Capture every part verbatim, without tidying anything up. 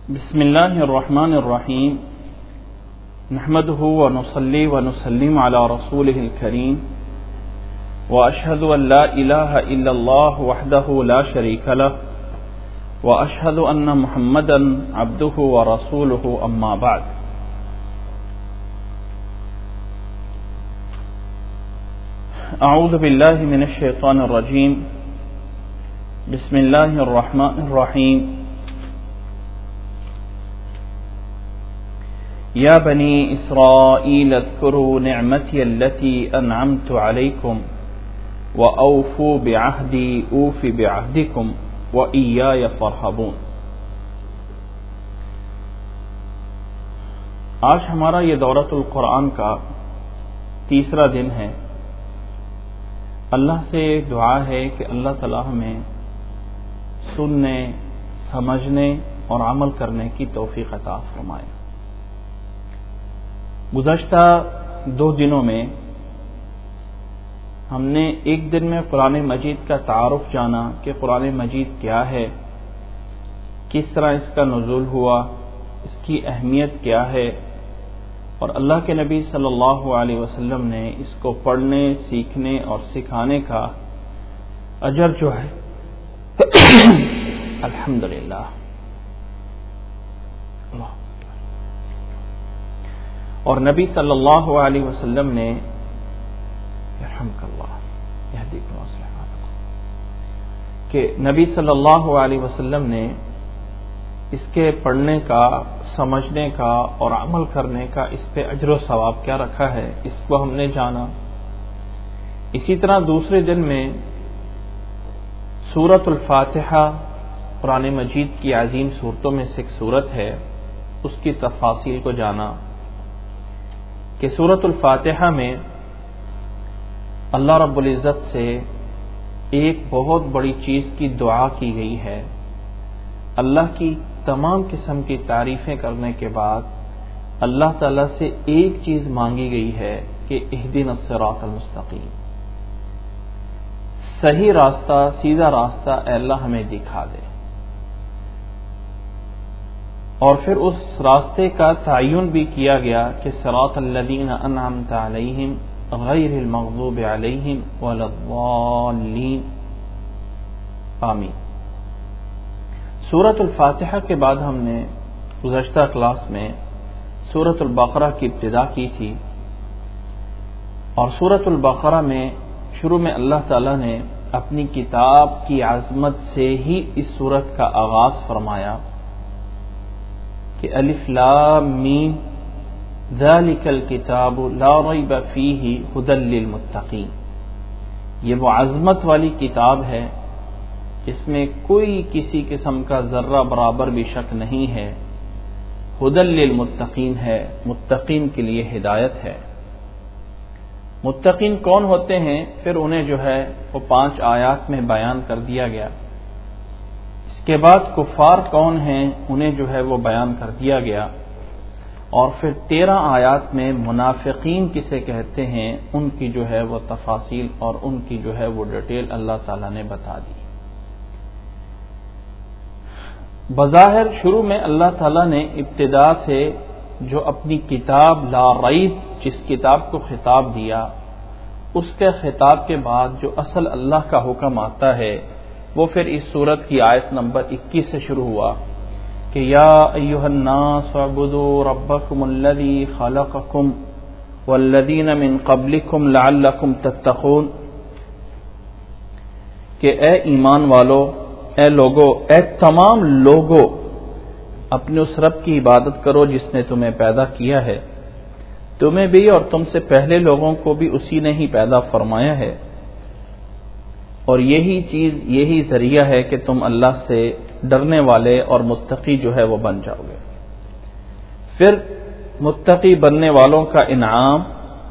بسم اللہ الرحمن الرحیم نحمده ونصلی ونسلم علی رسولہ الکریم واشهد ان لا الہ الا اللہ وحدہ لا شریک لہ واشهد ان محمدا عبدہ ورسولہ اما بعد. اعوذ باللہ من الشیطان الرجیم. بسم اللہ الرحمن الرحیم. یا بنی اسرائیل اذکروا نعمتی التي انعمت علیکم واوفوا بعہدی اوف بعہدکم وایای فارہبون. آج ہمارا یہ دورۃ القرآن کا تیسرا دن ہے. اللہ سے دعا ہے کہ اللہ تعالی ہمیں سننے، سمجھنے اور عمل کرنے کی توفیق عطا فرمائے. گزشتہ دو دنوں میں ہم نے ایک دن میں قرآن مجید کا تعارف جانا کہ قرآن مجید کیا ہے، کس طرح اس کا نزول ہوا، اس کی اہمیت کیا ہے، اور اللہ کے نبی صلی اللہ علیہ وسلم نے اس کو پڑھنے، سیکھنے اور سکھانے کا اجر جو ہے الحمدللہ اللہ اور نبی صلی اللہ علیہ وسلم نے کہ نبی صلی اللہ علیہ وسلم نے اس کے پڑھنے کا، سمجھنے کا اور عمل کرنے کا اس پہ اجر و ثواب کیا رکھا ہے، اس کو ہم نے جانا. اسی طرح دوسرے دن میں سورۃ الفاتحہ قرآن مجید کی عظیم صورتوں میں سے ایک صورت ہے، اس کی تفاصیل کو جانا کہ سورۃ الفاتحہ میں اللہ رب العزت سے ایک بہت بڑی چیز کی دعا کی گئی ہے. اللہ کی تمام قسم کی تعریفیں کرنے کے بعد اللہ تعالی سے ایک چیز مانگی گئی ہے کہ اہدنا الصراط المستقیم، صحیح راستہ، سیدھا راستہ اے اللہ ہمیں دکھا دے. اور پھر اس راستے کا تعین بھی کیا گیا کہ صراط الذین انعمت علیہم غیر المغضوب علیہم ولا الضالین. آمین. سورۃ الفاتحہ کے بعد ہم نے گزشتہ کلاس میں سورۃ البقرہ کی ابتدا کی تھی، اور سورۃ البقرہ میں شروع میں اللہ تعالی نے اپنی کتاب کی عظمت سے ہی اس سورت کا آغاز فرمایا کہ الف لام میم ذالک الکتاب لا ریب فیہ ھدی للمتقین. یہ وہ عظمت والی کتاب ہے اس میں کوئی کسی قسم کا ذرہ برابر بھی شک نہیں ہے. ھدی للمتقین ہے، متقین کے لیے ہدایت ہے. متقین کون ہوتے ہیں پھر انہیں جو ہے وہ پانچ آیات میں بیان کر دیا گیا. اس کے بعد کفار کون ہیں انہیں جو ہے وہ بیان کر دیا گیا، اور پھر تیرہ آیات میں منافقین کسے کہتے ہیں ان کی جو ہے وہ تفاصیل اور ان کی جو ہے وہ ڈیٹیل اللہ تعالیٰ نے بتا دی. بظاہر شروع میں اللہ تعالیٰ نے ابتدا سے جو اپنی کتاب لا ریب جس کتاب کو خطاب دیا، اس کے خطاب کے بعد جو اصل اللہ کا حکم آتا ہے وہ پھر اس سورت کی آیت نمبر اکیس سے شروع ہوا کہ یا ایھا الناس اعبدوا ربکم الذی خلقکم والذین من قبلکم لعلکم تتقون. کہ اے ایمان والو، اے لوگو، اے تمام لوگو، اپنے اس رب کی عبادت کرو جس نے تمہیں پیدا کیا ہے، تمہیں بھی اور تم سے پہلے لوگوں کو بھی اسی نے ہی پیدا فرمایا ہے، اور یہی چیز، یہی ذریعہ ہے کہ تم اللہ سے ڈرنے والے اور متقی جو ہے وہ بن جاؤ گے. پھر متقی بننے والوں کا انعام،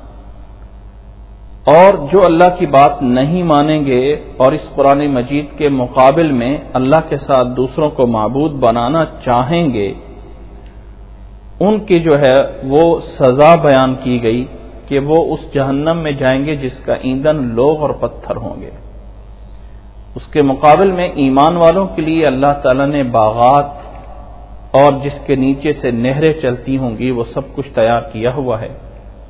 اور جو اللہ کی بات نہیں مانیں گے اور اس قرآن مجید کے مقابل میں اللہ کے ساتھ دوسروں کو معبود بنانا چاہیں گے، ان کی جو ہے وہ سزا بیان کی گئی کہ وہ اس جہنم میں جائیں گے جس کا ایندھن لوگ اور پتھر ہوں گے. اس کے مقابل میں ایمان والوں کے لیے اللہ تعالیٰ نے باغات اور جس کے نیچے سے نہریں چلتی ہوں گی، وہ سب کچھ تیار کیا ہوا ہے۔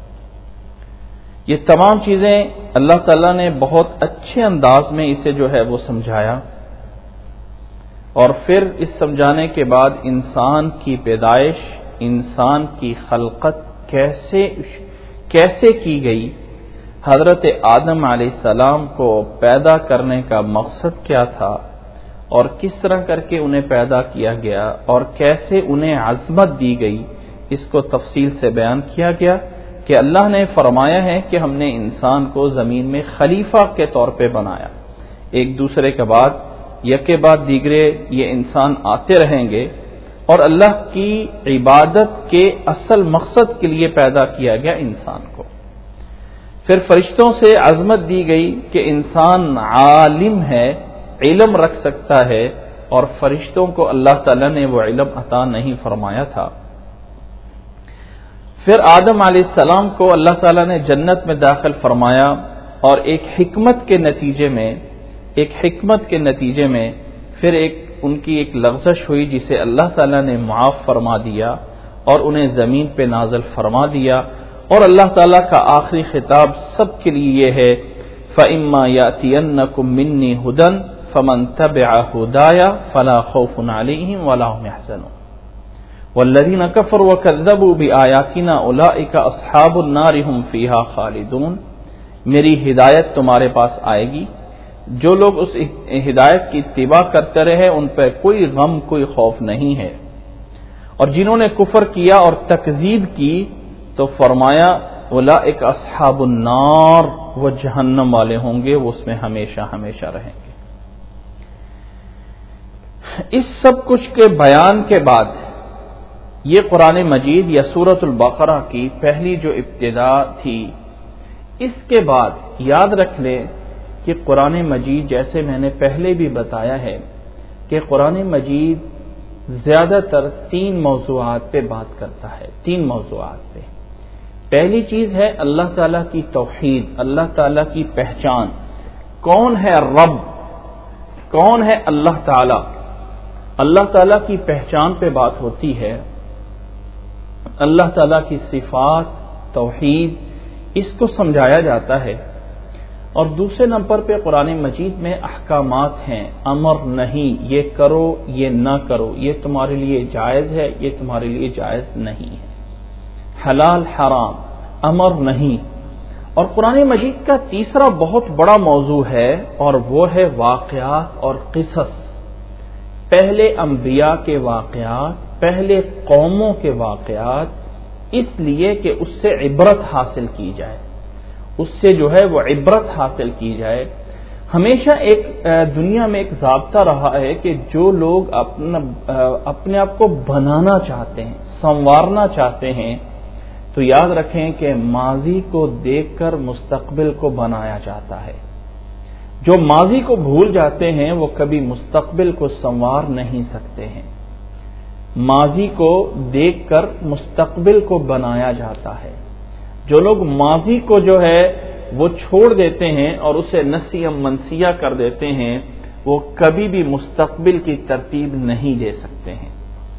یہ تمام چیزیں اللہ تعالیٰ نے بہت اچھے انداز میں اسے جو ہے وہ سمجھایا، اور پھر اس سمجھانے کے بعد انسان کی پیدائش، انسان کی خلقت کیسے کیسے کی گئی، حضرت آدم علیہ السلام کو پیدا کرنے کا مقصد کیا تھا، اور کس طرح کر کے انہیں پیدا کیا گیا، اور کیسے انہیں عظمت دی گئی، اس کو تفصیل سے بیان کیا گیا کہ اللہ نے فرمایا ہے کہ ہم نے انسان کو زمین میں خلیفہ کے طور پہ بنایا، ایک دوسرے کے بعد یکے بعد دیگرے یہ انسان آتے رہیں گے، اور اللہ کی عبادت کے اصل مقصد کے لیے پیدا کیا گیا انسان کو۔ پھر فرشتوں سے عظمت دی گئی کہ انسان عالم ہے، علم رکھ سکتا ہے، اور فرشتوں کو اللہ تعالیٰ نے وہ علم عطا نہیں فرمایا تھا۔ پھر آدم علیہ السلام کو اللہ تعالیٰ نے جنت میں داخل فرمایا، اور ایک حکمت کے نتیجے میں ایک حکمت کے نتیجے میں پھر ایک ان کی ایک لغزش ہوئی، جسے اللہ تعالیٰ نے معاف فرما دیا اور انہیں زمین پہ نازل فرما دیا، اور اللہ تعالیٰ کا آخری خطاب سب کے لیے یہ ہے، فَإِمَّا يَأْتِيَنَّكُم مِّنِّي هُدًى فَمَن تَبِعَ هُدَايَ فَلَا خَوْفٌ عَلَيْهِمْ وَلَا هُمْ يَحْزَنُونَ وَالَّذِينَ كَفَرُوا وَكَذَّبُوا بِآيَاتِنَا أُولَٰئِكَ أَصْحَابُ النَّارِ هُمْ فِيهَا خَالِدُونَ۔ میری ہدایت تمہارے پاس آئے گی، جو لوگ اس ہدایت کی اتباع کرتے رہے ان پہ کوئی غم کوئی خوف نہیں ہے، اور جنہوں نے کفر کیا اور تکذیب کی تو فرمایا اولئک اصحاب النار، وہ جہنم والے ہوں گے، وہ اس میں ہمیشہ ہمیشہ رہیں گے۔ اس سب کچھ کے بیان کے بعد یہ قرآن مجید یا سورۃ البقرہ کی پہلی جو ابتدا تھی، اس کے بعد یاد رکھ لیں کہ قرآن مجید، جیسے میں نے پہلے بھی بتایا ہے کہ قرآن مجید زیادہ تر تین موضوعات پہ بات کرتا ہے، تین موضوعات پہ۔ پہلی چیز ہے اللہ تعالیٰ کی توحید، اللہ تعالیٰ کی پہچان، کون ہے رب، کون ہے اللہ تعالیٰ، اللہ تعالیٰ کی پہچان پہ بات ہوتی ہے، اللہ تعالیٰ کی صفات، توحید، اس کو سمجھایا جاتا ہے۔ اور دوسرے نمبر پہ قرآن مجید میں احکامات ہیں، امر نہیں، یہ کرو یہ نہ کرو، یہ تمہارے لیے جائز ہے، یہ تمہارے لیے جائز نہیں ہے، حلال حرام، امر نہیں۔ اور قرآن مجید کا تیسرا بہت بڑا موضوع ہے، اور وہ ہے واقعات اور قصص، پہلے انبیاء کے واقعات، پہلے قوموں کے واقعات، اس لیے کہ اس سے عبرت حاصل کی جائے، اس سے جو ہے وہ عبرت حاصل کی جائے۔ ہمیشہ ایک دنیا میں ایک ضابطہ رہا ہے کہ جو لوگ اپنا اپنے آپ کو بنانا چاہتے ہیں، سنوارنا چاہتے ہیں، تو یاد رکھیں کہ ماضی کو دیکھ کر مستقبل کو بنایا جاتا ہے۔ جو ماضی کو بھول جاتے ہیں وہ کبھی مستقبل کو سنوار نہیں سکتے ہیں۔ ماضی کو دیکھ کر مستقبل کو بنایا جاتا ہے۔ جو لوگ ماضی کو جو ہے وہ چھوڑ دیتے ہیں اور اسے نسیہ منسیہ کر دیتے ہیں، وہ کبھی بھی مستقبل کی ترتیب نہیں دے سکتے ہیں۔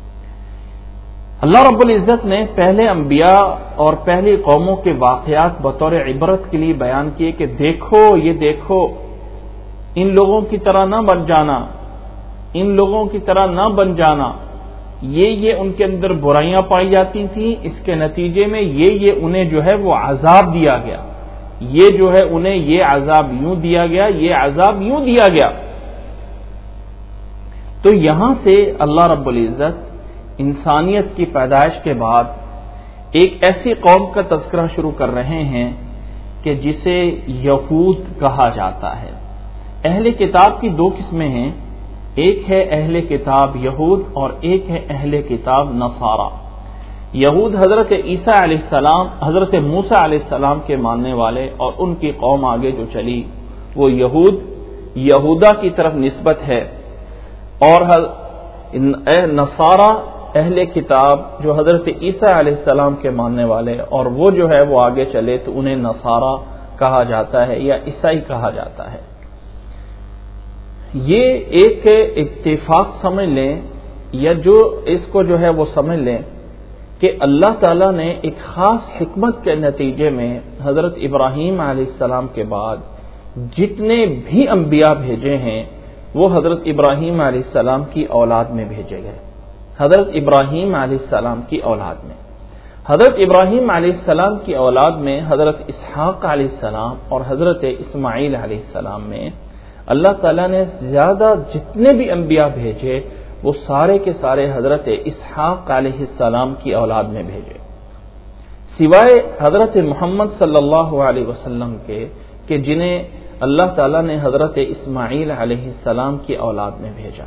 اللہ رب العزت نے پہلے انبیاء اور پہلی قوموں کے واقعات بطور عبرت کے لیے بیان کیے کہ دیکھو، یہ دیکھو، ان لوگوں کی طرح نہ بن جانا، ان لوگوں کی طرح نہ بن جانا، یہ یہ ان کے اندر برائیاں پائی جاتی تھیں، اس کے نتیجے میں یہ یہ انہیں جو ہے وہ عذاب دیا گیا، یہ جو ہے انہیں یہ عذاب یوں دیا گیا، یہ عذاب یوں دیا گیا۔ تو یہاں سے اللہ رب العزت انسانیت کی پیدائش کے بعد ایک ایسی قوم کا تذکرہ شروع کر رہے ہیں کہ جسے یہود کہا جاتا ہے۔ اہل کتاب کی دو قسمیں ہیں، ایک ہے اہل کتاب یہود اور ایک ہے اہل کتاب نصارہ۔ یہود حضرت عیسیٰ علیہ السلام، حضرت موسیٰ علیہ السلام کے ماننے والے، اور ان کی قوم آگے جو چلی وہ یہود، یہودا کی طرف نسبت ہے، اور نصارہ اہل کتاب جو حضرت عیسیٰ علیہ السلام کے ماننے والے، اور وہ جو ہے وہ آگے چلے تو انہیں نصارہ کہا جاتا ہے یا عیسائی کہا جاتا ہے۔ یہ ایک اتفاق سمجھ لیں یا جو اس کو جو ہے وہ سمجھ لیں کہ اللہ تعالیٰ نے ایک خاص حکمت کے نتیجے میں حضرت ابراہیم علیہ السلام کے بعد جتنے بھی انبیاء بھیجے ہیں وہ حضرت ابراہیم علیہ السلام کی اولاد میں بھیجے گئے. حضرت ابراہیم علیہ السلام کی اولاد میں حضرت ابراہیم علیہ السلام کی اولاد میں حضرت اسحاق علیہ السلام اور حضرت اسماعیل علیہ السلام میں اللہ تعالیٰ نے زیادہ جتنے بھی انبیاء بھیجے وہ سارے کے سارے حضرت اسحاق علیہ السلام کی اولاد میں بھیجے، سوائے حضرت محمد صلی اللہ علیہ وسلم کے کہ جنہیں اللہ تعالیٰ نے حضرت اسماعیل علیہ السلام کی اولاد میں بھیجا.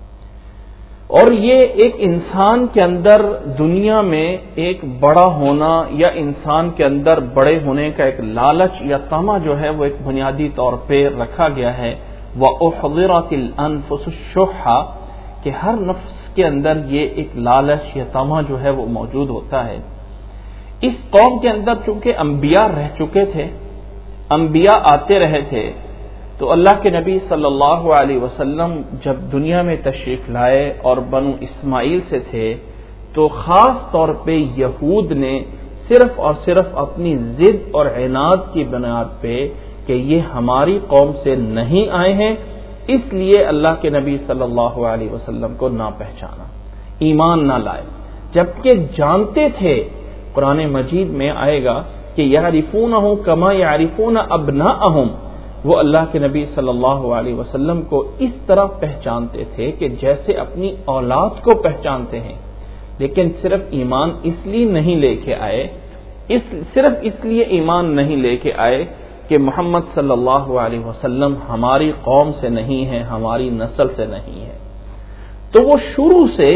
اور یہ ایک انسان کے اندر دنیا میں ایک بڑا ہونا یا انسان کے اندر بڑے ہونے کا ایک لالچ یا طمع جو ہے وہ ایک بنیادی طور پہ رکھا گیا ہے. وَأُحْضِرَتِ الْأَنفُسُ الشُّحَّ کہ ہر نفس کے اندر یہ ایک لالچ یا طمع جو ہے وہ موجود ہوتا ہے. اس قوم کے اندر چونکہ انبیاء رہ چکے تھے، انبیاء آتے رہے تھے، تو اللہ کے نبی صلی اللہ علیہ وسلم جب دنیا میں تشریف لائے اور بنو اسماعیل سے تھے تو خاص طور پہ یہود نے صرف اور صرف اپنی ضد اور عناد کی بنیاد پہ کہ یہ ہماری قوم سے نہیں آئے ہیں، اس لیے اللہ کے نبی صلی اللہ علیہ وسلم کو نہ پہچانا، ایمان نہ لائے، جبکہ جانتے تھے. قرآن مجید میں آئے گا کہ یعرفونہ کما یعرفون ابناءہم، وہ اللہ کے نبی صلی اللہ علیہ وسلم کو اس طرح پہچانتے تھے کہ جیسے اپنی اولاد کو پہچانتے ہیں. لیکن صرف ایمان اس لیے نہیں لے کے آئے اس صرف اس لیے ایمان نہیں لے کے آئے کہ محمد صلی اللہ علیہ وسلم ہماری قوم سے نہیں ہے، ہماری نسل سے نہیں ہے. تو وہ شروع سے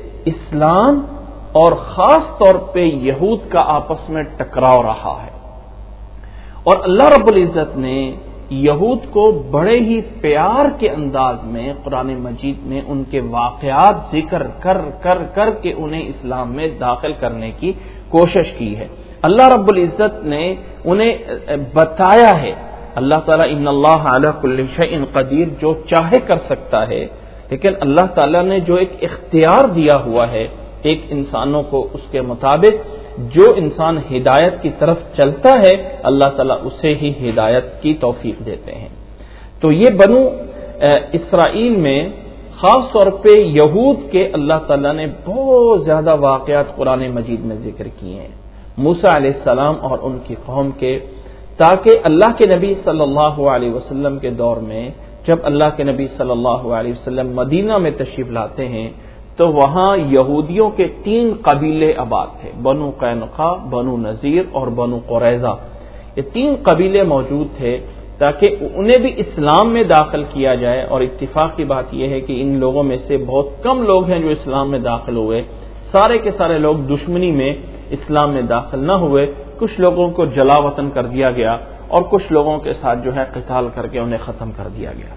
اسلام اور خاص طور پہ یہود کا آپس میں ٹکراؤ رہا ہے، اور اللہ رب العزت نے یہود کو بڑے ہی پیار کے انداز میں قرآن مجید میں ان کے واقعات ذکر کر کر کر کے انہیں اسلام میں داخل کرنے کی کوشش کی ہے. اللہ رب العزت نے انہیں بتایا ہے، اللہ تعالیٰ ان اللہ علی کل شیء قدیر، جو چاہے کر سکتا ہے، لیکن اللہ تعالیٰ نے جو ایک اختیار دیا ہوا ہے ایک انسانوں کو، اس کے مطابق جو انسان ہدایت کی طرف چلتا ہے اللہ تعالیٰ اسے ہی ہدایت کی توفیق دیتے ہیں. تو یہ بنو اسرائیل میں خاص طور پہ یہود کے اللہ تعالیٰ نے بہت زیادہ واقعات قرآن مجید میں ذکر کیے ہیں، موسیٰ علیہ السلام اور ان کی قوم کے، تاکہ اللہ کے نبی صلی اللہ علیہ وسلم کے دور میں جب اللہ کے نبی صلی اللہ علیہ وسلم مدینہ میں تشریف لاتے ہیں تو وہاں یہودیوں کے تین قبیلے آباد تھے، بنو قینقاع، بنو نذیر اور بنو قریظہ. یہ تین قبیلے موجود تھے تاکہ انہیں بھی اسلام میں داخل کیا جائے. اور اتفاق کی بات یہ ہے کہ ان لوگوں میں سے بہت کم لوگ ہیں جو اسلام میں داخل ہوئے، سارے کے سارے لوگ دشمنی میں اسلام میں داخل نہ ہوئے. کچھ لوگوں کو جلا وطن کر دیا گیا اور کچھ لوگوں کے ساتھ جو ہے قتال کر کے انہیں ختم کر دیا گیا.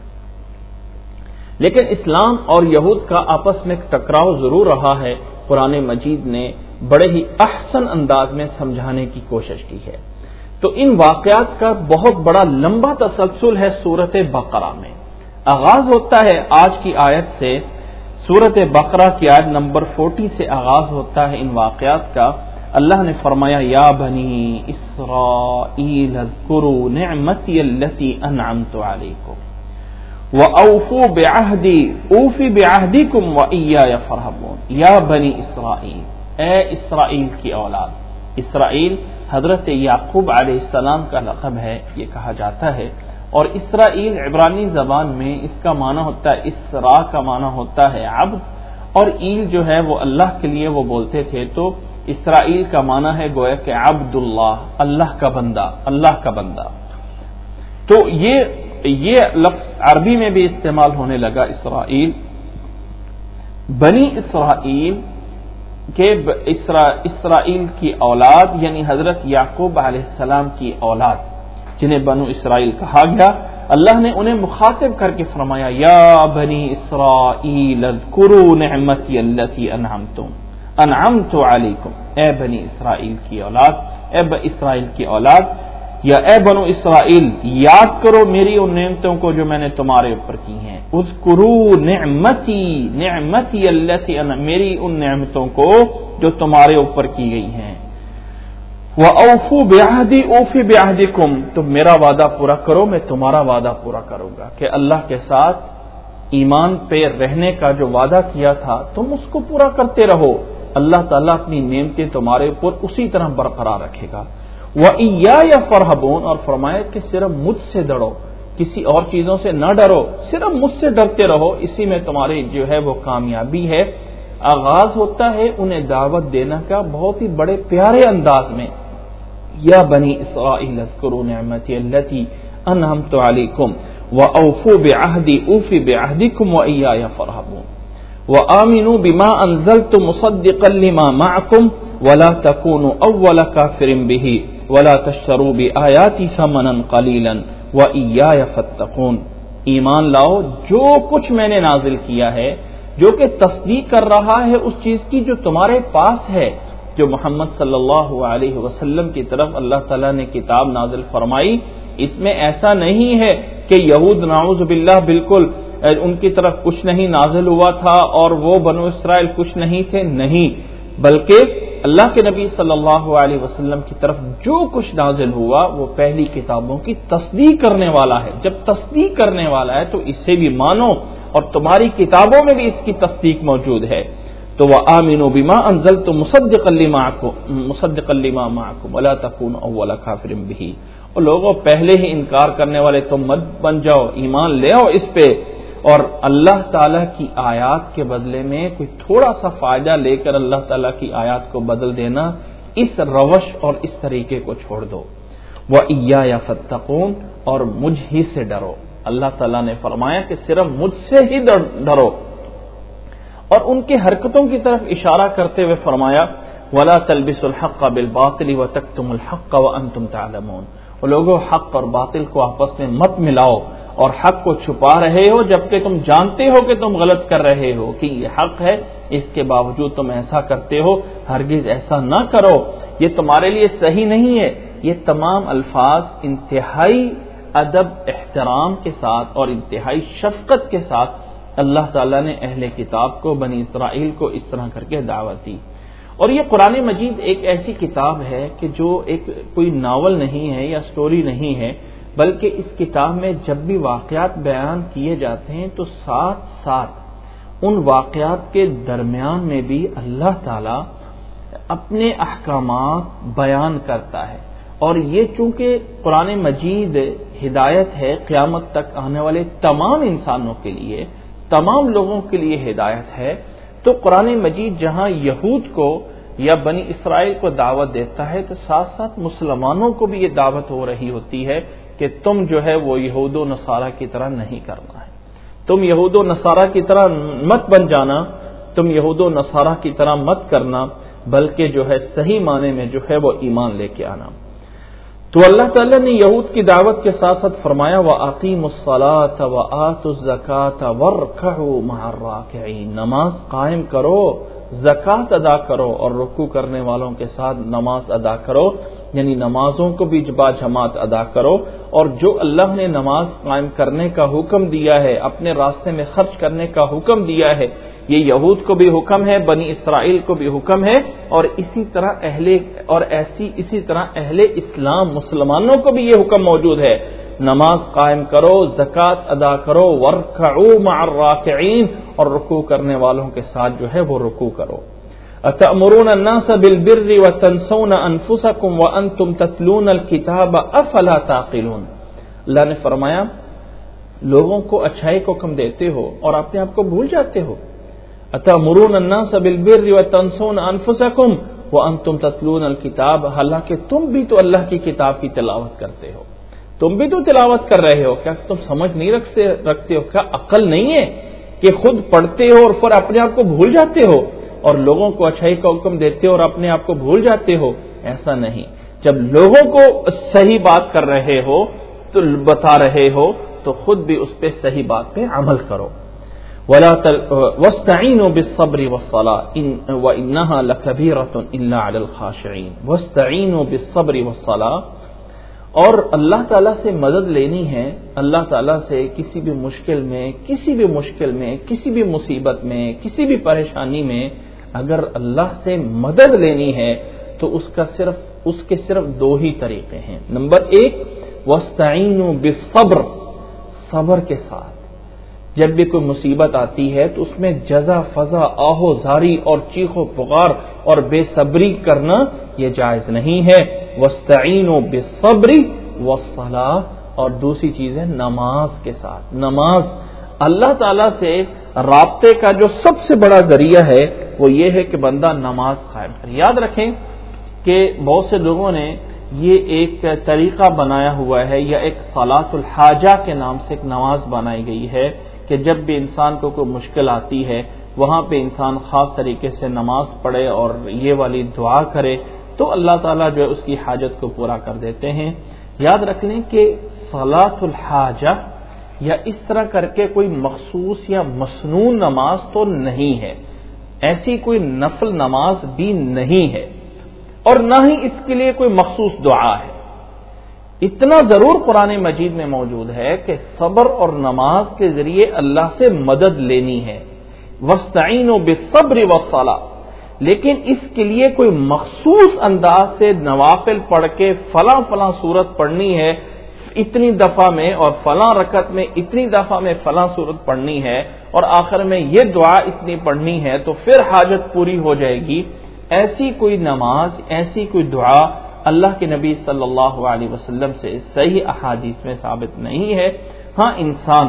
لیکن اسلام اور یہود کا آپس میں ٹکراؤ ضرور رہا ہے. قرآن مجید نے بڑے ہی احسن انداز میں سمجھانے کی کوشش کی ہے. تو ان واقعات کا بہت بڑا لمبا تسلسل ہے سورت بقرہ میں. آغاز ہوتا ہے آج کی آیت سے، سورت بقرہ کی آیت نمبر چالیس سے آغاز ہوتا ہے ان واقعات کا. اللہ نے فرمایا یا بنی اسرائیل اذکروا نعمتی التی انعمت علیکم وَأَوْفُوا بِعَهْدِي أُوفِ بِعَهْدِكُمْ وَإِيَّايَ فَارْهَبُونِ. یا بنی اسرائیل، اے اسرائیل کی اولاد. اسرائیل حضرت یعقوب علیہ السلام کا لقب ہے، یہ کہا جاتا ہے. اور اسرائیل عبرانی زبان میں اس کا معنی ہوتا ہے، اسرا کا معنی ہوتا ہے عبد، اور ایل جو ہے وہ اللہ کے لیے وہ بولتے تھے. تو اسرائیل کا معنی ہے گویا کہ عبد اللہ، اللہ کا بندہ، اللہ کا بندہ. تو یہ یہ لفظ عربی میں بھی استعمال ہونے لگا اسرائیل. بنی اسرائیل کے اسرا اسرائیل کی اولاد یعنی حضرت یعقوب علیہ السلام کی اولاد جنہیں بنو اسرائیل کہا گیا، اللہ نے انہیں مخاطب کر کے فرمایا یا بنی اسرائیل اذکروا نعمتی التی انعمتم انعمت علیکم. اے بنی اسرائیل کی اولاد، اے اسرائیل کی اولاد، یا اے بنو اسرائیل یاد کرو میری ان نعمتوں کو جو میں نے تمہارے اوپر کی ہیں. اذکروا نعمتی نعمتی التی میری ان نعمتوں کو جو تمہارے اوپر کی گئی ہیں. وَأَوْفُوا بِعَهْدِي أُوفِ بِعَهْدِكُمْ تم میرا وعدہ پورا کرو میں تمہارا وعدہ پورا کروں گا. کہ اللہ کے ساتھ ایمان پہ رہنے کا جو وعدہ کیا تھا تم اس کو پورا کرتے رہو. اللہ تعالیٰ اپنی نعمتیں تمہارے اوپر اسی طرح برقرار رکھے گا. وَإِيَّايَ فَارْهَبُونَ اور فرمایا کہ صرف مجھ سے ڈرو, کسی اور چیزوں سے نہ ڈرو, صرف مجھ سے ڈرتے رہو, اسی میں تمہاری جو ہے وہ کامیابی ہے. آغاز ہوتا ہے انہیں دعوت دینا کا بہت ہی بڑے پیارے انداز میں. یا بنی اسرائیل اذکروا نعمتی التی انعمت علیکم وأوفوا بعہدی اوف بعہدکم وإیایا فارہبون وآمنوا بما انزلت مصدقا لما معکم ولا تکونوا اول کافر به ولا تشتروا بآیاتی ثمنا قلیلا وإیایا فاتقون. ایمان لاؤ جو کچھ میں نے نازل کیا ہے, جو کہ تصدیق کر رہا ہے اس چیز کی جو تمہارے پاس ہے, جو محمد صلی اللہ علیہ وسلم کی طرف اللہ تعالیٰ نے کتاب نازل فرمائی. اس میں ایسا نہیں ہے کہ یہود نعوذ باللہ بالکل ان کی طرف کچھ نہیں نازل ہوا تھا اور وہ بنو اسرائیل کچھ نہیں تھے, نہیں, بلکہ اللہ کے نبی صلی اللہ علیہ وسلم کی طرف جو کچھ نازل ہوا وہ پہلی کتابوں کی تصدیق کرنے والا ہے. جب تصدیق کرنے والا ہے تو اسے بھی مانو, اور تمہاری کتابوں میں بھی اس کی تصدیق موجود ہے. تو وآمنوا بما انزلت مصدقا لما مصدقا لما معكم ولا تكونوا اول كافر به. اور لوگوں پہلے ہی انکار کرنے والے تم مت بن جاؤ, ایمان لے آؤ اس پہ, اور اللہ تعالیٰ کی آیات کے بدلے میں کوئی تھوڑا سا فائدہ لے کر اللہ تعالیٰ کی آیات کو بدل دینا, اس روش اور اس طریقے کو چھوڑ دو. وَإِيَّايَ فَاتَّقُونَ اور مجھ ہی سے ڈرو. اللہ تعالیٰ نے فرمایا کہ صرف مجھ سے ہی ڈرو, اور ان کی حرکتوں کی طرف اشارہ کرتے ہوئے فرمایا وَلَا تَلْبِسُوا الْحَقَّ بِالْبَاطِلِ وَتَكْتُمُوا الْحَقَّ وَأَنْتُمْ تَعْلَمُونَ. اور لوگوں حق اور باطل کو آپس میں مت ملاؤ, اور حق کو چھپا رہے ہو جبکہ تم جانتے ہو کہ تم غلط کر رہے ہو, کہ یہ حق ہے اس کے باوجود تم ایسا کرتے ہو. ہرگز ایسا نہ کرو, یہ تمہارے لیے صحیح نہیں ہے. یہ تمام الفاظ انتہائی ادب احترام کے ساتھ اور انتہائی شفقت کے ساتھ اللہ تعالیٰ نے اہل کتاب کو, بنی اسرائیل کو اس طرح کر کے دعوت دی. اور یہ قرآن مجید ایک ایسی کتاب ہے کہ جو ایک کوئی ناول نہیں ہے یا سٹوری نہیں ہے, بلکہ اس کتاب میں جب بھی واقعات بیان کیے جاتے ہیں تو ساتھ ساتھ ان واقعات کے درمیان میں بھی اللہ تعالیٰ اپنے احکامات بیان کرتا ہے. اور یہ چونکہ قرآن مجید ہدایت ہے قیامت تک آنے والے تمام انسانوں کے لیے, تمام لوگوں کے لیے ہدایت ہے, تو قرآن مجید جہاں یہود کو یا بنی اسرائیل کو دعوت دیتا ہے تو ساتھ ساتھ مسلمانوں کو بھی یہ دعوت ہو رہی ہوتی ہے کہ تم جو ہے وہ یہود و نصارہ کی طرح نہیں کرنا ہے, تم یہود و نصارہ کی طرح مت بن جانا, تم یہود و نصارہ کی طرح مت کرنا, بلکہ جو ہے صحیح معنی میں جو ہے وہ ایمان لے کے آنا. تو اللہ تعالیٰ نے یہود کی دعوت کے ساتھ ساتھ فرمایا وَأَقِیمُوا الصَّلَاةَ وَآتُوا الزَّکَاةَ وَارْکَعُوا مَعَ الرَّاکِعِینَ. نماز قائم کرو, زکوٰۃ ادا کرو, اور رکوع کرنے والوں کے ساتھ نماز ادا کرو, یعنی نمازوں کو بھی با جماعت ادا کرو. اور جو اللہ نے نماز قائم کرنے کا حکم دیا ہے, اپنے راستے میں خرچ کرنے کا حکم دیا ہے, یہ یہود کو بھی حکم ہے, بنی اسرائیل کو بھی حکم ہے, اور اسی طرح اہل اور ایسی اسی طرح اہل اسلام مسلمانوں کو بھی یہ حکم موجود ہے. نماز قائم کرو, زکوٰۃ ادا کرو, وارکعوا مع الراکعین, اور رکوع کرنے والوں کے ساتھ جو ہے وہ رکوع کرو. اتأمرون الناس بالبر وتنسون انفسکم وانتم تتلون الکتاب افلا تعقلون. اللہ نے فرمایا لوگوں کو اچھائی کو حکم دیتے ہو اور اپنے آپ کو بھول جاتے ہو. اتأمرون الناس بالبر وتنسون انفسکم وانتم تتلون الکتاب, حالانکہ تم بھی تو اللہ کی کتاب کی تلاوت کرتے ہو, تم بھی تو تلاوت کر رہے ہو. کیا تم سمجھ نہیں رکھتے ہو, کیا عقل نہیں ہے کہ خود پڑھتے ہو اور پھر اپنے آپ کو بھول جاتے ہو, اور لوگوں کو اچھائی کا حکم دیتے ہو اور اپنے آپ کو بھول جاتے ہو؟ ایسا نہیں. جب لوگوں کو صحیح بات کر رہے ہو تو بتا رہے ہو تو خود بھی اس پہ صحیح بات پہ عمل کرو. وَلَا وَاسْتَعِينُوا بِالصَّبْرِ وَالصَّلَاةِ وَإِنَّهَا لَكَبِيرَةٌ إِلَّا عَلَى الْخَاشِعِينَ. وَاسْتَعِينُوا بِالصَّبْرِ وَالصَّلَاةِ, اور اللہ تعالیٰ سے مدد لینی ہے، اللہ تعالیٰ سے کسی بھی مشکل میں کسی بھی مشکل میں کسی بھی مصیبت میں کسی بھی پریشانی میں اگر اللہ سے مدد لینی ہے تو اس کا صرف اس کے صرف دو ہی طریقے ہیں۔ نمبر ایک، وَاسْتَعِينُوا بِالصَّبْرِ، صبر کے ساتھ جب بھی کوئی مصیبت آتی ہے تو اس میں جزا فضا آہو زاری اور چیخ و پکار اور بے صبری کرنا یہ جائز نہیں ہے۔ وَاسْتَعِينُوا بِالصَّبْرِ وَالصَّلَاةِ، اور دوسری چیز ہے نماز کے ساتھ۔ نماز اللہ تعالیٰ سے رابطے کا جو سب سے بڑا ذریعہ ہے وہ یہ ہے کہ بندہ نماز قائم کرے۔ یاد رکھیں کہ بہت سے لوگوں نے یہ ایک طریقہ بنایا ہوا ہے یا ایک صلاۃ الحاجہ کے نام سے ایک نماز بنائی گئی ہے کہ جب بھی انسان کو کوئی مشکل آتی ہے وہاں پہ انسان خاص طریقے سے نماز پڑھے اور یہ والی دعا کرے تو اللہ تعالیٰ جو ہے اس کی حاجت کو پورا کر دیتے ہیں۔ یاد رکھ لیں کہ صلاۃ الحاجہ یا اس طرح کر کے کوئی مخصوص یا مسنون نماز تو نہیں ہے، ایسی کوئی نفل نماز بھی نہیں ہے، اور نہ ہی اس کے لیے کوئی مخصوص دعا ہے۔ اتنا ضرور قرآن مجید میں موجود ہے کہ صبر اور نماز کے ذریعے اللہ سے مدد لینی ہے، وَاسْتَعِينُوا بِالصَّبْرِ وَالصَّلَاةِ، لیکن اس کے لیے کوئی مخصوص انداز سے نوافل پڑھ کے فلاں فلاں صورت پڑھنی ہے اتنی دفعہ میں اور فلاں رکعت میں اتنی دفعہ میں فلاں صورت پڑھنی ہے اور آخر میں یہ دعا اتنی پڑھنی ہے تو پھر حاجت پوری ہو جائے گی، ایسی کوئی نماز ایسی کوئی دعا اللہ کے نبی صلی اللہ علیہ وسلم سے صحیح احادیث میں ثابت نہیں ہے۔ ہاں انسان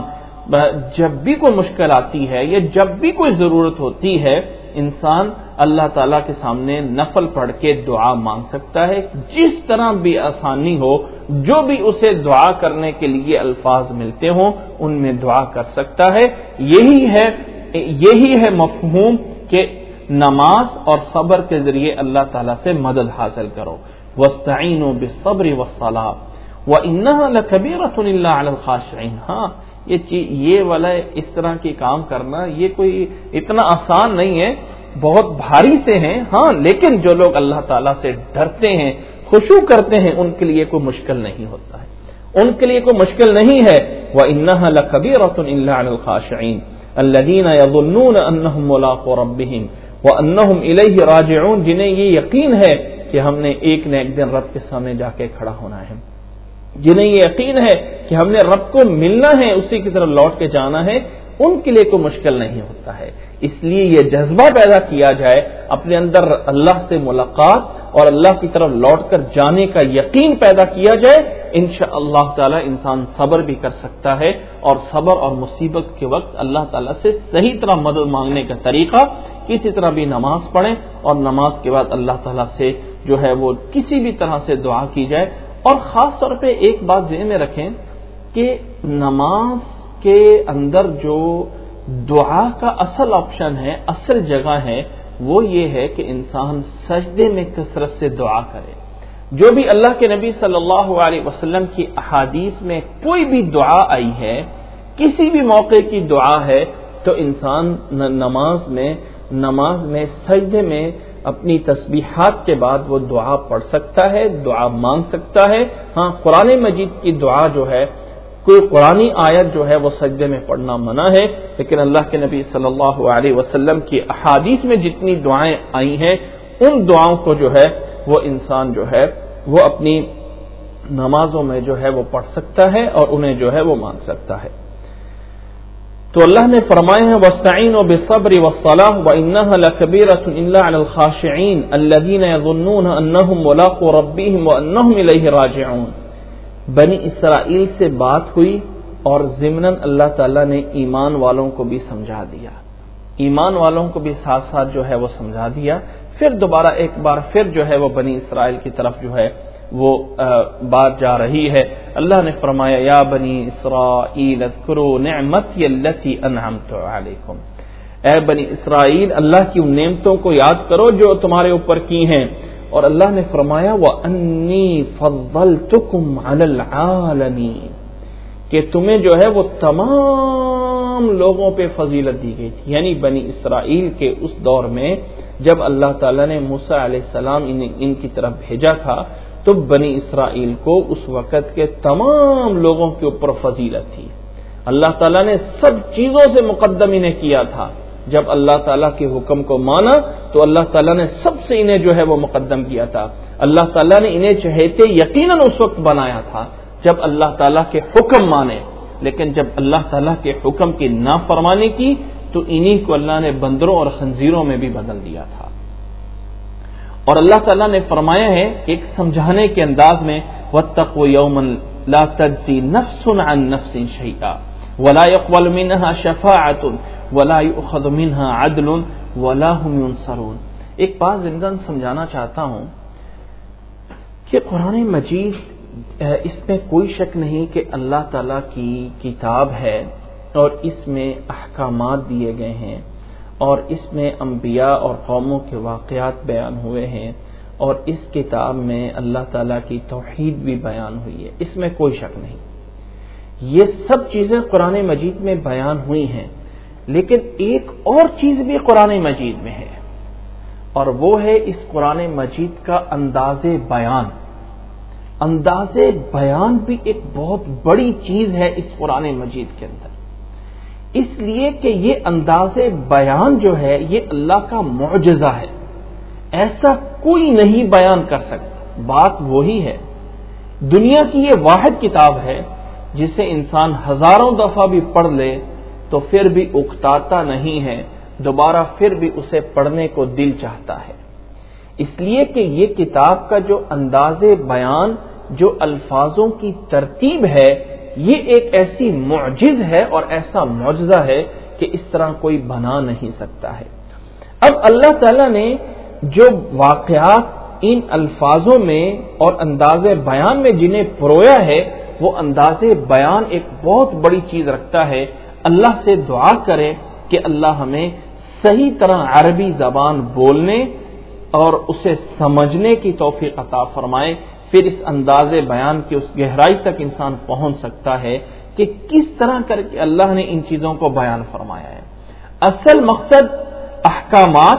جب بھی کوئی مشکل آتی ہے یا جب بھی کوئی ضرورت ہوتی ہے انسان اللہ تعالیٰ کے سامنے نفل پڑھ کے دعا مانگ سکتا ہے، جس طرح بھی آسانی ہو، جو بھی اسے دعا کرنے کے لیے الفاظ ملتے ہوں ان میں دعا کر سکتا ہے۔ یہی ہے یہی ہے مفہوم کہ نماز اور صبر کے ذریعے اللہ تعالیٰ سے مدد حاصل کرو۔ وَاسْتَعِينُوا بِالصَّبْرِ وَالصَّلَاةِ وَإِنَّهَا لَكَبِيرَةٌ إِلَّا عَلَى الْخَاشِعِينَ۔ ہاں یہ چیز یہ والا اس طرح کی کام کرنا یہ کوئی اتنا آسان نہیں ہے، بہت بھاری سے ہیں، ہاں لیکن جو لوگ اللہ تعالیٰ سے ڈرتے ہیں خشوع کرتے ہیں ان کے لیے کوئی مشکل نہیں ہوتا ہے، ان کے لیے کوئی مشکل نہیں ہے۔ وَإِنَّهَا لَكَبِيرَةٌ إِلَّا عَلَى الْخَاشِعِينَ الَّذِينَ يَظُنُّونَ أَنَّهُمْ مُلَاقُو رَبِّهِمْ وَأَنَّهُمْ إِلَيْهِ رَاجِعُونَ، جنہیں یہ یقین ہے کہ ہم نے ایک نہ ایک دن رب کے سامنے جا کے کھڑا ہونا ہے، جنہیں یہ یقین ہے کہ ہم نے رب کو ملنا ہے، اسی کی طرف لوٹ کے جانا ہے، ان کے لیے کوئی مشکل نہیں ہوتا ہے۔ اس لیے یہ جذبہ پیدا کیا جائے اپنے اندر اللہ سے ملاقات اور اللہ کی طرف لوٹ کر جانے کا یقین پیدا کیا جائے، انشاءاللہ تعالی انسان صبر بھی کر سکتا ہے، اور صبر اور مصیبت کے وقت اللہ تعالیٰ سے صحیح طرح مدد مانگنے کا طریقہ کسی طرح بھی نماز پڑھیں اور نماز کے بعد اللہ تعالیٰ سے جو ہے وہ کسی بھی طرح سے دعا کی جائے۔ اور خاص طور پہ ایک بات ذہن میں رکھیں کہ نماز کے اندر جو دعا کا اصل آپشن ہے، اصل جگہ ہے، وہ یہ ہے کہ انسان سجدے میں کثرت سے دعا کرے۔ جو بھی اللہ کے نبی صلی اللہ علیہ وسلم کی احادیث میں کوئی بھی دعا آئی ہے، کسی بھی موقع کی دعا ہے، تو انسان نماز میں نماز میں سجدے میں اپنی تسبیحات کے بعد وہ دعا پڑھ سکتا ہے، دعا مانگ سکتا ہے۔ ہاں قرآن مجید کی دعا جو ہے، کوئی قرآنی آیت جو ہے وہ سجدے میں پڑھنا منع ہے، لیکن اللہ کے نبی صلی اللہ علیہ وسلم کی احادیث میں جتنی دعائیں آئی ہیں ان دعاؤں کو جو ہے وہ انسان جو ہے وہ اپنی نمازوں میں جو ہے وہ پڑھ سکتا ہے اور انہیں جو ہے وہ مانگ سکتا ہے۔ تو اللہ نے فرمایا ہے وَاسْتَعِينُوا بِالصَّبْرِ وَالصَّلَاةِ وَإِنَّهَا لَكَبِيرَةٌ إِلَّا عَلَى الْخَاشِعِينَ الَّذِينَ يَظُنُّونَ أَنَّهُمْ مُلَاقُو رَبِّهِمْ وَأَنَّهُمْ إِلَيْهِ راجعون۔ بنی اسرائیل سے بات ہوئی اور ضمناً اللہ تعالیٰ نے ایمان والوں کو بھی سمجھا دیا، ایمان والوں کو بھی ساتھ ساتھ جو ہے وہ سمجھا دیا۔ پھر دوبارہ ایک بار پھر جو ہے وہ بنی اسرائیل کی طرف جو ہے وہ بات جا رہی ہے۔ اللہ نے فرمایا یا بنی اسرائیل اذکروا نعمتی التی انعمت علیکم، اے بنی اسرائیل اللہ کی ان نعمتوں کو یاد کرو جو تمہارے اوپر کی ہیں۔ اور اللہ نے فرمایا وَأَنِّي فَضَّلْتُكُمْ عَلَى الْعَالَمِينَ، کہ تمہیں جو ہے وہ تمام لوگوں پہ فضیلت دی گئی تھی، یعنی بنی اسرائیل کے اس دور میں جب اللہ تعالیٰ نے موسیٰ علیہ السلام ان, ان کی طرف بھیجا تھا تو بنی اسرائیل کو اس وقت کے تمام لوگوں کے اوپر فضیلت تھی. اللہ تعالیٰ نے سب چیزوں سے مقدم انہیں کیا تھا. جب اللہ تعالیٰ کے حکم کو مانا تو اللہ تعالیٰ نے سب سے انہیں جو ہے وہ مقدم کیا تھا. اللہ تعالیٰ نے انہیں چہیتے یقیناً اس وقت بنایا تھا جب اللہ تعالیٰ کے حکم مانے، لیکن جب اللہ تعالیٰ کے حکم کی نافرمانی کی تو انہی کو اللہ نے بندروں اور خنزیروں میں بھی بدل دیا تھا. اور اللہ تعالیٰ نے فرمایا ہے ایک سمجھانے کے انداز میں وَاتَّقُوا يَوْمًا لَا تَجْزِي نَفْسٌ عَن نَفْسٍ شَيْئًا وَلَا يُقْبَلُ مِنْهَا شَفَاعَةٌ وَلَا يُؤْخَذُ مِنْهَا عَدْلٌ وَلَا هُمْ يُنصَرُونَ. ایک بات زندن سمجھانا چاہتا ہوں کہ قرآن مجید اس میں کوئی شک نہیں کہ اللہ تعالیٰ کی کتاب ہے اور اس میں احکامات دیے گئے ہیں اور اس میں انبیاء اور قوموں کے واقعات بیان ہوئے ہیں اور اس کتاب میں اللہ تعالیٰ کی توحید بھی بیان ہوئی ہے، اس میں کوئی شک نہیں. یہ سب چیزیں قرآن مجید میں بیان ہوئی ہیں، لیکن ایک اور چیز بھی قرآن مجید میں ہے اور وہ ہے اس قرآن مجید کا انداز بیان. انداز بیان بھی ایک بہت بڑی چیز ہے اس قرآن مجید کے اندر، اس لیے کہ یہ انداز بیان جو ہے یہ اللہ کا معجزہ ہے، ایسا کوئی نہیں بیان کر سکتا. بات وہی ہے، دنیا کی یہ واحد کتاب ہے جسے انسان ہزاروں دفعہ بھی پڑھ لے تو پھر بھی اکتاتا نہیں ہے، دوبارہ پھر بھی اسے پڑھنے کو دل چاہتا ہے. اس لیے کہ یہ کتاب کا جو انداز بیان، جو الفاظوں کی ترتیب ہے، یہ ایک ایسی معجز ہے اور ایسا معجزہ ہے کہ اس طرح کوئی بنا نہیں سکتا ہے. اب اللہ تعالیٰ نے جو واقعات ان الفاظوں میں اور انداز بیان میں جنہیں پرویا ہے، وہ انداز بیان ایک بہت بڑی چیز رکھتا ہے. اللہ سے دعا کریں کہ اللہ ہمیں صحیح طرح عربی زبان بولنے اور اسے سمجھنے کی توفیق عطا فرمائے. پھر اس انداز بیان کی اس گہرائی تک انسان پہنچ سکتا ہے کہ کس طرح کر کے اللہ نے ان چیزوں کو بیان فرمایا ہے. اصل مقصد احکامات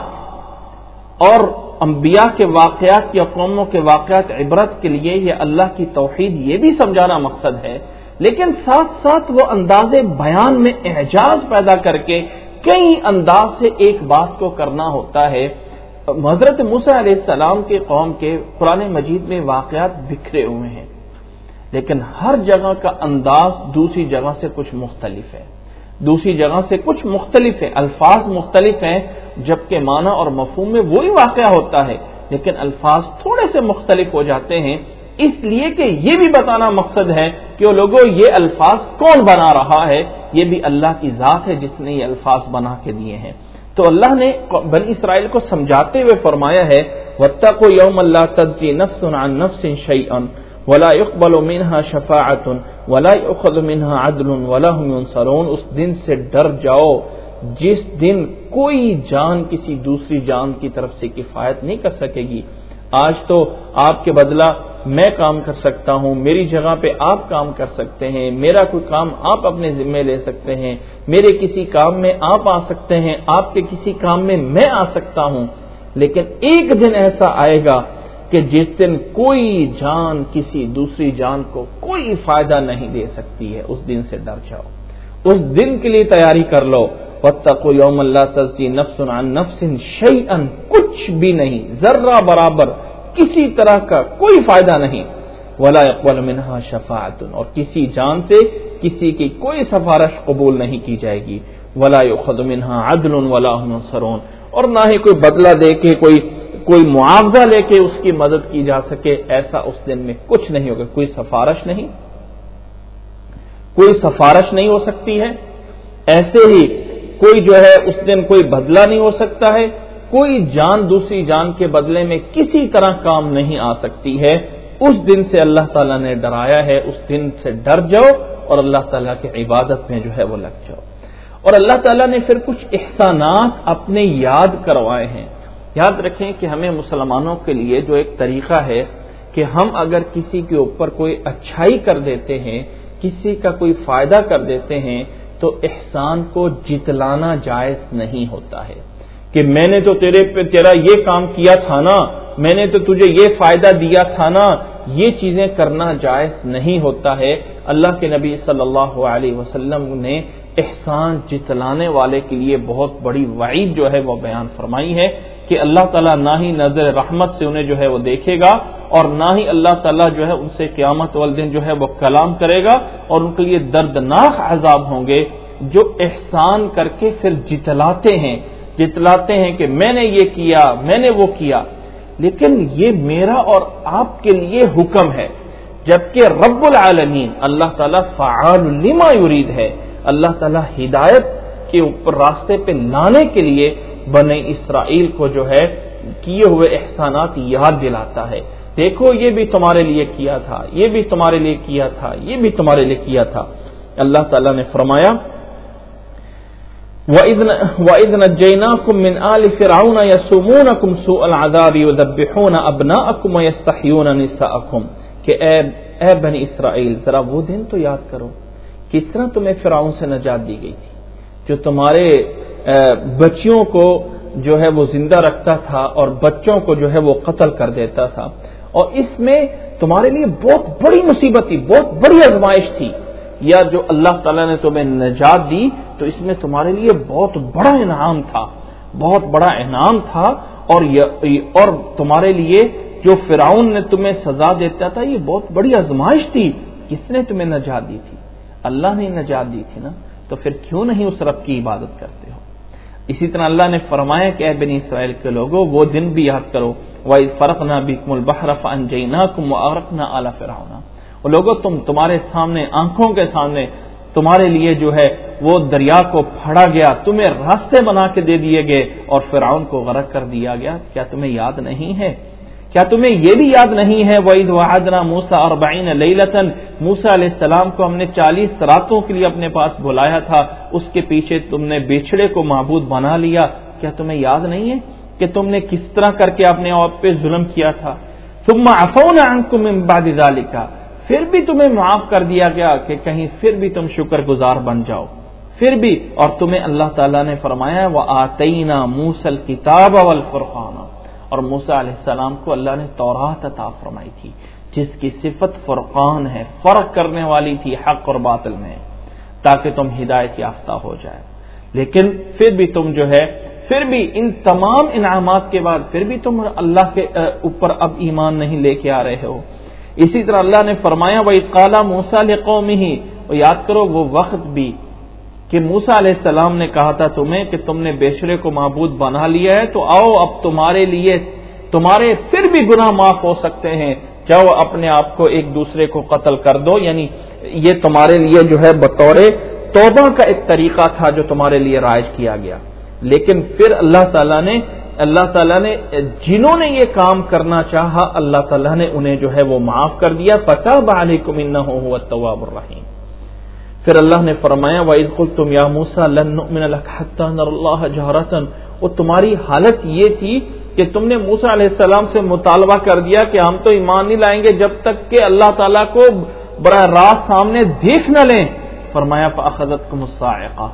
اور انبیاء کے واقعات یا قوموں کے واقعات عبرت کے لیے یہ اللہ کی توحید یہ بھی سمجھانا مقصد ہے، لیکن ساتھ ساتھ وہ انداز بیان میں اعجاز پیدا کر کے کئی انداز سے ایک بات کو کرنا ہوتا ہے. حضرت موسیٰ علیہ السلام کے قوم کے قرآن مجید میں واقعات بکھرے ہوئے ہیں، لیکن ہر جگہ کا انداز دوسری جگہ سے کچھ مختلف ہے، دوسری جگہ سے کچھ مختلف ہے، الفاظ مختلف ہیں، جبکہ معنی اور مفہوم میں وہی واقعہ ہوتا ہے لیکن الفاظ تھوڑے سے مختلف ہو جاتے ہیں. اس لیے کہ یہ بھی بتانا مقصد ہے کہ وہ لوگوں یہ الفاظ کون بنا رہا ہے، یہ بھی اللہ کی ذات ہے جس نے یہ الفاظ بنا کے دیے ہیں. تو اللہ نے بنی اسرائیل کو سمجھاتے ہوئے فرمایا ہے وَاتَّقُوا يَوْمًا لَا تَجْزِي نَفْسٌ عَن نَفْسٍ شَيْئًا وَلَا يُقْبَلُ مِنْهَا شَفَاعَةٌ وَلَا يُؤْخَذُ مِنْهَا عَدْلٌ وَلَا هُمْ يُنصَرُونَ. اس دن سے ڈر جاؤ جس دن کوئی جان کسی دوسری جان کی طرف سے کفایت نہیں کر سکے گی. آج تو آپ کے بدلہ میں کام کر سکتا ہوں، میری جگہ پہ آپ کام کر سکتے ہیں، میرا کوئی کام آپ اپنے ذمے لے سکتے ہیں، میرے کسی کام میں آپ آ سکتے ہیں، آپ کے کسی کام میں میں آ سکتا ہوں. لیکن ایک دن ایسا آئے گا کہ جس دن کوئی جان کسی دوسری جان کو کوئی فائدہ نہیں دے سکتی ہے. اس دن سے ڈر جاؤ، اس دن کے لیے تیاری کر لو. وَاتَّقُوا يَوْمًا لَا تَجْزِي نَفْسٌ عَن نَفْسٍ شَيْئًا، کچھ بھی نہیں، ذرہ برابر کسی طرح کا کوئی فائدہ نہیں. وَلَا يَقْبَلُ مِنْهَا شَفَاعَةٌ، اور کسی جان سے کسی کی کوئی سفارش قبول نہیں کی جائے گی. وَلَا يُؤْخَذُ مِنْهَا عَدْلٌ وَلَا هُمْ يُنصَرُونَ، اور نہ ہی کوئی بدلہ دے کے کوئی کوئی معاوضہ لے کے اس کی مدد کی جا سکے. ایسا اس دن میں کچھ نہیں ہوگا، کوئی سفارش نہیں، کوئی سفارش نہیں ہو سکتی ہے. ایسے ہی کوئی جو ہے اس دن کوئی بدلہ نہیں ہو سکتا ہے، کوئی جان دوسری جان کے بدلے میں کسی طرح کام نہیں آ سکتی ہے. اس دن سے اللہ تعالیٰ نے ڈرایا ہے، اس دن سے ڈر جاؤ اور اللہ تعالیٰ کی عبادت میں جو ہے وہ لگ جاؤ. اور اللہ تعالیٰ نے پھر کچھ احسانات اپنے یاد کروائے ہیں. یاد رکھیں کہ ہمیں مسلمانوں کے لیے جو ایک طریقہ ہے کہ ہم اگر کسی کے اوپر کوئی اچھائی کر دیتے ہیں، کسی کا کوئی فائدہ کر دیتے ہیں، تو احسان کو جتلانا جائز نہیں ہوتا ہے کہ میں نے تو تیرے پہ تیرا یہ کام کیا تھا نا، میں نے تو تجھے یہ فائدہ دیا تھا نا، یہ چیزیں کرنا جائز نہیں ہوتا ہے۔ اللہ کے نبی صلی اللہ علیہ وسلم نے احسان جتلانے والے کے لیے بہت بڑی وعید جو ہے وہ بیان فرمائی ہے کہ اللہ تعالیٰ نہ ہی نظر رحمت سے انہیں جو ہے وہ دیکھے گا اور نہ ہی اللہ تعالیٰ جو ہے ان سے قیامت والدین جو ہے وہ کلام کرے گا، اور ان کے لیے دردناک عذاب ہوں گے جو احسان کر کے پھر جتلاتے ہیں جتلاتے ہیں کہ میں نے یہ کیا، میں نے وہ کیا، لیکن یہ میرا اور آپ کے لیے حکم ہے، جبکہ رب العالمین اللہ تعالیٰ فعال لما یرید ہے۔ اللہ تعالیٰ ہدایت کے اوپر راستے پہ لانے کے لیے بنی اسرائیل کو جو ہے کیے ہوئے احسانات یاد دلاتا ہے، دیکھو یہ بھی تمہارے لیے کیا تھا، یہ بھی تمہارے لیے کیا تھا، یہ بھی تمہارے لیے کیا تھا۔ اللہ تعالیٰ نے فرمایا وَإِذْ نَجَّيْنَاكُمْ مِنْ آلِ فِرْعَوْنَ يَسُومُونَكُمْ سُوءَ الْعَذَابِ وَيُذَبِّحُونَ أَبْنَاءَكُمْ وَيَسْتَحْيُونَ نِسَاءَكُمْ کہ اے اے بنی اسرائیل ذرا وہ دن تو یاد کرو کس طرح تمہیں فرعون سے نجات دی گئی تھی، جو تمہارے بچیوں کو جو ہے وہ زندہ رکھتا تھا اور بچوں کو جو ہے وہ قتل کر دیتا تھا، اور اس میں تمہارے لیے بہت بڑی مصیبت تھی، بہت بڑی آزمائش تھی، یا جو اللہ تعالیٰ نے تمہیں نجات دی تو اس میں تمہارے لیے بہت بڑا انعام تھا، بہت بڑا انعام تھا، اور اور تمہارے لیے جو فرعون نے تمہیں سزا دیتا تھا یہ بہت بڑی آزمائش تھی۔ کس نے تمہیں نجات دی تھی؟ اللہ نے نجات دی تھی نا، تو پھر کیوں نہیں اس رب کی عبادت کرتے ہو؟ اسی طرح اللہ نے فرمایا کہ اے بنی اسرائیل کے لوگوں وہ دن بھی یاد کرو وَإِذْ فَرَقْنَا بِكُمُ الْبَحْرَ فَأَنْجَيْنَاكُمْ وَأَغْرَقْنَا آلَ فِرْعَوْنَ، وہ لوگوں تم تمہارے سامنے آنکھوں کے سامنے تمہارے لیے جو ہے وہ دریا کو پھاڑا گیا، تمہیں راستے بنا کے دے دیے گئے اور فرعون کو غرق کر دیا گیا۔ کیا تمہیں یاد نہیں ہے؟ کیا تمہیں یہ بھی یاد نہیں ہے وَإِذْ وَعَدْنَا مُوسَىٰ أَرْبَعِينَ لَيْلَةً موسیٰ علیہ السلام کو ہم نے چالیس راتوں کے لیے اپنے پاس بلایا تھا، اس کے پیچھے تم نے بیچڑے کو معبود بنا لیا۔ کیا تمہیں یاد نہیں ہے کہ تم نے کس طرح کر کے اپنے آپ پہ ظلم کیا تھا؟ ثُمَّ عَفَوْنَا عَنْكُم مِّن بَعْدِ ذَلِكَ، پھر بھی تمہیں معاف کر دیا گیا کہ کہیں پھر بھی تم شکر گزار بن جاؤ، پھر بھی، اور تمہیں اللہ تعالیٰ نے فرمایا وَآتَيْنَا مُوسَى الْكِتَابَ وَالْفُرْقَانَ، اور موسیٰ علیہ السلام کو اللہ نے تورات عطا فرمائی تھی جس کی صفت فرقان ہے، فرق کرنے والی تھی حق اور باطل میں، تاکہ تم ہدایت یافتہ ہو جائے۔ لیکن پھر بھی تم جو ہے پھر بھی ان تمام انعامات کے بعد پھر بھی تم اللہ کے اوپر اب ایمان نہیں لے کے آ رہے ہو۔ اسی طرح اللہ نے فرمایا وَإِذْ قَالَ مُوسَىٰ لِقَوْمِهِ، اور یاد کرو وہ وقت بھی کہ موسیٰ علیہ السلام نے کہا تھا تمہیں کہ تم نے بیشرے کو معبود بنا لیا ہے، تو آؤ اب تمہارے لیے تمہارے پھر بھی گناہ معاف ہو سکتے ہیں، جاؤ اپنے آپ کو ایک دوسرے کو قتل کر دو، یعنی یہ تمہارے لیے جو ہے بطور توبہ کا ایک طریقہ تھا جو تمہارے لیے رائج کیا گیا۔ لیکن پھر اللہ تعالیٰ نے اللہ تعالیٰ نے جنہوں نے یہ کام کرنا چاہا اللہ تعالیٰ نے انہیں جو ہے وہ معاف کر دیا۔ فَتَابَ عَلَيْكُمْ إِنَّهُ هُوَ التَّوَّابُ الرَّحِيمُ۔ پھر اللہ نے فرمایا وَإِذْ قُلْتُمْ يَا مُوسَىٰ لَن نُّؤْمِنَ لَكَ حَتَّىٰ نَرَى اللَّهَ جَهْرَةً، اور تمہاری حالت یہ تھی کہ تم نے موسیٰ علیہ السلام سے مطالبہ کر دیا کہ ہم تو ایمان نہیں لائیں گے جب تک کہ اللہ تعالیٰ کو براہ راست سامنے دیکھ نہ لیں۔ فرمایا فَأَخَذَتْكُمُ الصَّاعِقَةُ،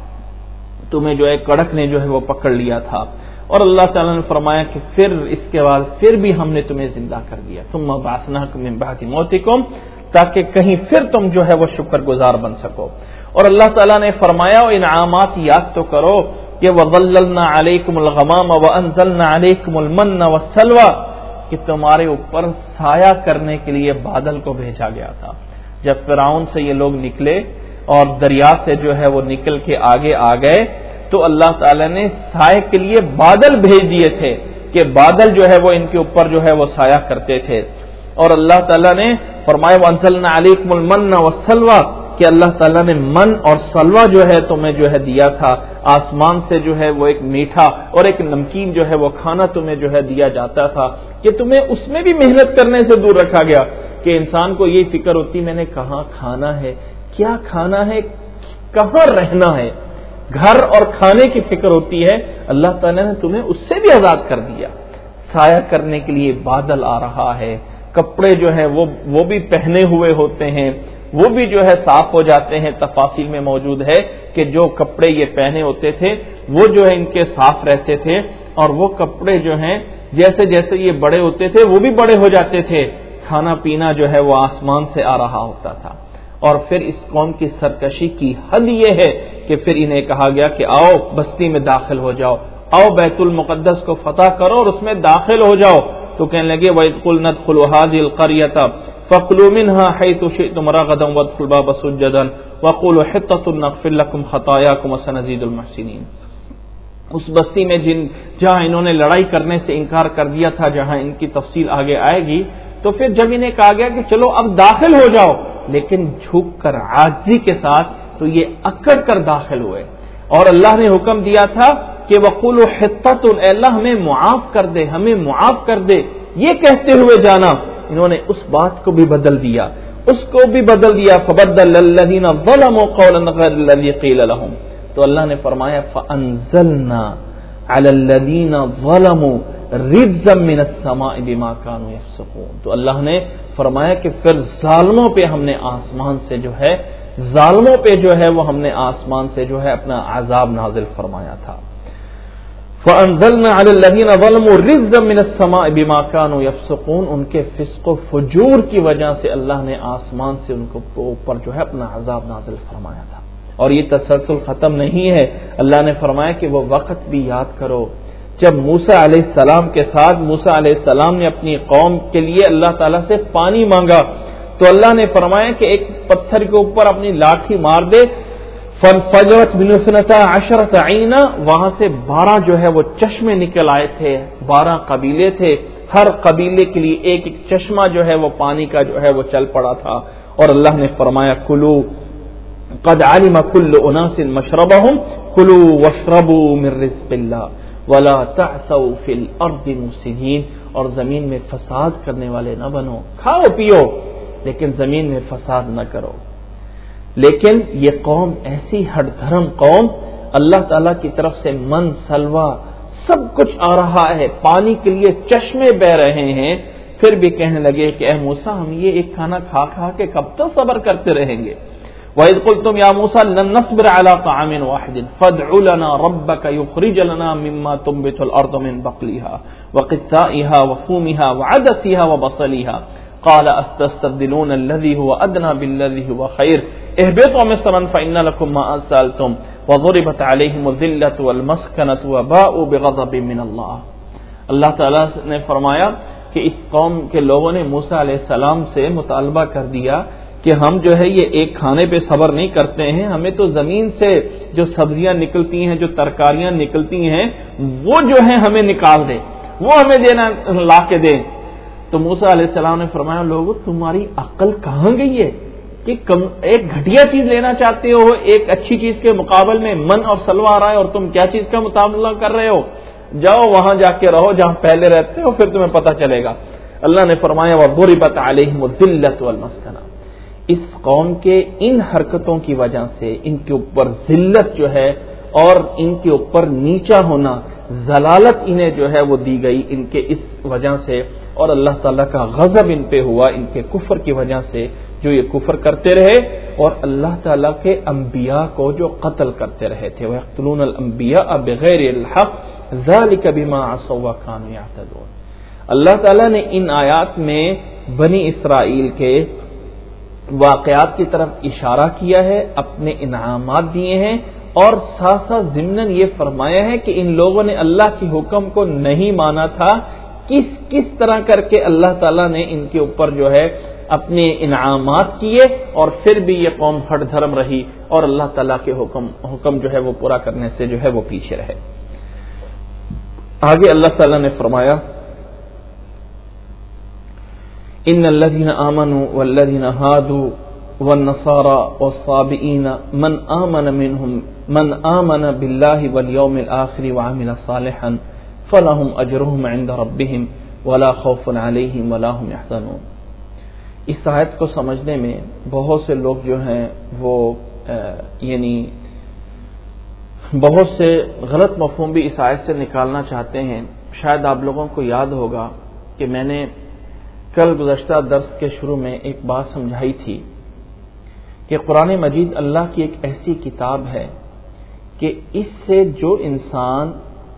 تمہیں جو ہے کڑک نے جو ہے وہ پکڑ لیا تھا، اور اللہ تعالیٰ نے فرمایا کہ پھر اس کے بعد پھر بھی ہم نے تمہیں زندہ کر دیا، ثُمَّ بَعَثْنَاكُم مِّن بَعْدِ مَوْتِكُمْ، تاکہ کہیں پھر تم جو ہے وہ شکر گزار بن سکو۔ اور اللہ تعالیٰ نے فرمایا انعامات یاد تو کرو کہ وَظَلَّلْنَا عَلَيْكُمُ الْغَمَامَ وَأَنزَلْنَا عَلَيْكُمُ الْمَنَّ وَالسَّلْوَىٰ، کہ تمہارے اوپر سایہ کرنے کے لیے بادل کو بھیجا گیا تھا۔ جب فرعون سے یہ لوگ نکلے اور دریا سے جو ہے وہ نکل کے آگے آ گئے تو اللہ تعالیٰ نے سائے کے لیے بادل بھیج دیے تھے کہ بادل جو ہے وہ ان کے اوپر جو ہے وہ سایہ کرتے تھے۔ اور اللہ تعالیٰ نے فرمایا وَأَنزَلْنَا عَلَيْكُمُ الْمَنَّ وَالسَّلْوَىٰ، کہ اللہ تعالیٰ نے من اور سلوہ جو ہے تمہیں جو ہے دیا تھا، آسمان سے جو ہے وہ ایک میٹھا اور ایک نمکین جو ہے وہ کھانا تمہیں جو ہے دیا جاتا تھا کہ تمہیں اس میں بھی محنت کرنے سے دور رکھا گیا کہ انسان کو یہ فکر ہوتی میں نے کہاں کھانا ہے، کیا کھانا ہے، کہاں رہنا ہے، گھر اور کھانے کی فکر ہوتی ہے۔ اللہ تعالیٰ نے تمہیں اس سے بھی آزاد کر دیا۔ سایہ کرنے کے لیے بادل آ رہا ہے، کپڑے جو ہے وہ وہ بھی پہنے ہوئے ہوتے ہیں، وہ بھی جو ہے صاف ہو جاتے ہیں۔ تفاصیل میں موجود ہے کہ جو کپڑے یہ پہنے ہوتے تھے وہ جو ہے ان کے صاف رہتے تھے، اور وہ کپڑے جو ہیں جیسے جیسے یہ بڑے ہوتے تھے وہ بھی بڑے ہو جاتے تھے، کھانا پینا جو ہے وہ آسمان سے آ رہا ہوتا تھا. اور پھر اس قوم کی سرکشی کی حد یہ ہے کہ پھر انہیں کہا گیا کہ آؤ بستی میں داخل ہو جاؤ، آؤ بیت المقدس کو فتح کرو اور اس میں داخل ہو جاؤ. تو کہنے لگے وَإِذْ قُلْنَا ادْخُلُوا هَٰذِهِ الْقَرْيَةَ فَكُلُوا مِنْهَا حَيْثُ شِئْتُمْ رَغَدًا وَادْخُلُوا الْبَابَ سُجَّدًا وَقُولُوا حِطَّةٌ نَغْفِرْ لَكُمْ خَطَايَاكُمْ وَسَنَزِيدُ الْمُحْسِنِينَ. اس بستی میں جن جہاں انہوں نے لڑائی کرنے سے انکار کر دیا تھا، جہاں ان کی تفصیل آگے آئے گی، تو پھر جب انہیں کہا گیا کہ چلو اب داخل ہو جاؤ، لیکن جھک کر عاجزی کے ساتھ، تو یہ اکڑ کر داخل ہوئے. اور اللہ نے حکم دیا تھا کہ وَقُولُوا حِطَّةٌ، اے اللہ ہمیں معاف کر دے، ہمیں معاف کر دے. یہ کہتے ہوئے جانا، انہوں نے اس بات کو بھی بدل دیا، اس کو بھی بدل دیا. فَبَدَّلَ الَّذِينَ ظَلَمُوا قَوْلًا غَيْرَ الَّذِي قِيلَ لَهُمْ. تو اللہ نے فرمایا فَأَنزَلْنَا عَلَى الَّذِينَ ظَلَمُوا رِجْزًا مِّنَ السَّمَاءِ بِمَا كَانُوا يَفْسُقُونَ. تو اللہ نے فرمایا کہ پھر ظالموں پہ ہم نے آسمان سے جو ہے ظالموں پہ جو ہے وہ ہم نے آسمان سے جو ہے اپنا عذاب نازل فرمایا تھا. فَأَنزَلْنَا عَلَى الَّذِينَ ظَلَمُوا رِجْزًا مِّنَ السَّمَاءِ بِمَا كَانُوا يَفْسُقُونَ. ان کے فسق و فجور کی وجہ سے اللہ نے آسمان سے ان کو اوپر جو ہے اپنا عذاب نازل فرمایا تھا. اور یہ تسلسل ختم نہیں ہے. اللہ نے فرمایا کہ وہ وقت بھی یاد کرو جب موسیٰ علیہ السلام کے ساتھ موسیٰ علیہ السلام نے اپنی قوم کے لیے اللہ تعالیٰ سے پانی مانگا، تو اللہ نے فرمایا کہ ایک پتھر کے اوپر اپنی لاٹھی مار دے، فَانْفَجَرَتْ مِنْهُ اثْنَتَا عَشْرَةَ عَيْنًا، وہاں سے بارہ جو ہے وہ چشمے نکل آئے تھے. بارہ قبیلے تھے، ہر قبیلے کے لیے ایک ایک چشمہ جو ہے وہ پانی کا جو ہے وہ چل پڑا تھا. اور اللہ نے فرمایا کلو قد علم كل اناس مشربهم كلوا واشربوا من رزق الله ولا تعثوا في الارض مفسدين. اور زمین میں فساد کرنے والے نہ بنو، کھاؤ پیو لیکن زمین میں فساد نہ کرو. لیکن یہ قوم ایسی ہٹ دھرم قوم، اللہ تعالیٰ کی طرف سے من سلوا سب کچھ آ رہا ہے، پانی کے لیے چشمے بہ رہے ہیں، پھر بھی کہنے لگے کہ اے موسیٰ ہم یہ ایک کھانا کھا کھا کے کب تک صبر کرتے رہیں گے. وَإِذْ قُلْتُمْ يَا مُوسَىٰ لَن نَّصْبِرَ عَلَىٰ طَعَامٍ وَاحِدٍ فَادْعُ لَنَا رَبَّكَ يُخْرِجْ لَنَا مِمَّا تُنبِتُ الْأَرْضُ مِن بَقْلِهَا وَقِثَّائِهَا وَفُومِهَا وَعَدَسِهَا وَبَصَلِهَا قَالَ أَسْتَسْتَبْدِلُونَ الَّذِي هُوَ أَدْنَىٰ بِالَّذِي هُوَ خَيْرٌ اهْبِطُوا مِصْرًا فَإِنَّ لَكُم مَّا سَأَلْتُمْ وَضُرِبَتْ عَلَيْهِمُ الذِّلَّةُ وَالْمَسْكَنَةُ وَبَاءُوا بِغَضَبٍ مِّنَ اللَّهِ. اللہ تعالیٰ نے فرمایا کہ اس قوم کے لوگوں نے موسیٰ علیہ السلام سے مطالبہ کر دیا کہ ہم جو ہے یہ ایک کھانے پہ صبر نہیں کرتے ہیں، ہمیں تو زمین سے جو سبزیاں نکلتی ہیں، جو ترکاریاں نکلتی ہیں، وہ جو ہے ہمیں نکال دے، وہ ہمیں دینا لا کے دے. تو موسیٰ علیہ السلام نے فرمایا لوگو تمہاری عقل کہاں گئی ہے کہ کم ایک گھٹیا چیز لینا چاہتے ہو ایک اچھی چیز کے مقابل میں من اور سلوا آ رہا ہے، اور تم کیا چیز کا مطالبہ کر رہے ہو؟ جاؤ وہاں جا کے رہو جہاں پہلے رہتے ہو، پھر تمہیں پتہ چلے گا. اللہ نے فرمایا وَضُرِبَتْ عَلَيْهِمُ الذِّلَّةُ وَالْمَسْكَنَةُ. اس قوم کے ان حرکتوں کی وجہ سے ان کے اوپر ذلت جو ہے اور ان کے اوپر نیچا ہونا، ذلالت انہیں جو ہے وہ دی گئی ان کے اس وجہ سے، اور اللہ تعالیٰ کا غضب ان پہ ہوا ان کے کفر کی وجہ سے جو یہ کفر کرتے رہے، اور اللہ تعالیٰ کے انبیاء کو جو قتل کرتے رہے تھے. وَيَقْتُلُونَ الْأَنبِيَاءَ بِغَيْرِ الْحَقِّ ذَلِكَ بِمَا عَصَوْا وَكَانُوا يَعْتَدُونَ. اللہ تعالیٰ نے ان آیات میں بنی اسرائیل کے واقعات کی طرف اشارہ کیا ہے، اپنے انعامات دیے ہیں، اور ساتھ ساتھ ضمناً یہ فرمایا ہے کہ ان لوگوں نے اللہ کے حکم کو نہیں مانا تھا، کس کس طرح کر کے اللہ تعالیٰ نے ان کے اوپر جو ہے اپنے انعامات کیے، اور پھر بھی یہ قوم ہٹ دھرم رہی اور اللہ تعالیٰ کے حکم حکم جو ہے وہ پورا کرنے سے جو ہے وہ پیچھے رہے. آگے اللہ تعالیٰ نے فرمایا ان الذين آمنوا والذين هادوا والنصارى والصابئين من آمن منهم من آمن بالله واليوم الآخر وعمل صالحا فلهم أجرهم عند ربهم ولا خوف عليهم ولا هم يحزنون. اس آیت کو سمجھنے میں بہت سے لوگ جو ہیں وہ یعنی بہت سے غلط مفہوم بھی اس آیت سے نکالنا چاہتے ہیں. شاید آپ لوگوں کو یاد ہوگا کہ میں نے کل گزشتہ درس کے شروع میں ایک بات سمجھائی تھی کہ قرآن مجید اللہ کی ایک ایسی کتاب ہے کہ اس سے جو انسان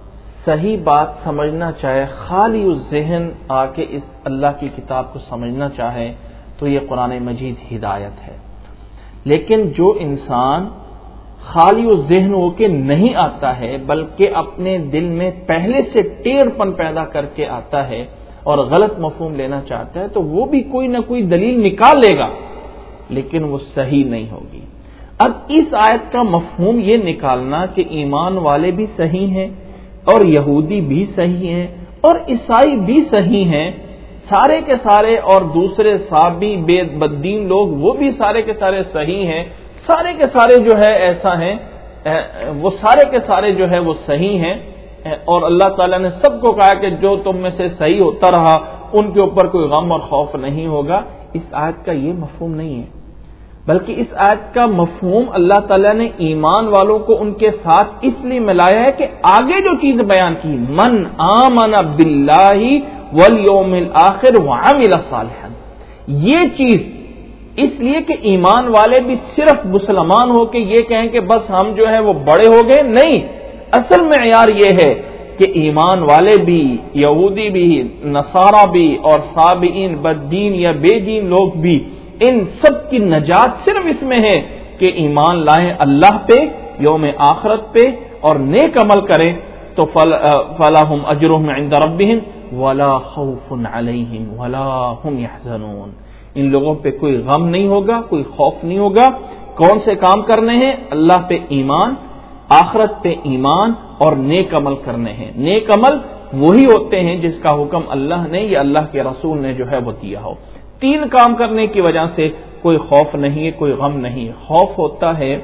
صحیح بات سمجھنا چاہے، خالی اس ذہن آ کے اس اللہ کی کتاب کو سمجھنا چاہے تو یہ قرآن مجید ہدایت ہے. لیکن جو انسان خالی اس ذہن ہو کے نہیں آتا ہے بلکہ اپنے دل میں پہلے سے ٹیڑھ پن پیدا کر کے آتا ہے اور غلط مفہوم لینا چاہتا ہے تو وہ بھی کوئی نہ کوئی دلیل نکال لے گا لیکن وہ صحیح نہیں ہوگی. اب اس آیت کا مفہوم یہ نکالنا کہ ایمان والے بھی صحیح ہیں اور یہودی بھی صحیح ہیں اور عیسائی بھی صحیح ہیں، سارے کے سارے، اور دوسرے صابی بے بدین لوگ وہ بھی سارے کے سارے صحیح ہیں، سارے کے سارے جو ہے ایسا ہیں، وہ سارے کے سارے جو ہے وہ صحیح ہیں، اور اللہ تعالیٰ نے سب کو کہا کہ جو تم میں سے صحیح ہوتا رہا ان کے اوپر کوئی غم اور خوف نہیں ہوگا. اس آیت کا یہ مفہوم نہیں ہے، بلکہ اس آیت کا مفہوم اللہ تعالیٰ نے ایمان والوں کو ان کے ساتھ اس لیے ملایا ہے کہ آگے جو چیز بیان کی، من آمن باللہ والیوم الآخر وعمل صالحا، یہ چیز اس لیے کہ ایمان والے بھی صرف مسلمان ہو کے یہ کہیں کہ بس ہم جو ہے وہ بڑے ہو گئے، نہیں، اصل معیار یہ ہے کہ ایمان والے بھی، یہودی بھی، نصارہ بھی اور صابئین بددین یا بے دین لوگ بھی، ان سب کی نجات صرف اس میں ہے کہ ایمان لائیں اللہ پہ، یوم آخرت پہ، اور نیک عمل کریں تو فَلَهُمْ أَجْرُهُمْ عِنْدَ رَبِّهِمْ وَلَا خَوْفٌ عَلَيْهِمْ وَلَا هُمْ يَحْزَنُونَ. ان لوگوں پہ کوئی غم نہیں ہوگا، کوئی خوف نہیں ہوگا. کون سے کام کرنے ہیں؟ اللہ پہ ایمان، آخرت پہ ایمان اور نیک عمل کرنے ہیں. نیک عمل وہی ہوتے ہیں جس کا حکم اللہ نے یا اللہ کے رسول نے جو ہے وہ دیا ہو. تین کام کرنے کی وجہ سے کوئی خوف نہیں ہے، کوئی غم نہیں ہے. خوف ہوتا ہے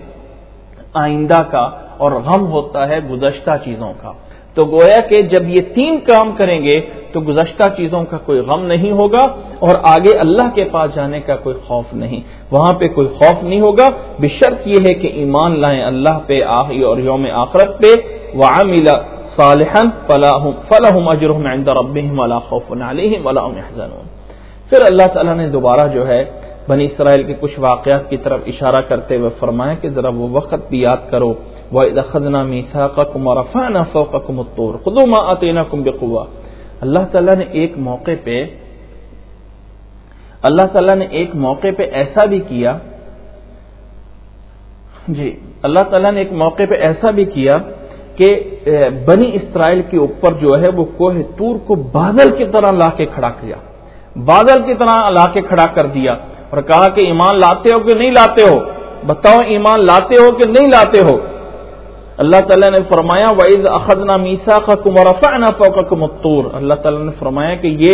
آئندہ کا اور غم ہوتا ہے گزشتہ چیزوں کا. تو گویا کہ جب یہ تین کام کریں گے تو گزشتہ چیزوں کا کوئی غم نہیں ہوگا اور آگے اللہ کے پاس جانے کا کوئی خوف نہیں، وہاں پہ کوئی خوف نہیں ہوگا، بشرط یہ ہے کہ ایمان لائیں اللہ پہ اور یوم آخرت پہ. وعمل صالحا فلہم اجرہم عند ربہم ولا خوف علیہم ولا هم يحزنون. پھر اللہ تعالیٰ نے دوبارہ جو ہے بنی اسرائیل کے کچھ واقعات کی طرف اشارہ کرتے ہوئے فرمایا کہ ذرا وہ وقت بھی یاد کرو. وَإِذْ أَخَذْنَا مِيثَاقَكُمْ وَرَفَعْنَا فَوْقَكُمُ الطُّورَ خُذُوا مَا آتَيْنَاكُمْ بِقُوَّةٍ. اللہ تعالیٰ نے ایک موقع پہ اللہ تعالیٰ نے ایک موقع پہ ایسا بھی کیا جی اللہ تعالیٰ نے ایک موقع پہ ایسا بھی کیا کہ بنی اسرائیل کے اوپر جو ہے وہ کوہ طور کو بادل کی طرح لا کے کھڑا کیا، بادل کی طرح لا کے کھڑا کر دیا اور کہا کہ ایمان لاتے ہو کہ نہیں لاتے ہو، بتاؤ ایمان لاتے ہو کہ نہیں لاتے ہو. اللہ تعالیٰ نے فرمایا وَإِذْ أَخَذْنَا مِيثَاقَكُمْ وَرَفَعْنَا فَوْقَكُمُ الطُّورَ. اللہ تعالیٰ نے فرمایا کہ یہ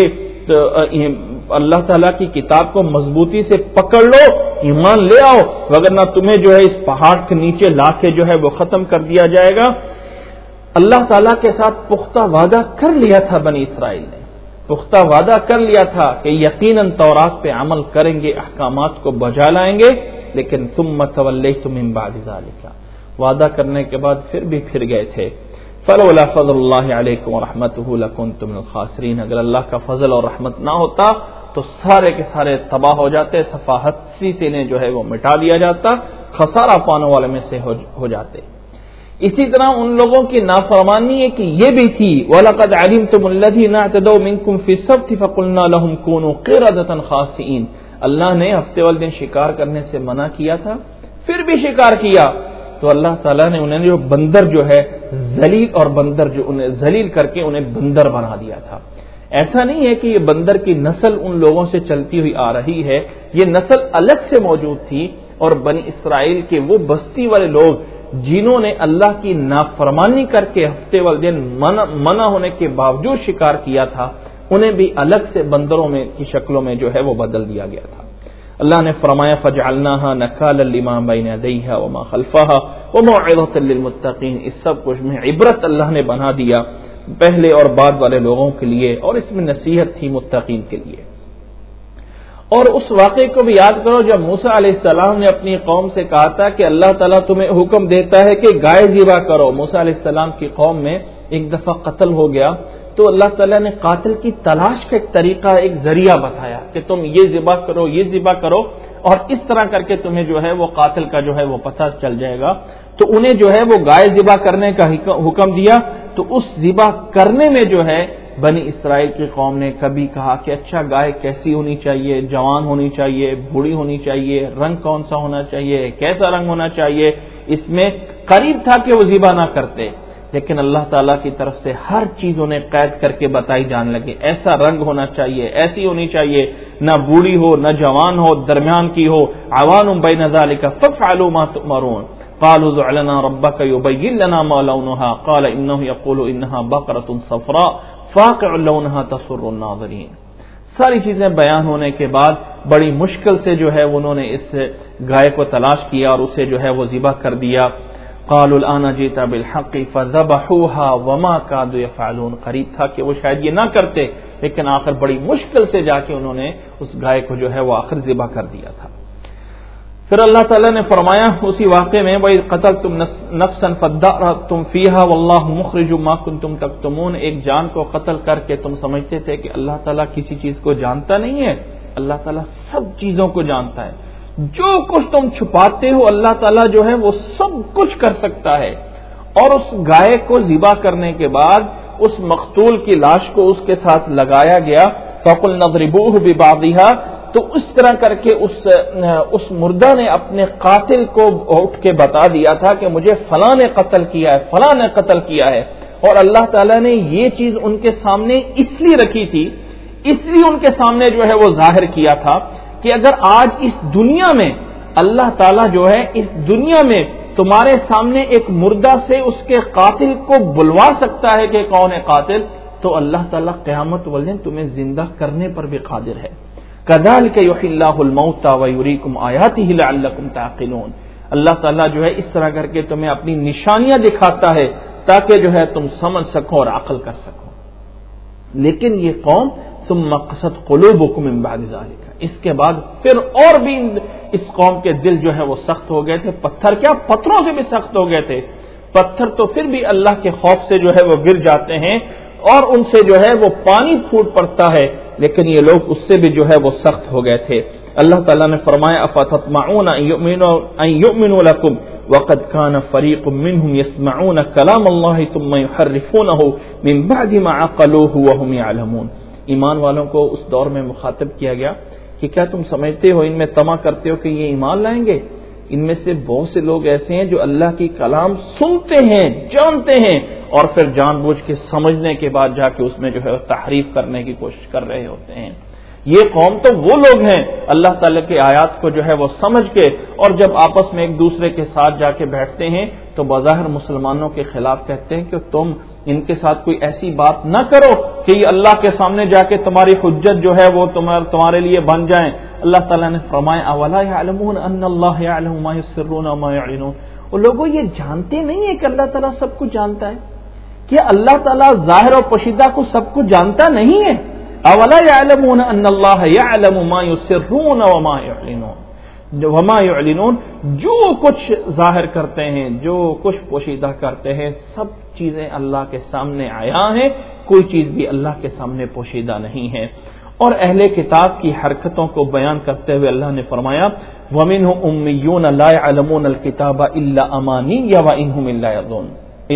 اللہ تعالیٰ کی کتاب کو مضبوطی سے پکڑ لو، ایمان لے آؤ، وگرنہ تمہیں جو ہے اس پہاڑ کے نیچے لا کے جو ہے وہ ختم کر دیا جائے گا. اللہ تعالیٰ کے ساتھ پختہ وعدہ کر لیا تھا بنی اسرائیل نے، پختہ وعدہ کر لیا تھا کہ یقیناً تورات پہ عمل کریں گے، احکامات کو بجا لائیں گے، لیکن ثم تولیتم من بعد ذلک، وعدہ کرنے کے بعد پھر بھی پھر گئے تھے. فلولا فضل اللہ علیکم ورحمتہ لکنتم من الخاسرین. اگر اللہ کا فضل اور رحمت نہ ہوتا تو سارے کے سارے تباہ ہو جاتے، صفاحت سی سے انہیں جو ہے وہ مٹا دیا جاتا، خسارہ پانے والے میں سے ہو جاتے. اسی طرح ان لوگوں کی نافرمانی ہے کہ یہ بھی تھی وَلَقَدْ عَلِمْتُمُ الَّذِينَ اعْتَدَوْا مِنْكُمْ فِي السَّبْتِ فَقُلْنَا لَهُمْ كُونُوا قِرَدَةً خَاسِئِينَ. اللہ نے ہفتے والے دن شکار کرنے سے منع کیا تھا، پھر بھی شکار کیا تو اللہ تعالیٰ نے انہیں جو بندر جو ہے ذلیل اور بندر جو انہیں ذلیل کر کے انہیں بندر بنا دیا تھا. ایسا نہیں ہے کہ یہ بندر کی نسل ان لوگوں سے چلتی ہوئی آ رہی ہے، یہ نسل الگ سے موجود تھی اور بنی اسرائیل کے وہ بستی والے لوگ جنہوں نے اللہ کی نافرمانی کر کے ہفتے والے دن منع, منع ہونے کے باوجود شکار کیا تھا، انہیں بھی الگ سے بندروں میں کی شکلوں میں جو ہے وہ بدل دیا گیا تھا. اللہ نے فرمایا فجعلناها نکالا لما بین یدیها وما خلفها وموعظۃ للمتقین. اس سب کچھ میں عبرت اللہ نے بنا دیا پہلے اور بعد والے لوگوں کے لیے، اور اس میں نصیحت تھی متقین کے لیے. اور اس واقعے کو بھی یاد کرو جب موسیٰ علیہ السلام نے اپنی قوم سے کہا تھا کہ اللہ تعالیٰ تمہیں حکم دیتا ہے کہ گائے ذبح کرو. موسیٰ علیہ السلام کی قوم میں ایک دفعہ قتل ہو گیا تو اللہ تعالیٰ نے قاتل کی تلاش کا ایک طریقہ، ایک ذریعہ بتایا کہ تم یہ ذبح کرو، یہ ذبح کرو، اور اس طرح کر کے تمہیں جو ہے وہ قاتل کا جو ہے وہ پتہ چل جائے گا. تو انہیں جو ہے وہ گائے ذبح کرنے کا حکم دیا. تو اس ذبح کرنے میں جو ہے بنی اسرائیل کی قوم نے کبھی کہا کہ اچھا گائے کیسی ہونی چاہیے، جوان ہونی چاہیے، بوڑھی ہونی چاہیے، رنگ کون سا ہونا چاہیے، کیسا رنگ ہونا چاہیے، اس میں قریب تھا کہ وہ ذبح نہ کرتے، لیکن اللہ تعالیٰ کی طرف سے ہر چیز انہیں قید کر کے بتائی جانے لگے، ایسا رنگ ہونا چاہیے، ایسی ہونی چاہیے، نہ بوڑھی ہو نہ جوان ہو، درمیان کی ہو، عوان بین ذالک فافعلوا ما تؤمرون قالوا ادع لنا ربك يبين لنا ما لونها قال انه يقول انها بقرة صفراء فاقع لونها تسر الناظرين۔ ساری چیزیں بیان ہونے کے بعد بڑی مشکل سے جو ہے انہوں نے اس گائے کو تلاش کیا اور اسے جو ہے وہ ذبح کر دیا۔ قالوا الآن جئت بالحق فذبحوها وما كادوا يفعلون، قریب تھا کہ وہ شاید یہ نہ کرتے، لیکن آخر بڑی مشکل سے جا کے انہوں نے اس گائے کو جو ہے وہ آخر ذبح کر دیا تھا۔ پھر اللہ تعالیٰ نے فرمایا اسی واقعے میں وَإِذْ قَتَلْتُمْ نَفْسًا فَادَّارَأْتُمْ فِيهَا وَاللَّهُ مُخْرِجٌ مَا كُنتُمْ تَكْتُمُونَ، ایک جان کو قتل کر کے تم سمجھتے تھے کہ اللہ تعالیٰ کسی چیز کو جانتا نہیں ہے، اللہ تعالیٰ سب چیزوں کو جانتا ہے، جو کچھ تم چھپاتے ہو اللہ تعالیٰ جو ہے وہ سب کچھ کر سکتا ہے۔ اور اس گائے کو ذبح کرنے کے بعد اس مقتول کی لاش کو اس کے ساتھ لگایا گیا، فَقُلْنَا اضْرِبُوهُ بِبَعْضِهَا، تو اس طرح کر کے اس اس مردہ نے اپنے قاتل کو اٹھ کے بتا دیا تھا کہ مجھے فلاں نے قتل کیا ہے، فلاں نے قتل کیا ہے، اور اللہ تعالیٰ نے یہ چیز ان کے سامنے اس لیے رکھی تھی، اس لیے ان کے سامنے جو ہے وہ ظاہر کیا تھا کہ اگر آج اس دنیا میں اللہ تعالیٰ جو ہے اس دنیا میں تمہارے سامنے ایک مردہ سے اس کے قاتل کو بلوا سکتا ہے کہ کون ہے قاتل، تو اللہ تعالیٰ قیامت والے دن تمہیں زندہ کرنے پر بھی قادر ہے۔ كَذَلِكَ يُحْيِي اللَّهُ الْمَوْتَى وَيُرِيكُمْ آيَاتِهِ لَعَلَّكُمْ تَعْقِلُونَ، اللہ تعالیٰ جو ہے اس طرح کر کے تمہیں اپنی نشانیاں دکھاتا ہے تاکہ جو ہے تم سمجھ سکو اور عقل کر سکو۔ لیکن یہ قوم ثُمَّ قَسَتْ قُلُوبُكُم مِّن بَعْدِ ذَلِكَ، اس کے بعد پھر اور بھی اس قوم کے دل جو ہے وہ سخت ہو گئے تھے، پتھر کیا پتھروں سے بھی سخت ہو گئے تھے، پتھر تو پھر بھی اللہ کے خوف سے جو ہے وہ گر جاتے ہیں اور ان سے جو ہے وہ پانی پھوٹ پڑتا ہے، لیکن یہ لوگ اس سے بھی جو ہے وہ سخت ہو گئے تھے۔ اللہ تعالیٰ نے فرمایا افتطمعون ان یؤمنوا لکم وقد کان فریق منهم یسمعون کلام اللہ ثم یحرفونه من بعد ما عقلوه وهم يعلمون، ایمان والوں کو اس دور میں مخاطب کیا گیا کہ کیا تم سمجھتے ہو، ان میں طمع کرتے ہو کہ یہ ایمان لائیں گے؟ ان میں سے بہت سے لوگ ایسے ہیں جو اللہ کی کلام سنتے ہیں، جانتے ہیں، اور پھر جان بوجھ کے سمجھنے کے بعد جا کے اس میں جو ہے تحریف کرنے کی کوشش کر رہے ہوتے ہیں۔ یہ قوم تو وہ لوگ ہیں اللہ تعالیٰ کی آیات کو جو ہے وہ سمجھ کے، اور جب آپس میں ایک دوسرے کے ساتھ جا کے بیٹھتے ہیں تو بظاہر مسلمانوں کے خلاف کہتے ہیں کہ تم ان کے ساتھ کوئی ایسی بات نہ کرو کہ یہ اللہ کے سامنے جا کے تمہاری حجت جو ہے وہ تمہارے لیے بن جائیں۔ اللہ تعالیٰ نے فرمایا اولا یعلمون ان اللہ یعلم ما یسرون وما یعلنون، وہ لوگوں یہ جانتے نہیں ہیں کہ اللہ تعالیٰ سب کچھ جانتا ہے؟ کہ اللہ تعالیٰ ظاہر و پوشیدہ کو سب کچھ جانتا نہیں ہے؟ اولا یعلمون ان اللہ یعلم ما یسرون وما یعلنون، وما یعلنون، جو کچھ ظاہر کرتے ہیں، جو کچھ پوشیدہ کرتے ہیں، سب چیزیں اللہ کے سامنے عیاں ہیں، کوئی چیز بھی اللہ کے سامنے پوشیدہ نہیں ہے۔ اور اہل کتاب کی حرکتوں کو بیان کرتے ہوئے اللہ نے فرمایا وَمِنْهُمْ أُمِّيُّونَ لَا يَعْلَمُونَ الْكِتَابَ إِلَّا أَمَانِيَّ وَإِنْهُمْ إِلَّا يَظُنُّونَ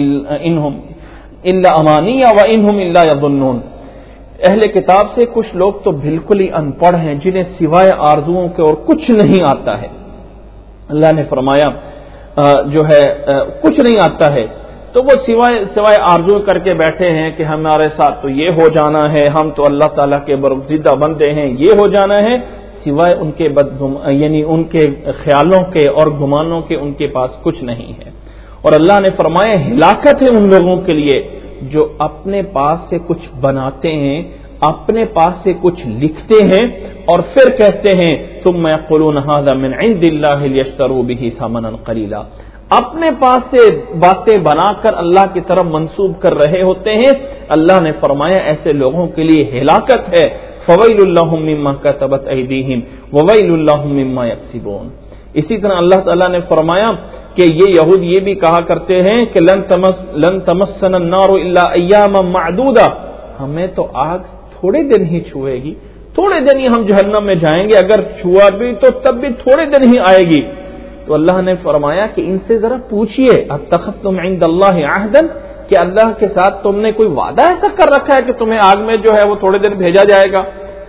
إِلَّا أَمَانِيَّ وَإِنْهُمْ إِلَّا يَظُنُّونَ، اہل کتاب سے کچھ لوگ تو بالکل ہی ان پڑھ ہیں جنہیں سوائے آرزوؤں کے اور کچھ نہیں آتا ہے۔ اللہ نے فرمایا جو ہے کچھ نہیں آتا ہے تو وہ سوائے سوائے آرزو کر کے بیٹھے ہیں کہ ہمارے ساتھ تو یہ ہو جانا ہے، ہم تو اللہ تعالیٰ کے برگزیدہ بندے ہیں، یہ ہو جانا ہے، سوائے ان کے بدگم یعنی ان کے خیالوں کے اور گمانوں کے ان کے پاس کچھ نہیں ہے۔ اور اللہ نے فرمایا ہلاکت ہے ان لوگوں کے لیے جو اپنے پاس سے کچھ بناتے ہیں، اپنے پاس سے کچھ لکھتے ہیں اور پھر کہتے ہیں ثم یقولون ھذا من عند اللہ لیشتروا بہ ثمنا قلیلا، اپنے پاس سے باتیں بنا کر اللہ کی طرف منسوب کر رہے ہوتے ہیں۔ اللہ نے فرمایا ایسے لوگوں کے لیے ہلاکت ہے، فویل لہم مما کتبت ایدیہم وویل لہم مما یکسبون۔ اسی طرح اللہ تعالیٰ نے فرمایا کہ یہ یہود یہ بھی کہا کرتے ہیں کہ لن تمس لن تمسنا النار الا ایاما معدودہ، ہمیں تو آگ تھوڑے دن ہی چھوئے گی، تھوڑے دن ہی ہم جہنم میں جائیں گے، اگر چھوا بھی تو تب بھی تھوڑے دن ہی آئے گی۔ تو اللہ نے فرمایا کہ ان سے ذرا پوچھئے اتخذتم عند اللہ عہدا، کہ اللہ کے ساتھ تم نے کوئی وعدہ ایسا کر رکھا ہے کہ تمہیں آگ میں جو ہے وہ تھوڑے دن بھیجا جائے گا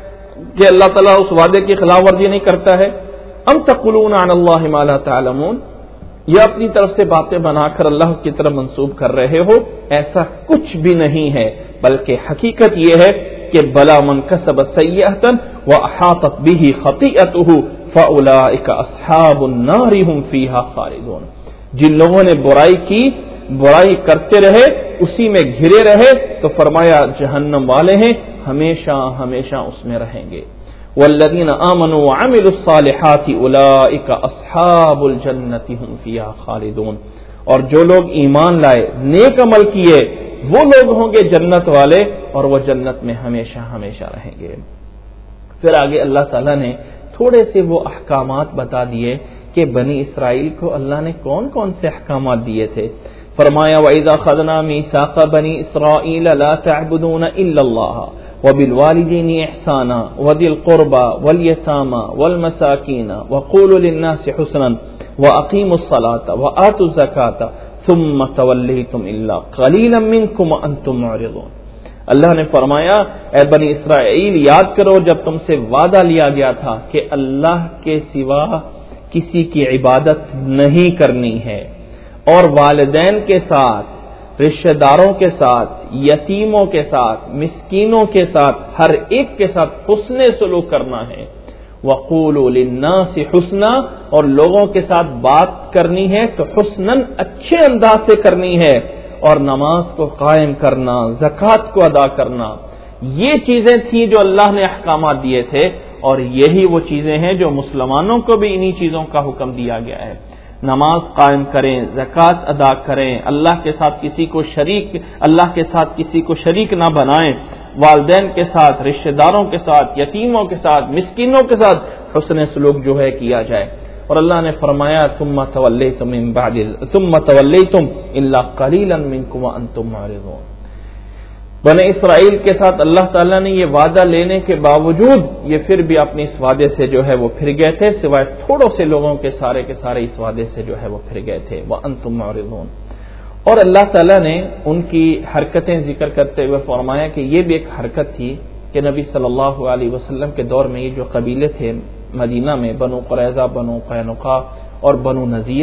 کہ اللہ تعالیٰ اس وعدے کی خلاف ورزی نہیں کرتا ہے؟ ام تقولون علی اللہ ما لا تعلمون، یہ اپنی طرف سے باتیں بنا کر اللہ کی طرف منسوب کر رہے ہو، ایسا کچھ بھی نہیں ہے، بلکہ حقیقت یہ ہے کہ بلا من کسب سیئۃ واحاطت به خطیئته فاولئک اصحاب النار هم فیها خالدون، جن لوگوں نے برائی کی، برائی کرتے رہے، اسی میں گھرے رہے، تو فرمایا جہنم والے ہیں، ہمیشہ ہمیشہ اس میں رہیں گے۔ والذین آمنوا وعملوا الصالحات اولئک اصحاب الجنۃ هم فیها خالدون، اور جو لوگ ایمان لائے، نیک عمل کیے، وہ لوگ ہوں گے جنت والے، اور وہ جنت میں ہمیشہ ہمیشہ رہیں گے۔ پھر آگے اللہ تعالیٰ نے تھوڑے سے وہ احکامات بتا دیے کہ بنی اسرائیل کو اللہ نے کون کون سے احکامات دیے تھے۔ فرمایا وَإِذَا خَذْنَا مِيثَاقَ بَنِي إِسْرَائِيلَ لَا تَعْبُدُونَ إِلَّا اللَّهَ وَبِالْوَالِدَيْنِ إِحْسَانًا وَذِي الْقُرْبَى وَالْيَتَامَى وَالْمَسَاكِينَ وَقُولُوا لِلنَّاسِ حُسْنًا وَأَقِيمُوا الصَّلَاةَ وَآتُوا الزَّكَاةَ ثُمَّ تَوَلَّيْتُمْ إِلَّا قَلِيلًا مِّنكُمْ وَأَنتُم مُّعْرِضُونَ۔ اللہ نے فرمایا اے بنی اسرائیل، یاد کرو جب تم سے وعدہ لیا گیا تھا کہ اللہ کے سوا کسی کی عبادت نہیں کرنی ہے، اور والدین کے ساتھ، رشتہ داروں کے ساتھ، یتیموں کے ساتھ، مسکینوں کے ساتھ، ہر ایک کے ساتھ حسن سلوک کرنا ہے۔ وَقُولُوا لِلنَّاسِ حُسْنًا، اور لوگوں کے ساتھ بات کرنی ہے تو حسناً اچھے انداز سے کرنی ہے، اور نماز کو قائم کرنا، زکوٰۃ کو ادا کرنا، یہ چیزیں تھیں جو اللہ نے احکامات دیے تھے، اور یہی وہ چیزیں ہیں جو مسلمانوں کو بھی انہی چیزوں کا حکم دیا گیا ہے۔ نماز قائم کریں، زکوٰۃ ادا کریں، اللہ کے ساتھ کسی کو شریک اللہ کے ساتھ کسی کو شریک نہ بنائیں، والدین کے ساتھ، رشتہ داروں کے ساتھ، یتیموں کے ساتھ، مسکینوں کے ساتھ حسن سلوک جو ہے کیا جائے۔ اور اللہ نے فرمایا ثم تولیتم من بعد ثم تولیتم الا قلیلا منکم وانتم معرضون۔ بنی اسرائیل کے ساتھ اللہ تعالیٰ نے یہ وعدہ لینے کے باوجود یہ پھر بھی اپنے اس وعدے سے جو ہے وہ پھر گئے تھے، سوائے تھوڑوں سے لوگوں کے سارے کے سارے اس وعدے سے جو ہے وہ پھر گئے تھے۔ وانتم معرضون، اور اللہ تعالیٰ نے ان کی حرکتیں ذکر کرتے ہوئے فرمایا کہ یہ بھی ایک حرکت تھی کہ نبی صلی اللہ علیہ وسلم کے دور میں یہ جو قبیلے تھے مدینہ میں، بنو قریظہ، بنو قینقاع اور بنو نذیر،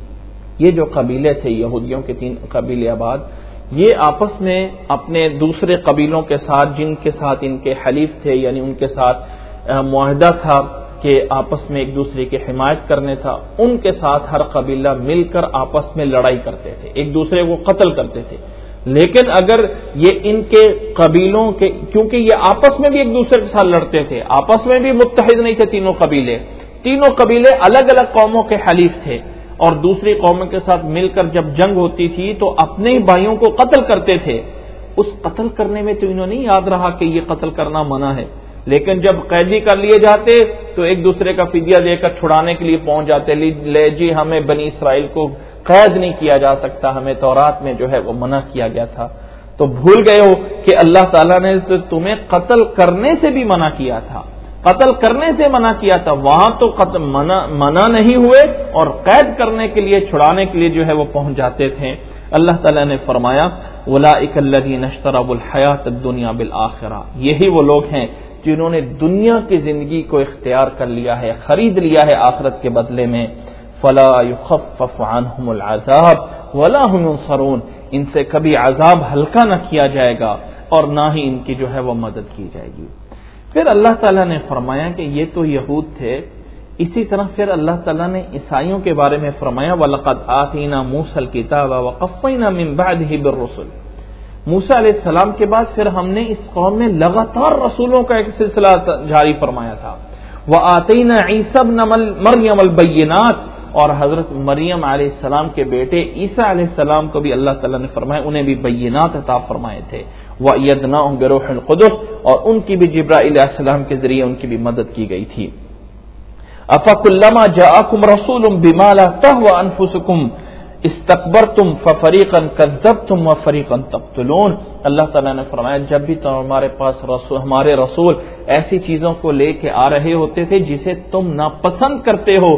یہ جو قبیلے تھے یہودیوں کے تین قبیلے آباد، یہ آپس میں اپنے دوسرے قبیلوں کے ساتھ جن کے ساتھ ان کے حلیف تھے، یعنی ان کے ساتھ معاہدہ تھا کہ آپس میں ایک دوسرے کی حمایت کرنے تھا، ان کے ساتھ ہر قبیلہ مل کر آپس میں لڑائی کرتے تھے، ایک دوسرے کو قتل کرتے تھے۔ لیکن اگر یہ ان کے قبیلوں کے، کیونکہ یہ آپس میں بھی ایک دوسرے کے ساتھ لڑتے تھے، آپس میں بھی متحد نہیں تھے تینوں قبیلے، تینوں قبیلے الگ الگ قوموں کے حلیف تھے، اور دوسری قوموں کے ساتھ مل کر جب جنگ ہوتی تھی تو اپنے ہی بھائیوں کو قتل کرتے تھے۔ اس قتل کرنے میں تو انہوں نے یاد رہا کہ یہ قتل کرنا منع ہے، لیکن جب قیدی کر لیے جاتے تو ایک دوسرے کا فدیہ دے کر چھڑانے کے لیے پہنچ جاتے، لے جی ہمیں بنی اسرائیل کو قید نہیں کیا جا سکتا، ہمیں تورات میں جو ہے وہ منع کیا گیا تھا۔ تو بھول گئے ہو کہ اللہ تعالیٰ نے تو تمہیں قتل کرنے سے بھی منع کیا تھا، قتل کرنے سے منع کیا تھا، وہاں تو قتل منع, منع نہیں ہوئے، اور قید کرنے کے لیے، چھڑانے کے لیے جو ہے وہ پہنچ جاتے تھے۔ اللہ تعالیٰ نے فرمایا اولئک الذین اشتروا الحیاۃ الدنیا بالآخرہ، یہی وہ لوگ ہیں جنہوں نے دنیا کی زندگی کو اختیار کر لیا ہے، خرید لیا ہے آخرت کے بدلے میں۔ فلا یخفف عنہم العذاب ولا هم ينصرون، ان سے کبھی عذاب ہلکا نہ کیا جائے گا اور نہ ہی ان کی جو ہے وہ مدد کی جائے گی۔ پھر اللہ تعالیٰ نے فرمایا کہ یہ تو یہود تھے، اسی طرح پھر اللہ تعالیٰ نے عیسائیوں کے بارے میں فرمایا وَلَقَدْ آتَيْنَا مُوسَى الْكِتَابَ وَقَفَّيْنَا مِن بَعْدِهِ بِالرُّسُلِ، موسیٰ علیہ السلام کے بعد پھر ہم نے اس قوم میں لگاتار رسولوں کا ایک سلسلہ جاری فرمایا تھا۔ وَآتَيْنَا عِيسَى ابْنَ مَرْيَمَ الْبَيِّنَاتِ، اور حضرت مریم علیہ السلام کے بیٹے عیسیٰ علیہ السلام کو بھی اللہ تعالیٰ نے فرمایا انہیں بھی بینات عطا فرمائے تھے۔ وَأَيَّدْنَاهُم بِرُوحِ الْقُدُسِ، اور ان کی بھی جبرائیل علیہ السلام کے ذریعے ان کی بھی مدد کی گئی تھی۔ أَفَكُلَّمَا جَاءَكُمْ رَسُولٌ بِمَا لَا تَهْوَىٰ أَنفُسُكُمْ اسْتَكْبَرْتُمْ فَفَرِيقًا كَذَّبْتُمْ وَفَرِيقًا تَقْتُلُونَ، اللہ تعالیٰ نے فرمایا جب بھی تمہارے پاس رسول ہمارے رسول ایسی چیزوں کو لے کے آ رہے ہوتے تھے جسے تم ناپسند کرتے ہو،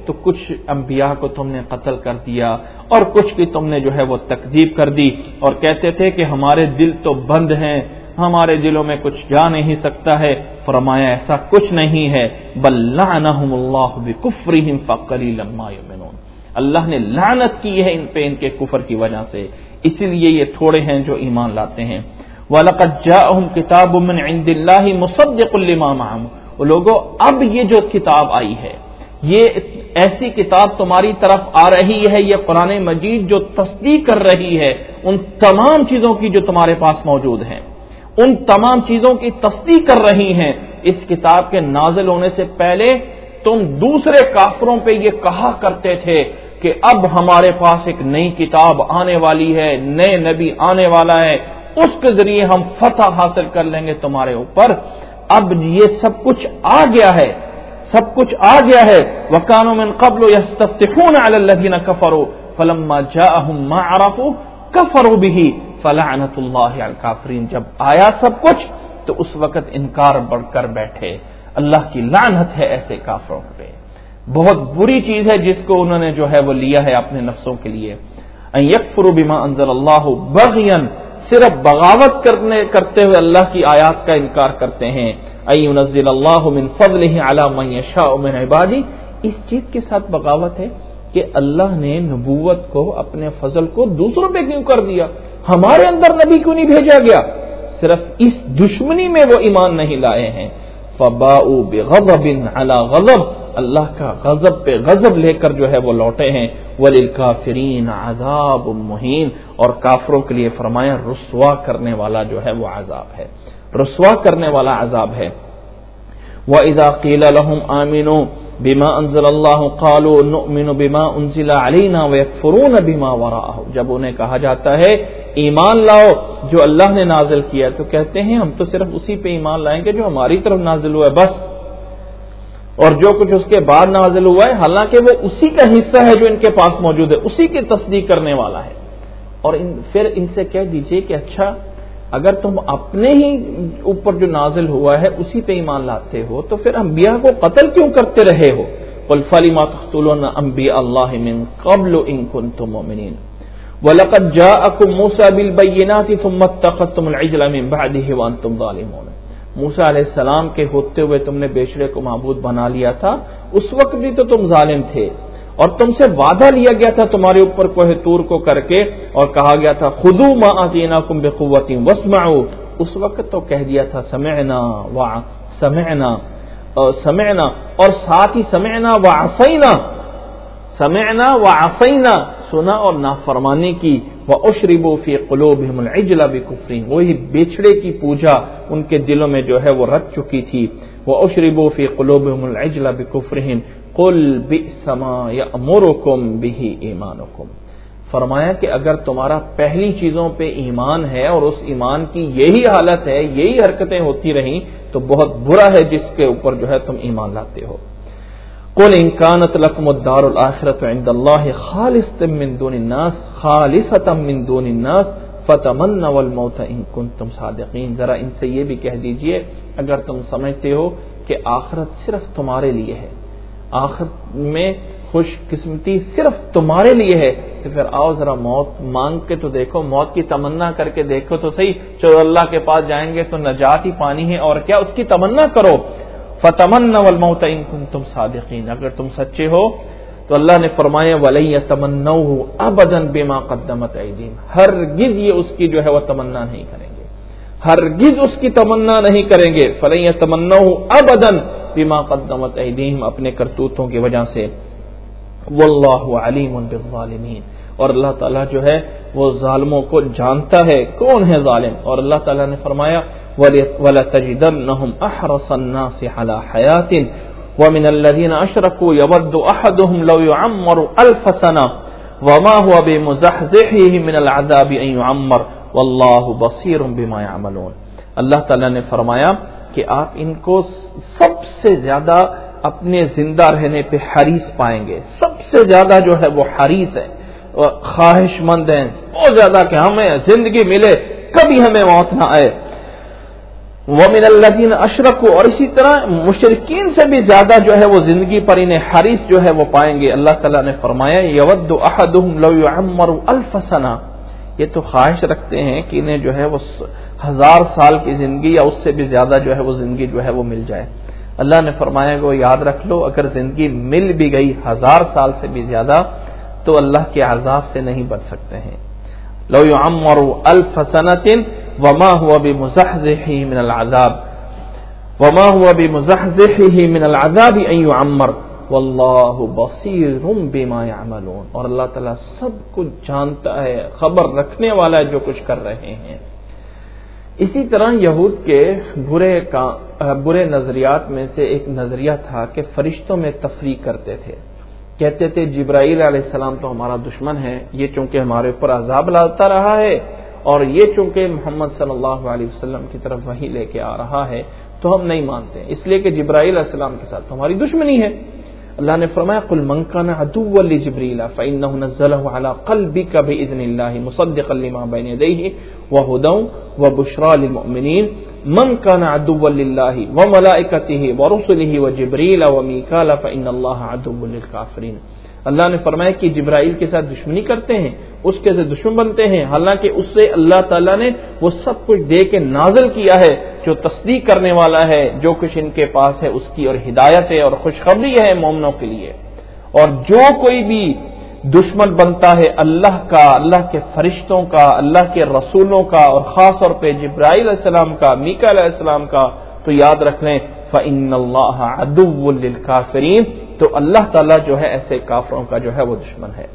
تو کچھ انبیاء کو تم نے قتل کر دیا اور کچھ کی تم نے جو ہے وہ تکذیب کر دی، اور کہتے تھے کہ ہمارے دل تو بند ہیں، ہمارے دلوں میں کچھ جا نہیں سکتا ہے۔ فرمایا ایسا کچھ نہیں ہے، بل لعنہم اللہ بکفرہم فقلیلا ما یؤمنون، اللہ نے لعنت کی ہے ان پہ ان کے کفر کی وجہ سے، اسی لیے یہ تھوڑے ہیں جو ایمان لاتے ہیں۔ وَلَقَدْ جَاءَهُمْ كِتَابٌ مِّنْ عِندِ اللَّهِ مُصَدِّقٌ لِّمَا مَعَهُمْ، وہ لوگوں اب یہ جو کتاب آئی ہے، یہ ایسی کتاب تمہاری طرف آ رہی ہے، یہ قرآن مجید جو تصدیق کر رہی ہے ان تمام چیزوں کی جو تمہارے پاس موجود ہیں، ان تمام چیزوں کی تصدیق کر رہی ہیں۔ اس کتاب کے نازل ہونے سے پہلے تم دوسرے کافروں پہ یہ کہا کرتے تھے کہ اب ہمارے پاس ایک نئی کتاب آنے والی ہے، نئے نبی آنے والا ہے، اس کے ذریعے ہم فتح حاصل کر لیں گے تمہارے اوپر۔ اب یہ سب کچھ آ گیا ہے، سب کچھ آ گیا ہے۔ وَكَانُوا مِن قَبْلُ يَسْتَفْتِحُونَ عَلَى الَّذِينَ كَفَرُوا فَلَمَّا جَاءَهُم مَّا عَرَفُوا كَفَرُوا بِهِ فَلَعْنَةُ اللَّهِ عَلَى الْكَافِرِينَ، جب آیا سب کچھ تو اس وقت انکار بڑھ کر بیٹھے، اللہ کی لعنت ہے ایسے کافروں پہ۔ بہت بری چیز ہے جس کو انہوں نے جو ہے وہ لیا ہے اپنے نفسوں کے لیے۔ ان یکفروا بما انزل اللہ بغیا، صرف بغاوت کرنے کرتے ہوئے اللہ کی آیات کا انکار کرتے ہیں۔ ان ينزل اللہ من فضلہ علی من یشاء من عبادہ، اس چیز کے ساتھ بغاوت ہے کہ اللہ نے نبوت کو، اپنے فضل کو دوسروں پہ کیوں کر دیا، ہمارے اندر نبی کیوں نہیں بھیجا گیا؟ صرف اس دشمنی میں وہ ایمان نہیں لائے ہیں۔ فباؤوا بغضب علی غضب، اللہ کا غضب پہ غضب لے کر جو ہے وہ لوٹے ہیں۔ وللکافرین عذاب مہین، اور کافروں کے لیے فرمایا رسوا کرنے والا جو ہے وہ عذاب ہے، رسوا کرنے والا عذاب ہے۔ وَإِذَا قِيلَ لَهُمْ آمِنُوا بِمَا أَنزَلَ اللَّهُ قَالُوا نُؤْمِنُ بِمَا أُنزِلَ عَلَيْنَا وَيَكْفُرُونَ بِمَا وَرَاءَهُ، جب انہیں کہا جاتا ہے ایمان لاؤ جو اللہ نے نازل کیا، تو کہتے ہیں ہم تو صرف اسی پہ ایمان لائیں گے جو ہماری طرف نازل ہوا ہے بس، اور جو کچھ اس کے بعد نازل ہوا ہے حالانکہ وہ اسی کا حصہ ہے جو ان کے پاس موجود ہے، اسی کی تصدیق کرنے والا ہے۔ اور ان پھر ان سے کہہ دیجئے کہ اچھا اگر تم اپنے ہی اوپر جو نازل ہوا ہے اسی پہ ایمان لاتے ہو تو پھر انبیاء کو قتل کیوں کرتے رہے ہو؟ قل فلم تقتلون انبیاء اللہ من قبل ان کنتم مؤمنین وَلَقَدْ جَاءَكُمْ مُوسَى بِالْبَيِّنَاتِ ثُمَّ اتَّخَذْتُمُ الْعِجْلَ مِنْ بَعْدِهِ وَأَنْتُمْ ظَالِمُونَ، موسیٰ علیہ السلام کے ہوتے ہوئے تم نے بیچڑے کو معبود بنا لیا تھا، اس وقت بھی تو تم ظالم تھے، اور تم سے وعدہ لیا گیا تھا تمہارے اوپر کوہ طور کو کر کے، اور کہا گیا تھا خُذُوا مَا آتَيْنَاكُمْ بِقُوَّةٍ وَاسْمَعُوا، اس وقت تو کہہ دیا تھا سمعنا و سمعنا سمعنا اور ساتھ ہی سمعنا وعصینا، سمعنا وعصینا، سنا اور نافرمانی کی، وَأُشْرِبُوا فِي قُلُوبِهِمُ الْعِجْلَ بِكُفْرِهِمْ، وہی بیچڑے کی پوجا ان کے دلوں میں جو ہے وہ رچ چکی تھی۔ وَأُشْرِبُوا فِي قُلُوبِهِمُ الْعِجْلَ بِكُفْرِهِمْ قُلْ بِئْسَ مَا يَأْمُرُكُمْ بِهِ إِيمَانُكُمْ، فرمایا کہ اگر تمہارا پہلی چیزوں پہ ایمان ہے اور اس ایمان کی یہی حالت ہے، یہی حرکتیں ہوتی رہیں، تو بہت برا ہے جس کے اوپر جو ہے تم ایمان لاتے ہو۔ قل ان كانت لكم الدار الاخرة عند الله خالصة من دون الناس خالصة من دون الناس فتمنوا الموت ان كنتم صادقين، ذرا ان سے یہ بھی کہہ دیجئے اگر تم سمجھتے ہو کہ آخرت صرف تمہارے لیے ہے، آخرت میں خوش قسمتی صرف تمہارے لیے ہے، تو پھر آؤ ذرا موت مانگ کے تو دیکھو، موت کی تمنا کر کے دیکھو تو صحیح، چلو اللہ کے پاس جائیں گے تو نجات ہی پانی ہے، اور کیا اس کی تمنا کرو۔ فتمنوا الموت ان کنتم صادقین، اگر تم سچے ہو تو اللہ نے فرمایا ولن یتمنوه ابدا بما قدمت ایدیہم، ہرگز یہ اس کی جو ہے وہ تمنا نہیں کریں گے، ہرگز اس کی تمنا نہیں کریں گے۔ فلن یتمنوه ابدا بما قدمت ایدیہم، اپنے کرتوتوں کی وجہ سے۔ واللہ علیم بالظالمین، اور اللہ تعالیٰ جو ہے وہ ظالموں کو جانتا ہے کون ہے ظالم۔ اور اللہ تعالیٰ نے فرمایا وَلَتَجِدَنَّهُمْ أَحْرَصَ النَّاسِ عَلَى حَيَاةٍ وَمِنَ الَّذِينَ أَشْرَكُوا يَوَدُّ أَحَدُهُمْ لَوْ يُعَمَّرُ أَلْفَ سَنَةٍ وَمَا هُوَ بِمُزَحْزِحِهِ مِنَ الْعَذَابِ أَن يُعَمَّرَ وَاللَّهُ بَصِيرٌ بِمَا يَعْمَلُونَ، اللہ تعالیٰ نے فرمایا کہ آپ ان کو سب سے زیادہ اپنے زندہ رہنے پہ حریص پائیں گے، سب سے زیادہ جو ہے وہ حریص ہے، خواہش مند ہیں بہت زیادہ کہ ہمیں زندگی ملے، کبھی ہمیں موت نہ آئے۔ وَمِنَ الَّذِينَ أَشْرَكُوا، اور اسی طرح مشرکین سے بھی زیادہ جو ہے وہ زندگی پر انہیں حریص جو ہے وہ پائیں گے. اللہ تعالیٰ نے فرمایا یود احدهم لو يعمر الف سنہ، یہ تو خواہش رکھتے ہیں کہ انہیں جو ہے وہ ہزار سال کی زندگی یا اس سے بھی زیادہ جو ہے وہ زندگی جو ہے وہ مل جائے. اللہ نے فرمایا کہ وہ یاد رکھ لو، اگر زندگی مل بھی گئی ہزار سال سے بھی زیادہ تو اللہ کے عذاب سے نہیں بچ سکتے ہیں. لو يعمر الف سنة وما هو بمزحزحه من العذاب وما هو بمزحزحه من العذاب ان يعمر واللہ بصیر بما یعملون، اور اللہ تعالیٰ سب کچھ جانتا ہے، خبر رکھنے والا ہے جو کچھ کر رہے ہیں. اسی طرح یہود کے برے کا برے نظریات میں سے ایک نظریہ تھا کہ فرشتوں میں تفریق کرتے تھے. کہتے تھے جبرائیل علیہ السلام تو ہمارا دشمن ہے، یہ چونکہ ہمارے اوپر عذاب لاتا رہا ہے اور یہ چونکہ محمد صلی اللہ علیہ وسلم کی طرف وحی لے کے آ رہا ہے تو ہم نہیں مانتے، اس لیے کہ جبرائیل علیہ السلام کے ساتھ تو ہماری دشمنی ہے. اللہ نے فرمایا قل من كان عدوا لجبريل فانه نزله على قلبك باذن الله مصدقا لما بين يديه وهدى وبشرى للمؤمنين من كان عدوا لله وملائكته ورسله وجبريل وميكال فان الله عدو للكافرين. اللہ نے فرمایا کہ جبرائیل کے ساتھ دشمنی کرتے ہیں، اس کے سے دشمن بنتے ہیں، حالانکہ اس سے اللہ تعالیٰ نے وہ سب کچھ دے کے نازل کیا ہے جو تصدیق کرنے والا ہے، جو کچھ ان کے پاس ہے اس کی، اور ہدایت ہے اور خوشخبری ہے مومنوں کے لیے. اور جو کوئی بھی دشمن بنتا ہے اللہ کا، اللہ کے فرشتوں کا، اللہ کے رسولوں کا، اور خاص طور پہ جبرائیل علیہ السلام کا، میکائیل علیہ السلام کا، تو یاد رکھ لیں فَإِنَّ اللَّهَ عَدُوٌّ لِلْكَافِرِينَ، تو اللہ تعالیٰ جو ہے ایسے کافروں کا جو ہے وہ دشمن ہے.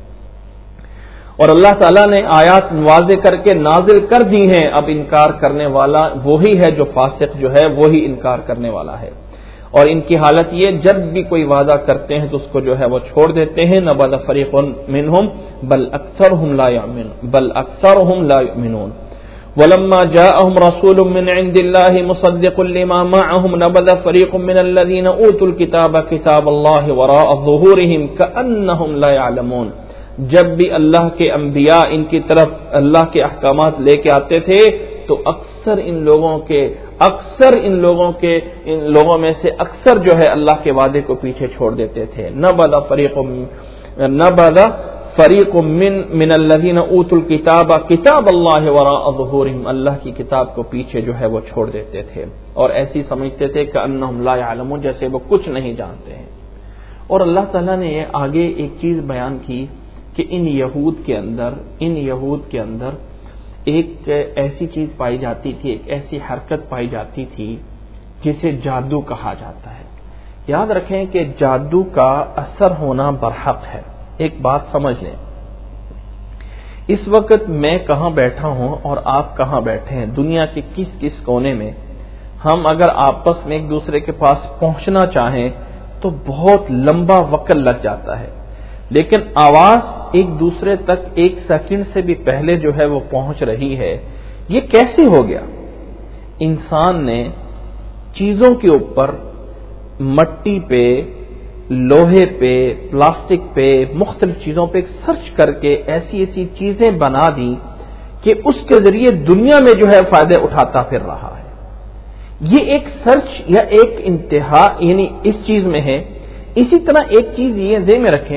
اور اللہ تعالیٰ نے آیات واضح کر کے نازل کر دی ہیں، اب انکار کرنے والا وہی ہے جو فاسق جو ہے وہی انکار کرنے والا ہے. اور ان کی حالت یہ جب بھی کوئی وعدہ کرتے ہیں تو اس کو جو ہے وہ چھوڑ دیتے ہیں. نبذ فریق منہم بل اکثرهم لا یؤمنون بل اکثرهم لا یؤمنون ولما جاءهم رسول من عند الله مصدق لما معهم نبذ فريق من الذين اوتوا الكتاب كتاب الله وراء ظهورهم كأنهم لا يعلمون. جب بھی اللہ کے انبیاء ان کی طرف اللہ کے احکامات لے کے آتے تھے تو اکثر ان لوگوں کے اکثر ان لوگوں کے ان لوگوں میں سے اکثر جو ہے اللہ کے وعدے کو پیچھے چھوڑ دیتے تھے. نبذ فريق نبذ فریق من من الذین اوتوا الکتاب کتاب اللہ وراء ظہورہم، اللہ کی کتاب کو پیچھے جو ہے وہ چھوڑ دیتے تھے اور ایسی سمجھتے تھے کہ انہم لا یعلمون، جیسے وہ کچھ نہیں جانتے ہیں. اور اللہ تعالیٰ نے آگے ایک چیز بیان کی کہ ان یہود کے اندر ان یہود کے اندر ایک ایسی چیز پائی جاتی تھی، ایک ایسی حرکت پائی جاتی تھی جسے جادو کہا جاتا ہے. یاد رکھیں کہ جادو کا اثر ہونا برحق ہے. ایک بات سمجھ لیں، اس وقت میں کہاں بیٹھا ہوں اور آپ کہاں بیٹھے ہیں، دنیا کے کس کس کونے میں، ہم اگر آپس میں ایک دوسرے کے پاس پہنچنا چاہیں تو بہت لمبا وقت لگ جاتا ہے، لیکن آواز ایک دوسرے تک ایک سیکنڈ سے بھی پہلے جو ہے وہ پہنچ رہی ہے. یہ کیسے ہو گیا؟ انسان نے چیزوں کے اوپر، مٹی پہ، لوہے پہ، پلاسٹک پہ، مختلف چیزوں پہ سرچ کر کے ایسی ایسی چیزیں بنا دی کہ اس کے ذریعے دنیا میں جو ہے فائدے اٹھاتا پھر رہا ہے. یہ ایک سرچ یا ایک انتہا یعنی اس چیز میں ہے. اسی طرح ایک چیز یہ ذہن میں رکھیں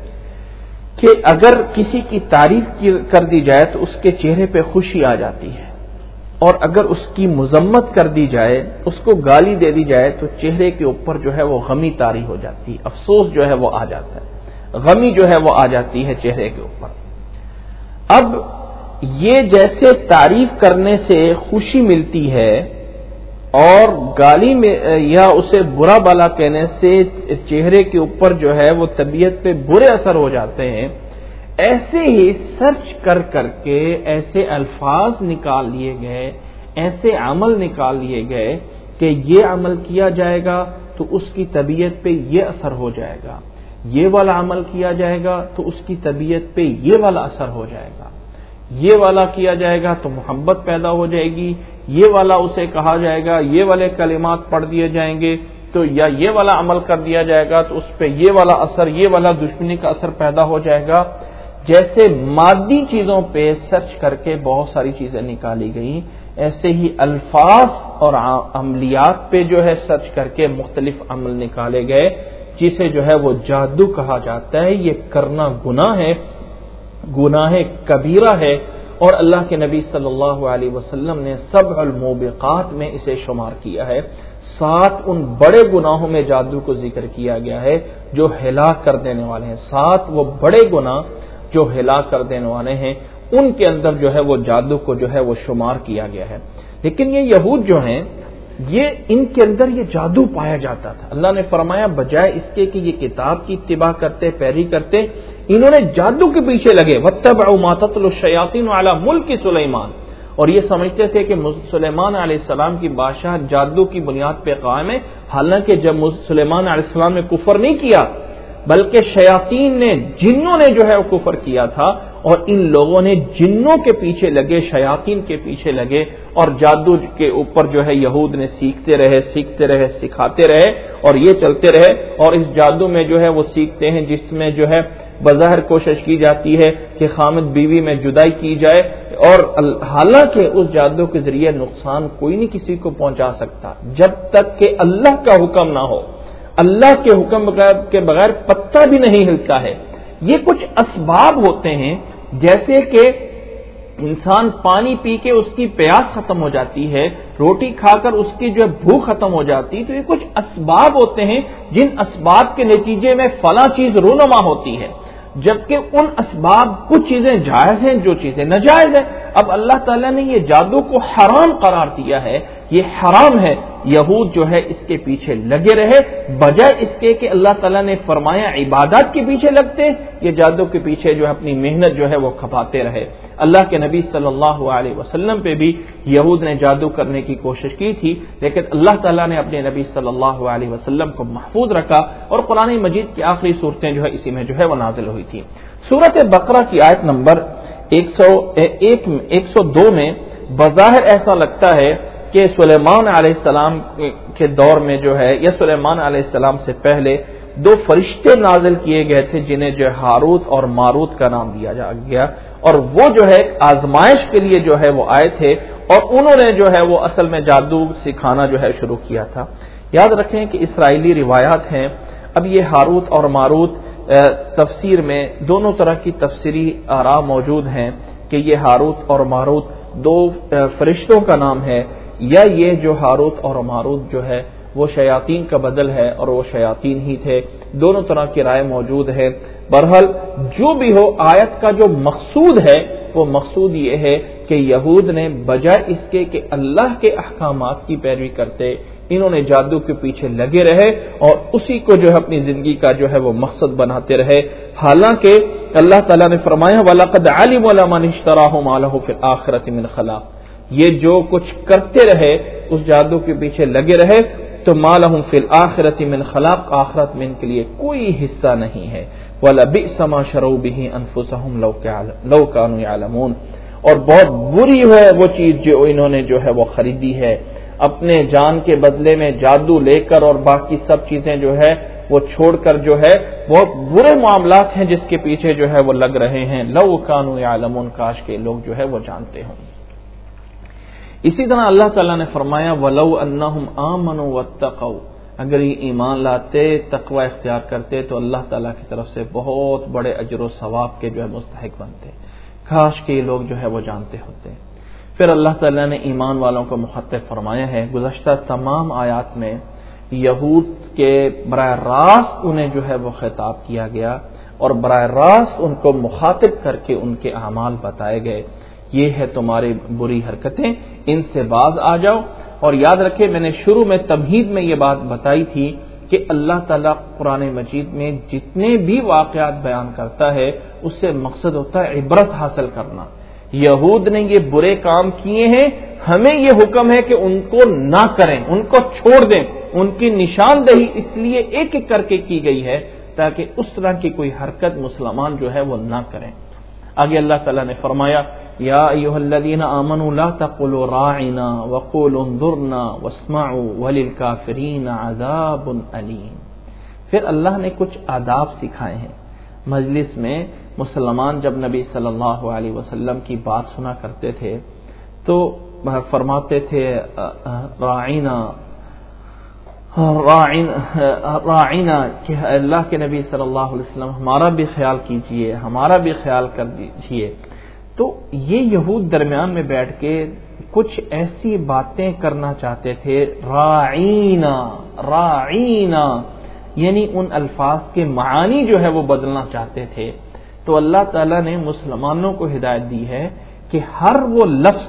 کہ اگر کسی کی تعریف کر دی جائے تو اس کے چہرے پہ خوشی آ جاتی ہے، اور اگر اس کی مذمت کر دی جائے، اس کو گالی دے دی جائے تو چہرے کے اوپر جو ہے وہ غمی طاری ہو جاتی ہے، افسوس جو ہے وہ آ جاتا ہے، غمی جو ہے وہ آ جاتی ہے چہرے کے اوپر. اب یہ جیسے تعریف کرنے سے خوشی ملتی ہے اور گالی میں یا اسے برا بالا کہنے سے چہرے کے اوپر جو ہے وہ طبیعت پہ برے اثر ہو جاتے ہیں، ایسے ہی سرچ کر کر کے ایسے الفاظ نکال لیے گئے، ایسے عمل نکال لیے گئے کہ یہ عمل کیا جائے گا تو اس کی طبیعت پہ یہ اثر ہو جائے گا، یہ والا عمل کیا جائے گا تو اس کی طبیعت پہ یہ والا اثر ہو جائے گا، یہ والا کیا جائے گا تو محبت پیدا ہو جائے گی، یہ والا اسے کہا جائے گا، یہ والے کلمات پڑھ دیے جائیں گے تو یا یہ والا عمل کر دیا جائے گا تو اس پہ یہ والا اثر، یہ والا دشمنی کا اثر پیدا ہو جائے گا. جیسے مادی چیزوں پہ سرچ کر کے بہت ساری چیزیں نکالی گئیں، ایسے ہی الفاظ اور عملیات پہ جو ہے سرچ کر کے مختلف عمل نکالے گئے جسے جو ہے وہ جادو کہا جاتا ہے. یہ کرنا گناہ ہے، گناہ کبیرہ ہے، اور اللہ کے نبی صلی اللہ علیہ وسلم نے سبع الموبقات میں اسے شمار کیا ہے. سات ان بڑے گناہوں میں جادو کو ذکر کیا گیا ہے جو ہلاک کر دینے والے ہیں. سات وہ بڑے گناہ جو ہلاک کر دینے والے ہیں ان کے اندر جو ہے وہ جادو کو جو ہے وہ شمار کیا گیا ہے. لیکن یہ یہود جو ہیں یہ ان کے اندر یہ جادو پایا جاتا تھا. اللہ نے فرمایا بجائے اس کے کہ یہ کتاب کی اتباع کرتے، پیروی کرتے، انہوں نے جادو کے پیچھے لگے. واتبعوا ما تتلو الشیاطین علی ملک سلیمان، اور یہ سمجھتے تھے کہ سلیمان علیہ السلام کی بادشاہ جادو کی بنیاد پہ قائم ہے. حالانکہ جب سلیمان علیہ السلام نے کفر نہیں کیا بلکہ شیاطین نے، جنوں نے جو ہے وہ کفر کیا تھا، اور ان لوگوں نے جنوں کے پیچھے لگے، شیاطین کے پیچھے لگے، اور جادو کے اوپر جو ہے یہود نے سیکھتے رہے سیکھتے رہے سکھاتے رہے اور یہ چلتے رہے. اور اس جادو میں جو ہے وہ سیکھتے ہیں جس میں جو ہے بظاہر کوشش کی جاتی ہے کہ خامد بیوی میں جدائی کی جائے، اور حالانکہ اس جادو کے ذریعے نقصان کوئی نہیں کسی کو پہنچا سکتا جب تک کہ اللہ کا حکم نہ ہو. اللہ کے حکم کے بغیر پتا بھی نہیں ہلتا ہے. یہ کچھ اسباب ہوتے ہیں، جیسے کہ انسان پانی پی کے اس کی پیاس ختم ہو جاتی ہے، روٹی کھا کر اس کی جو ہے بھوک ختم ہو جاتی، تو یہ کچھ اسباب ہوتے ہیں جن اسباب کے نتیجے میں فلاں چیز رونما ہوتی ہے. جبکہ ان اسباب کچھ چیزیں جائز ہیں، جو چیزیں ناجائز ہیں. اب اللہ تعالیٰ نے یہ جادو کو حرام قرار دیا ہے، یہ حرام ہے. یہود جو ہے اس کے پیچھے لگے رہے بجائے اس کے کہ اللہ تعالیٰ نے فرمایا عبادات کے پیچھے لگتے، یہ جادو کے پیچھے جو ہے اپنی محنت جو ہے وہ کھپاتے رہے. اللہ کے نبی صلی اللہ علیہ وسلم پہ بھی یہود نے جادو کرنے کی کوشش کی تھی، لیکن اللہ تعالیٰ نے اپنے نبی صلی اللہ علیہ وسلم کو محفوظ رکھا، اور قرآن مجید کی آخری صورتیں جو ہے اسی میں جو ہے وہ نازل ہوئی تھی. سورۃ بقرہ کی آیت نمبر ایک سو ایک ایک سو دو میں بظاہر ایسا لگتا ہے کہ سلیمان علیہ السلام کے دور میں جو ہے یا سلیمان علیہ السلام سے پہلے دو فرشتے نازل کیے گئے تھے جنہیں جو ہاروت اور ماروت کا نام دیا جا گیا، اور وہ جو ہے آزمائش کے لیے جو ہے وہ آئے تھے، اور انہوں نے جو ہے وہ اصل میں جادو سکھانا جو ہے شروع کیا تھا. یاد رکھیں کہ اسرائیلی روایات ہیں. اب یہ ہاروت اور ماروت تفسیر میں دونوں طرح کی تفسیری آراء موجود ہیں کہ یہ ہاروت اور ماروت دو فرشتوں کا نام ہے، یا یہ جو ہاروت اور ماروت جو ہے وہ شیاطین کا بدل ہے اور وہ شیاطین ہی تھے. دونوں طرح کی رائے موجود ہے. بہرحال جو بھی ہو، آیت کا جو مقصود ہے وہ مقصود یہ ہے کہ یہود نے بجائے اس کے کہ اللہ کے احکامات کی پیروی کرتے، انہوں نے جادو کے پیچھے لگے رہے اور اسی کو جو ہے اپنی زندگی کا جو ہے وہ مقصد بناتے رہے. حالانکہ اللہ تعالیٰ نے فرمایا وَلَقَدْ عَلِمُوا لَمَنِ اشْتَرَاهُ مَا لَهُ فِي الْآخِرَةِ مِنْ خَلَاقٍ، یہ جو کچھ کرتے رہے اس جادو کے پیچھے لگے رہے تو مَا لَهُمْ فِي الْآخِرَةِ مِنْ خَلَاقٍ، آخرت میں ان کے لیے کوئی حصہ نہیں ہے. وَلَبِئْسَ مَا شَرَوْا بِهِ أَنفُسَهُمْ لَوْ كَانُوا يَعْلَمُونَ، اور بہت بری ہے وہ چیز جو انہوں نے جو ہے وہ خریدی ہے اپنے جان کے بدلے میں، جادو لے کر اور باقی سب چیزیں جو ہے وہ چھوڑ کر جو ہے بہت برے معاملات ہیں جس کے پیچھے جو ہے وہ لگ رہے ہیں. لَوْ كَانُوا يَعْلَمُونَ، کاش کے لوگ جو ہے وہ جانتے ہوں. اسی طرح اللہ تعالیٰ نے فرمایا وَلَوْ أَنَّهُمْ آمَنُوا وَاتَّقَوْا، اگر یہ ایمان لاتے، تقوی اختیار کرتے تو اللہ تعالیٰ کی طرف سے بہت بڑے اجر و ثواب کے جو ہے مستحق بنتے. کاش کے یہ لوگ جو ہے وہ جانتے ہوتے. پھر اللہ تعالیٰ نے ایمان والوں کو مخاطب فرمایا ہے. گزشتہ تمام آیات میں یہود کے براہ راست انہیں جو ہے وہ خطاب کیا گیا اور براہ راست ان کو مخاطب کر کے ان کے اعمال بتائے گئے. یہ ہے تمہاری بری حرکتیں، ان سے باز آ جاؤ. اور یاد رکھیں میں نے شروع میں تمہید میں یہ بات بتائی تھی کہ اللہ تعالیٰ قرآن مجید میں جتنے بھی واقعات بیان کرتا ہے اس سے مقصد ہوتا ہے عبرت حاصل کرنا. یہود نے یہ برے کام کیے ہیں، ہمیں یہ حکم ہے کہ ان کو نہ کریں، ان کو چھوڑ دیں. ان کی نشاندہی اس لیے ایک ایک کر کے کی گئی ہے تاکہ اس طرح کی کوئی حرکت مسلمان جو ہے وہ نہ کریں. آگے اللہ تعالیٰ نے فرمایا یا ایھا الذین آمنوا لا تقولوا راعنا وقولوا انظرنا واسمعوا وللکافرین عذاب علیم. پھر اللہ نے کچھ آداب سکھائے ہیں. مجلس میں مسلمان جب نبی صلی اللہ علیہ وسلم کی بات سنا کرتے تھے تو فرماتے تھے راعینا راعینا کہ اللہ کے نبی صلی اللہ علیہ وسلم ہمارا بھی خیال کیجئے، ہمارا بھی خیال کر دیجئے. تو یہ یہود درمیان میں بیٹھ کے کچھ ایسی باتیں کرنا چاہتے تھے، راعینا راعینا یعنی ان الفاظ کے معانی جو ہے وہ بدلنا چاہتے تھے. تو اللہ تعالیٰ نے مسلمانوں کو ہدایت دی ہے کہ ہر وہ لفظ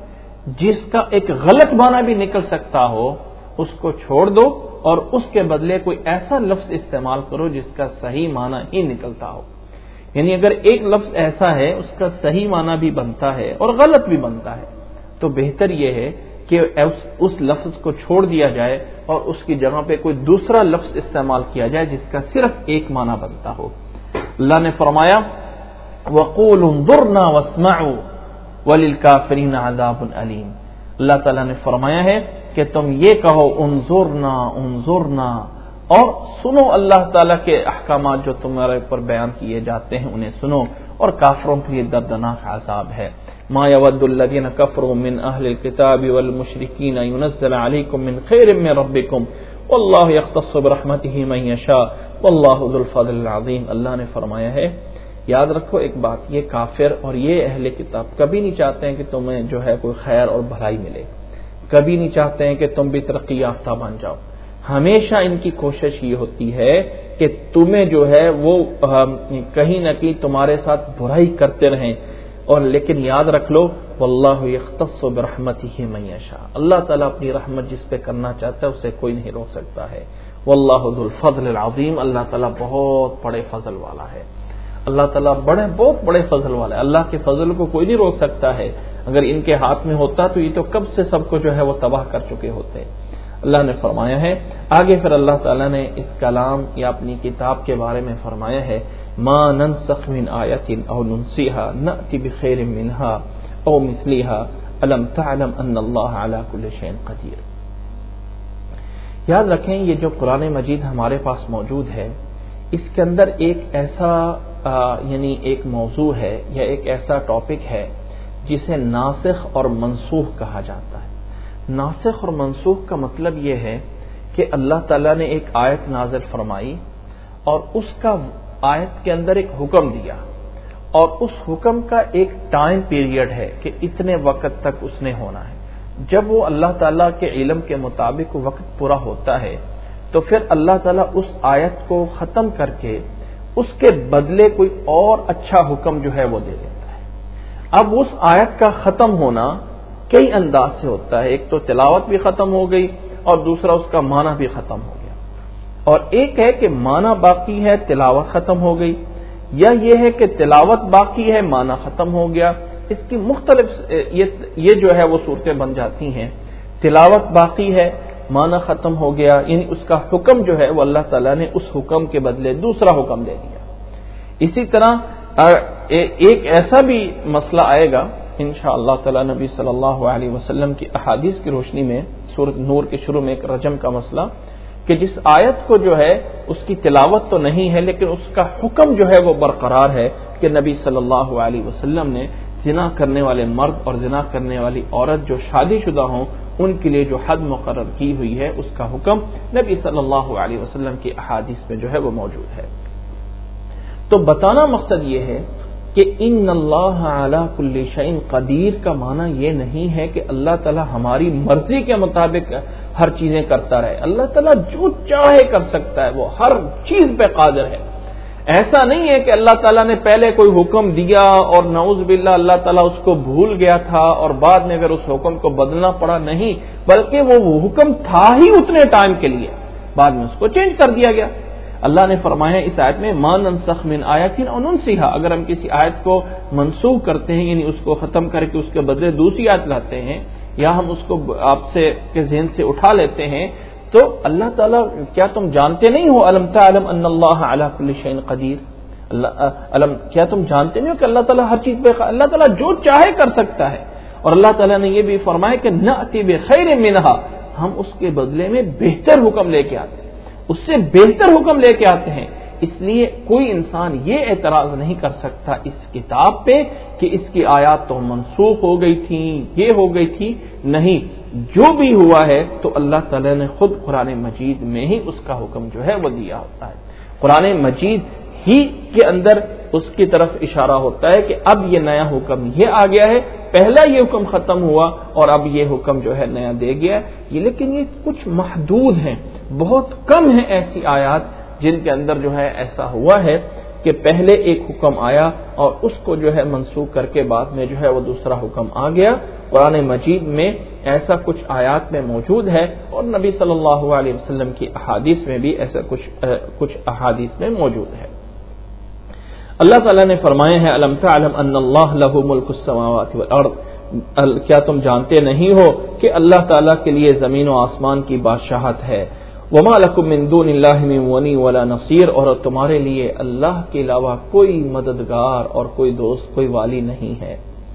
جس کا ایک غلط معنی بھی نکل سکتا ہو اس کو چھوڑ دو اور اس کے بدلے کوئی ایسا لفظ استعمال کرو جس کا صحیح معنی ہی نکلتا ہو. یعنی اگر ایک لفظ ایسا ہے اس کا صحیح معنی بھی بنتا ہے اور غلط بھی بنتا ہے تو بہتر یہ ہے کہ اس لفظ کو چھوڑ دیا جائے اور اس کی جگہ پہ کوئی دوسرا لفظ استعمال کیا جائے جس کا صرف ایک معنی بنتا ہو. اللہ نے فرمایا وَقُولُوا انظُرْنَا وَاسْمَعُوا وَلِلْكَافِرِينَ عَذَابٌ أَلِيمٌ. اللہ تعالیٰ نے فرمایا ہے کہ تم یہ کہو انظرنا انظرنا اور سنو اللہ تعالیٰ کے احکامات جو تمہارے اوپر بیان کیے جاتے ہیں انہیں سنو، اور کافروں کے لیے دردناک عذاب ہے. ما يود الذين كفروا من اهل الكتاب والمشركين ينزل عليكم من خير من ربكم والله يختص برحمته من يشاء والله ذو الفضل العظيم. اللہ نے فرمایا ہے یاد رکھو ایک بات، یہ کافر اور یہ اہل کتاب کبھی نہیں چاہتے ہیں کہ تمہیں جو ہے کوئی خیر اور بھلائی ملے، کبھی نہیں چاہتے ہیں کہ تم بھی ترقی یافتہ بن جاؤ. ہمیشہ ان کی کوشش یہ ہوتی ہے کہ تمہیں جو ہے وہ کہیں نہ کہیں تمہارے ساتھ برائی کرتے رہیں. اور لیکن یاد رکھ لو واللہ یختص برحمتہ من یشاء، اللہ تعالیٰ اپنی رحمت جس پہ کرنا چاہتا ہے اسے کوئی نہیں روک سکتا ہے. واللہ ذو الفضل العظیم، اللہ تعالیٰ بہت بڑے فضل والا ہے. اللہ تعالیٰ بڑے بہت بڑے فضل والا ہے. اللہ کے فضل کو کوئی نہیں روک سکتا ہے. اگر ان کے ہاتھ میں ہوتا تو یہ تو کب سے سب کو جو ہے وہ تباہ کر چکے ہوتے. اللہ نے فرمایا ہے آگے پھر اللہ تعالیٰ نے اس کلام یا اپنی کتاب کے بارے میں فرمایا ہے ما ننسخ من آیت او ننسیها نأتی بخیر منها او مثلیها الم تعلم ان اللہ علی کل شیء قدیر. یاد رکھیں یہ جو قرآن مجید ہمارے پاس موجود ہے اس کے اندر ایک ایسا آ, یعنی ایک موضوع ہے یا ایک ایسا ٹاپک ہے جسے ناسخ اور منسوخ کہا جاتا ہے. ناسخ اور منسوخ کا مطلب یہ ہے کہ اللہ تعالیٰ نے ایک آیت نازل فرمائی اور اس کا آیت کے اندر ایک حکم دیا اور اس حکم کا ایک ٹائم پیریڈ ہے کہ اتنے وقت تک اس نے ہونا ہے. جب وہ اللہ تعالیٰ کے علم کے مطابق وقت پورا ہوتا ہے تو پھر اللہ تعالیٰ اس آیت کو ختم کر کے اس کے بدلے کوئی اور اچھا حکم جو ہے وہ دے دیتا ہے. اب اس آیت کا ختم ہونا کئی انداز سے ہوتا ہے. ایک تو تلاوت بھی ختم ہو گئی اور دوسرا اس کا معنی بھی ختم ہو گیا، اور ایک ہے کہ معنی باقی ہے تلاوت ختم ہو گئی، یا یہ ہے کہ تلاوت باقی ہے معنی ختم ہو گیا. اس کی مختلف یہ جو ہے وہ صورتیں بن جاتی ہیں. تلاوت باقی ہے معنی ختم ہو گیا، یعنی اس کا حکم جو ہے وہ اللہ تعالیٰ نے اس حکم کے بدلے دوسرا حکم دے دیا. اسی طرح ایک ایسا بھی مسئلہ آئے گا انشاءاللہ تعالی نبی صلی اللہ علیہ وسلم کی احادیث کی روشنی میں سورۃ نور کے شروع میں ایک رجم کا مسئلہ کہ جس آیت کو جو ہے اس کی تلاوت تو نہیں ہے لیکن اس کا حکم جو ہے وہ برقرار ہے کہ نبی صلی اللہ علیہ وسلم نے زنا کرنے والے مرد اور زنا کرنے والی عورت جو شادی شدہ ہوں ان کے لیے جو حد مقرر کی ہوئی ہے اس کا حکم نبی صلی اللہ علیہ وسلم کی احادیث میں جو ہے وہ موجود ہے. تو بتانا مقصد یہ ہے کہ ان اللہ علی کل شیء قدیر کا معنی یہ نہیں ہے کہ اللہ تعالی ہماری مرضی کے مطابق ہر چیزیں کرتا رہے. اللہ تعالی جو چاہے کر سکتا ہے، وہ ہر چیز پہ قادر ہے. ایسا نہیں ہے کہ اللہ تعالیٰ نے پہلے کوئی حکم دیا اور نعوذ باللہ اللہ تعالیٰ اس کو بھول گیا تھا اور بعد میں اگر اس حکم کو بدلنا پڑا، نہیں، بلکہ وہ حکم تھا ہی اتنے ٹائم کے لیے، بعد میں اس کو چینج کر دیا گیا. اللہ نے فرمایا اس آیت میں ما ننسخ من آیت او ننسیھا، اگر ہم کسی آیت کو منسوخ کرتے ہیں یعنی اس کو ختم کر کے اس کے بدلے دوسری آیت لاتے ہیں یا ہم اس کو آپ سے کے ذہن سے اٹھا لیتے ہیں تو اللہ تعالیٰ کیا تم جانتے نہیں ہو الم تعلم ان اللہ علی کل شیء قدیر، علم کیا تم جانتے نہیں ہو کہ اللہ تعالیٰ ہر چیز پہ، اللہ تعالیٰ جو چاہے کر سکتا ہے. اور اللہ تعالیٰ نے یہ بھی فرمایا کہ نأتی بخیر منہا، ہم اس کے بدلے میں بہتر حکم لے کے آتے ہیں، اس سے بہتر حکم لے کے آتے ہیں. اس لیے کوئی انسان یہ اعتراض نہیں کر سکتا اس کتاب پہ کہ اس کی آیات تو منسوخ ہو گئی تھیں، یہ ہو گئی تھی، نہیں، جو بھی ہوا ہے تو اللہ تعالیٰ نے خود قرآن مجید میں ہی اس کا حکم جو ہے وہ دیا ہوتا ہے۔ قرآن مجید ہی کے اندر اس کی طرف اشارہ ہوتا ہے کہ اب یہ نیا حکم یہ آ گیا ہے، پہلا یہ حکم ختم ہوا اور اب یہ حکم جو ہے نیا دے گیا ہے، یہ لیکن یہ کچھ محدود ہیں، بہت کم ہیں ایسی آیات جن کے اندر جو ہے ایسا ہوا ہے کہ پہلے ایک حکم آیا اور اس کو جو ہے منسوخ کر کے بعد میں جو ہے وہ دوسرا حکم آ گیا۔ قرآن مجید میں ایسا کچھ آیات میں موجود ہے اور نبی صلی اللہ علیہ وسلم کی احادیث میں بھی ایسا کچھ کچھ احادیث میں موجود ہے۔ اللہ تعالیٰ نے فرمایا ہے الم تعلم ان اللہ لہ ملک السماوات والارض، کیا تم جانتے نہیں ہو کہ اللہ تعالیٰ کے لیے زمین و آسمان کی بادشاہت ہے، وما لکم من دون اللہ من ولی ولا نصیر، اور تمہارے لیے اللہ کے علاوہ کوئی مددگار اور کوئی دوست، کوئی والی نہیں ہے۔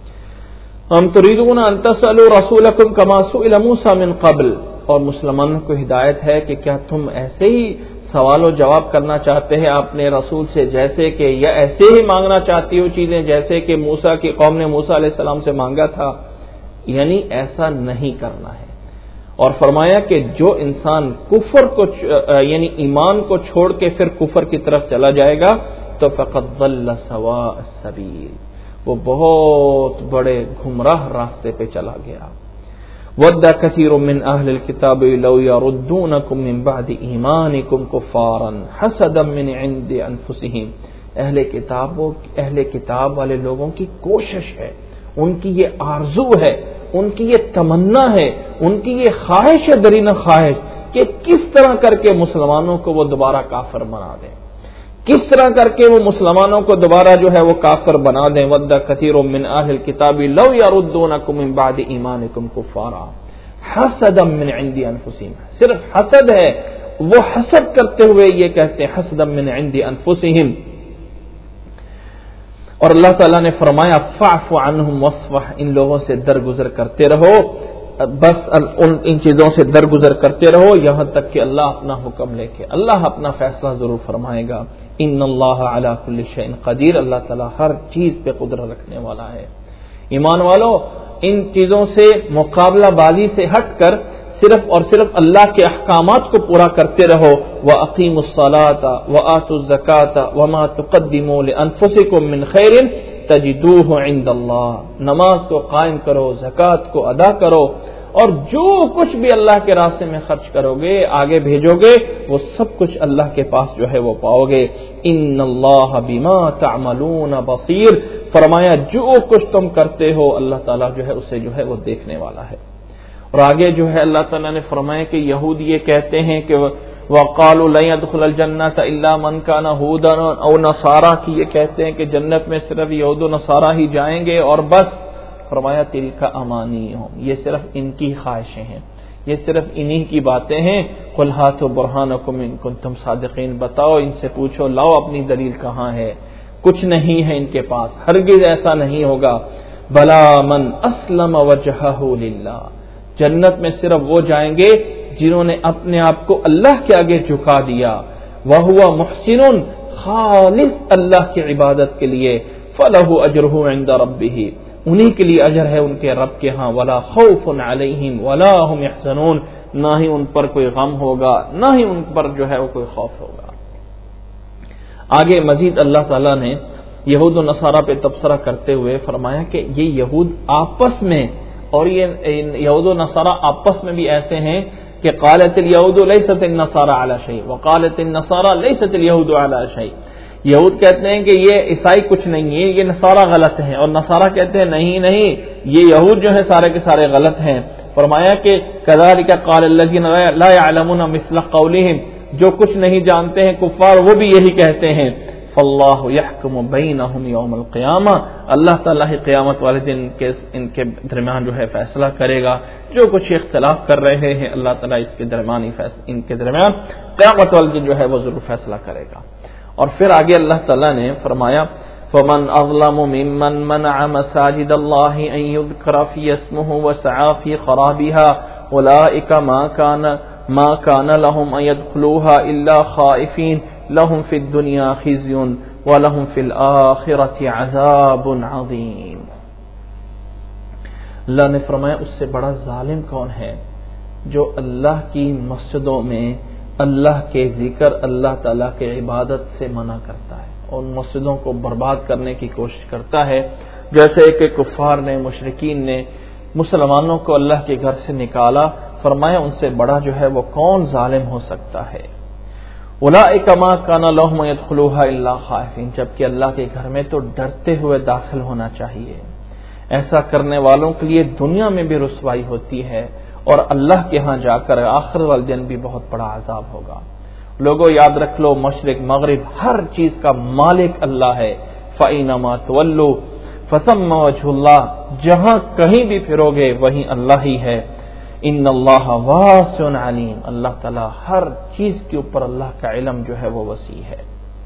ام تريدون ان تسألوا رسولکم کما سئل موسیٰ من قبل، اور مسلمانوں کو ہدایت ہے کہ کیا تم ایسے ہی سوال و جواب کرنا چاہتے ہیں اپنے رسول سے جیسے کہ، یا ایسے ہی مانگنا چاہتی ہو چیزیں جیسے کہ موسیٰ کی قوم نے موسیٰ علیہ السلام سے مانگا تھا، یعنی ایسا نہیں کرنا ہے۔ اور فرمایا کہ جو انسان کفر کو یعنی ایمان کو چھوڑ کے پھر کفر کی طرف چلا جائے گا تو فقد ضل سواء السبیل، وہ بہت بڑے گمراہ راستے پہ چلا گیا۔ وَدَّ كَثِيرٌ مِّنْ أَهْلِ الْكِتَابِ لَوْ يَرُدُّونَكُم مِّن بَعْدِ إِيمَانِكُمْ كُفَّارًا حَسَدًا مِّنْ عِندِ أَنفُسِهِمْ، اہل کتابوں اہل کتاب والے لوگوں کی کوشش ہے، ان کی یہ آرزو ہے، ان کی یہ تمنا ہے، ان کی یہ خواہش ہے، درینہ خواہش کہ کس طرح کر کے مسلمانوں کو وہ دوبارہ کافر بنا دیں، کس طرح کر کے وہ مسلمانوں کو دوبارہ جو ہے وہ کافر بنا دیں۔ وَدَّ كَثِيرٌ مِّنْ أَهْلِ الْكِتَابِ لَوْ يَرُدُّونَكُم مِّن بَعْدِ إِيمَانِكُمْ كُفَّارًا حَسَدًا مِّنْ عِندِ أَنفُسِهِمْ، صرف حسد ہے، وہ حسد کرتے ہوئے یہ کہتے ہیں حَسَدًا مِّنْ عِندِ أَنفُسِهِمْ۔ اور اللہ تعالیٰ نے فرمایا فَاعْفُ عَنْهُمْ وَاصْفَحْ، ان لوگوں سے درگزر کرتے رہو، بس ان ان چیزوں سے درگزر کرتے رہو یہاں تک کہ اللہ اپنا حکم لے کے اللہ اپنا فیصلہ ضرور فرمائے گا۔ ان اللہ علی کل شیء قدیر، اللہ تعالیٰ ہر چیز پہ قدرت رکھنے والا ہے۔ ایمان والو، ان چیزوں سے مقابلہ بازی سے ہٹ کر صرف اور صرف اللہ کے احکامات کو پورا کرتے رہو۔ وَأَقِيمُوا الصَّلَاةَ وَآتُوا الزَّكَاةَ وَمَا تُقَدِّمُوا لِأَنفُسِكُم مِّن خَيْرٍ تَجِدُوهُ عِندَ اللَّهِ، نماز کو قائم کرو، زکوٰۃ کو ادا کرو، اور جو کچھ بھی اللہ کے راستے میں خرچ کرو گے، آگے بھیجو گے، وہ سب کچھ اللہ کے پاس جو ہے وہ پاؤ گے۔ ان اللہ بما تعملون بصیر، فرمایا جو کچھ تم کرتے ہو اللہ تعالیٰ جو ہے اسے جو ہے وہ دیکھنے والا ہے۔ اور آگے جو ہے اللہ تعالیٰ نے فرمایا کہ یہود یہ کہتے ہیں کہ وَقَالُوا لَن يَدْخُلَ الْجَنَّةَ إِلَّا مَنْ كَانَ هُودًا أَوْ نَصَارَىٰ، کی یہ کہتے ہیں کہ جنت میں صرف یہود و نصارہ ہی جائیں گے اور بس۔ فرمایا تِلْكَ أَمَانِيُّهُمْ، یہ صرف ان کی خواہشیں ہیں، یہ صرف انہی کی باتیں ہیں۔ قُلْ هَاتُوا بُرْهَانَكُمْ إِن كُنتُمْ صَادِقِينَ، بتاؤ ان سے پوچھو لاؤ اپنی دلیل کہاں ہے، کچھ نہیں ہے ان کے پاس، ہرگز ایسا نہیں ہوگا۔ بَلَا مَنْ أَسْلَمَ وَجْهَهُ لِلَّهِ، جنت میں صرف وہ جائیں گے جنہوں نے اپنے آپ کو اللہ کے آگے جھکا دیا، وَهُوَ مُحْسِنٌ، خالص اللہ کی عبادت کے لیے، فَلَهُ أَجْرُهُ عِندَ رَبِّهِ، انہی کے لیے اجر ہے ان کے رب کے ہاں، وَلَا خَوْفٌ عَلَيْهِمْ وَلَا هُمْ يَحْزَنُونَ، نہ ہی ان پر کوئی غم ہوگا، نہ ہی ان پر جو ہے وہ کوئی خوف ہوگا۔ آگے مزید اللہ تعالیٰ نے یہود و نصارہ پہ تبصرہ کرتے ہوئے فرمایا کہ یہ یہود آپس میں، اور یہ یہود و نصارہ آپس میں بھی ایسے ہیں کہ قالت الیہود لیست النصارى علی شیء وقالت النصارى لیست الیہود علی شیء، یہود کہتے ہیں کہ یہ عیسائی کچھ نہیں ہے، یہ نصارہ غلط ہیں، اور نصارہ کہتے ہیں نہیں نہیں یہ یہود جو ہے سارے کے سارے غلط ہیں۔ فرمایا کہ کذالک قال الذین لا يعلمون مثل قولهم، جو کچھ نہیں جانتے ہیں کفار وہ بھی یہی کہتے ہیں۔ فاللہ یحکم بینہم یوم القیامہ، اللہ تعالیٰ ہی قیامت والے دن کے ان کے درمیان جو ہے فیصلہ کرے گا، جو کچھ اختلاف کر رہے ہیں اللہ تعالیٰ اس کے درمیان ان کے درمیان قیامت والے دن جو ہے وہ ضرور فیصلہ کرے گا۔ اور پھر آگے اللہ تعالیٰ نے فرمایا فَمَنْ أَظْلَمُ مِمَّنْ مَنَعَ مَسَاجِدَ اللَّهِ أَنْ يُذْكَرَ فِيهِ اسْمُهُ وَسَعَىٰ فِي خَرَابِهَا أُولَٰئِكَ مَا كَانَ ما كان لهم ان يدخلوها الا خائفين لہم فی الدنیا خزی ولہم فی الآخرۃ عذاب عظیم۔ اللہ نے فرمایا اس سے بڑا ظالم کون ہے جو اللہ کی مسجدوں میں اللہ کے ذکر، اللہ تعالیٰ کے عبادت سے منع کرتا ہے اور ان مسجدوں کو برباد کرنے کی کوشش کرتا ہے، جیسے کہ کفار نے، مشرکین نے مسلمانوں کو اللہ کے گھر سے نکالا۔ فرمایا ان سے بڑا جو ہے وہ کون ظالم ہو سکتا ہے۔ اولئک ما کان لہم یدخلوها الا خائفین، جبکہ اللہ کے گھر میں تو ڈرتے ہوئے داخل ہونا چاہیے۔ ایسا کرنے والوں کے لیے دنیا میں بھی رسوائی ہوتی ہے اور اللہ کے ہاں جا کر آخر والے دن بھی بہت بڑا عذاب ہوگا۔ لوگوں یاد رکھ لو، مشرق مغرب ہر چیز کا مالک اللہ ہے۔ فَإِنَّمَا تُوَلُّوا فَثَمَّ وَجْهُ اللَّهِ، جہاں کہیں بھی پھرو گے وہیں اللہ ہی ہے۔ ان اللہ واسع علیم، اللہ تعالیٰ ہر چیز کے اوپر اللہ کا علم جو ہے وہ وسیع ہے۔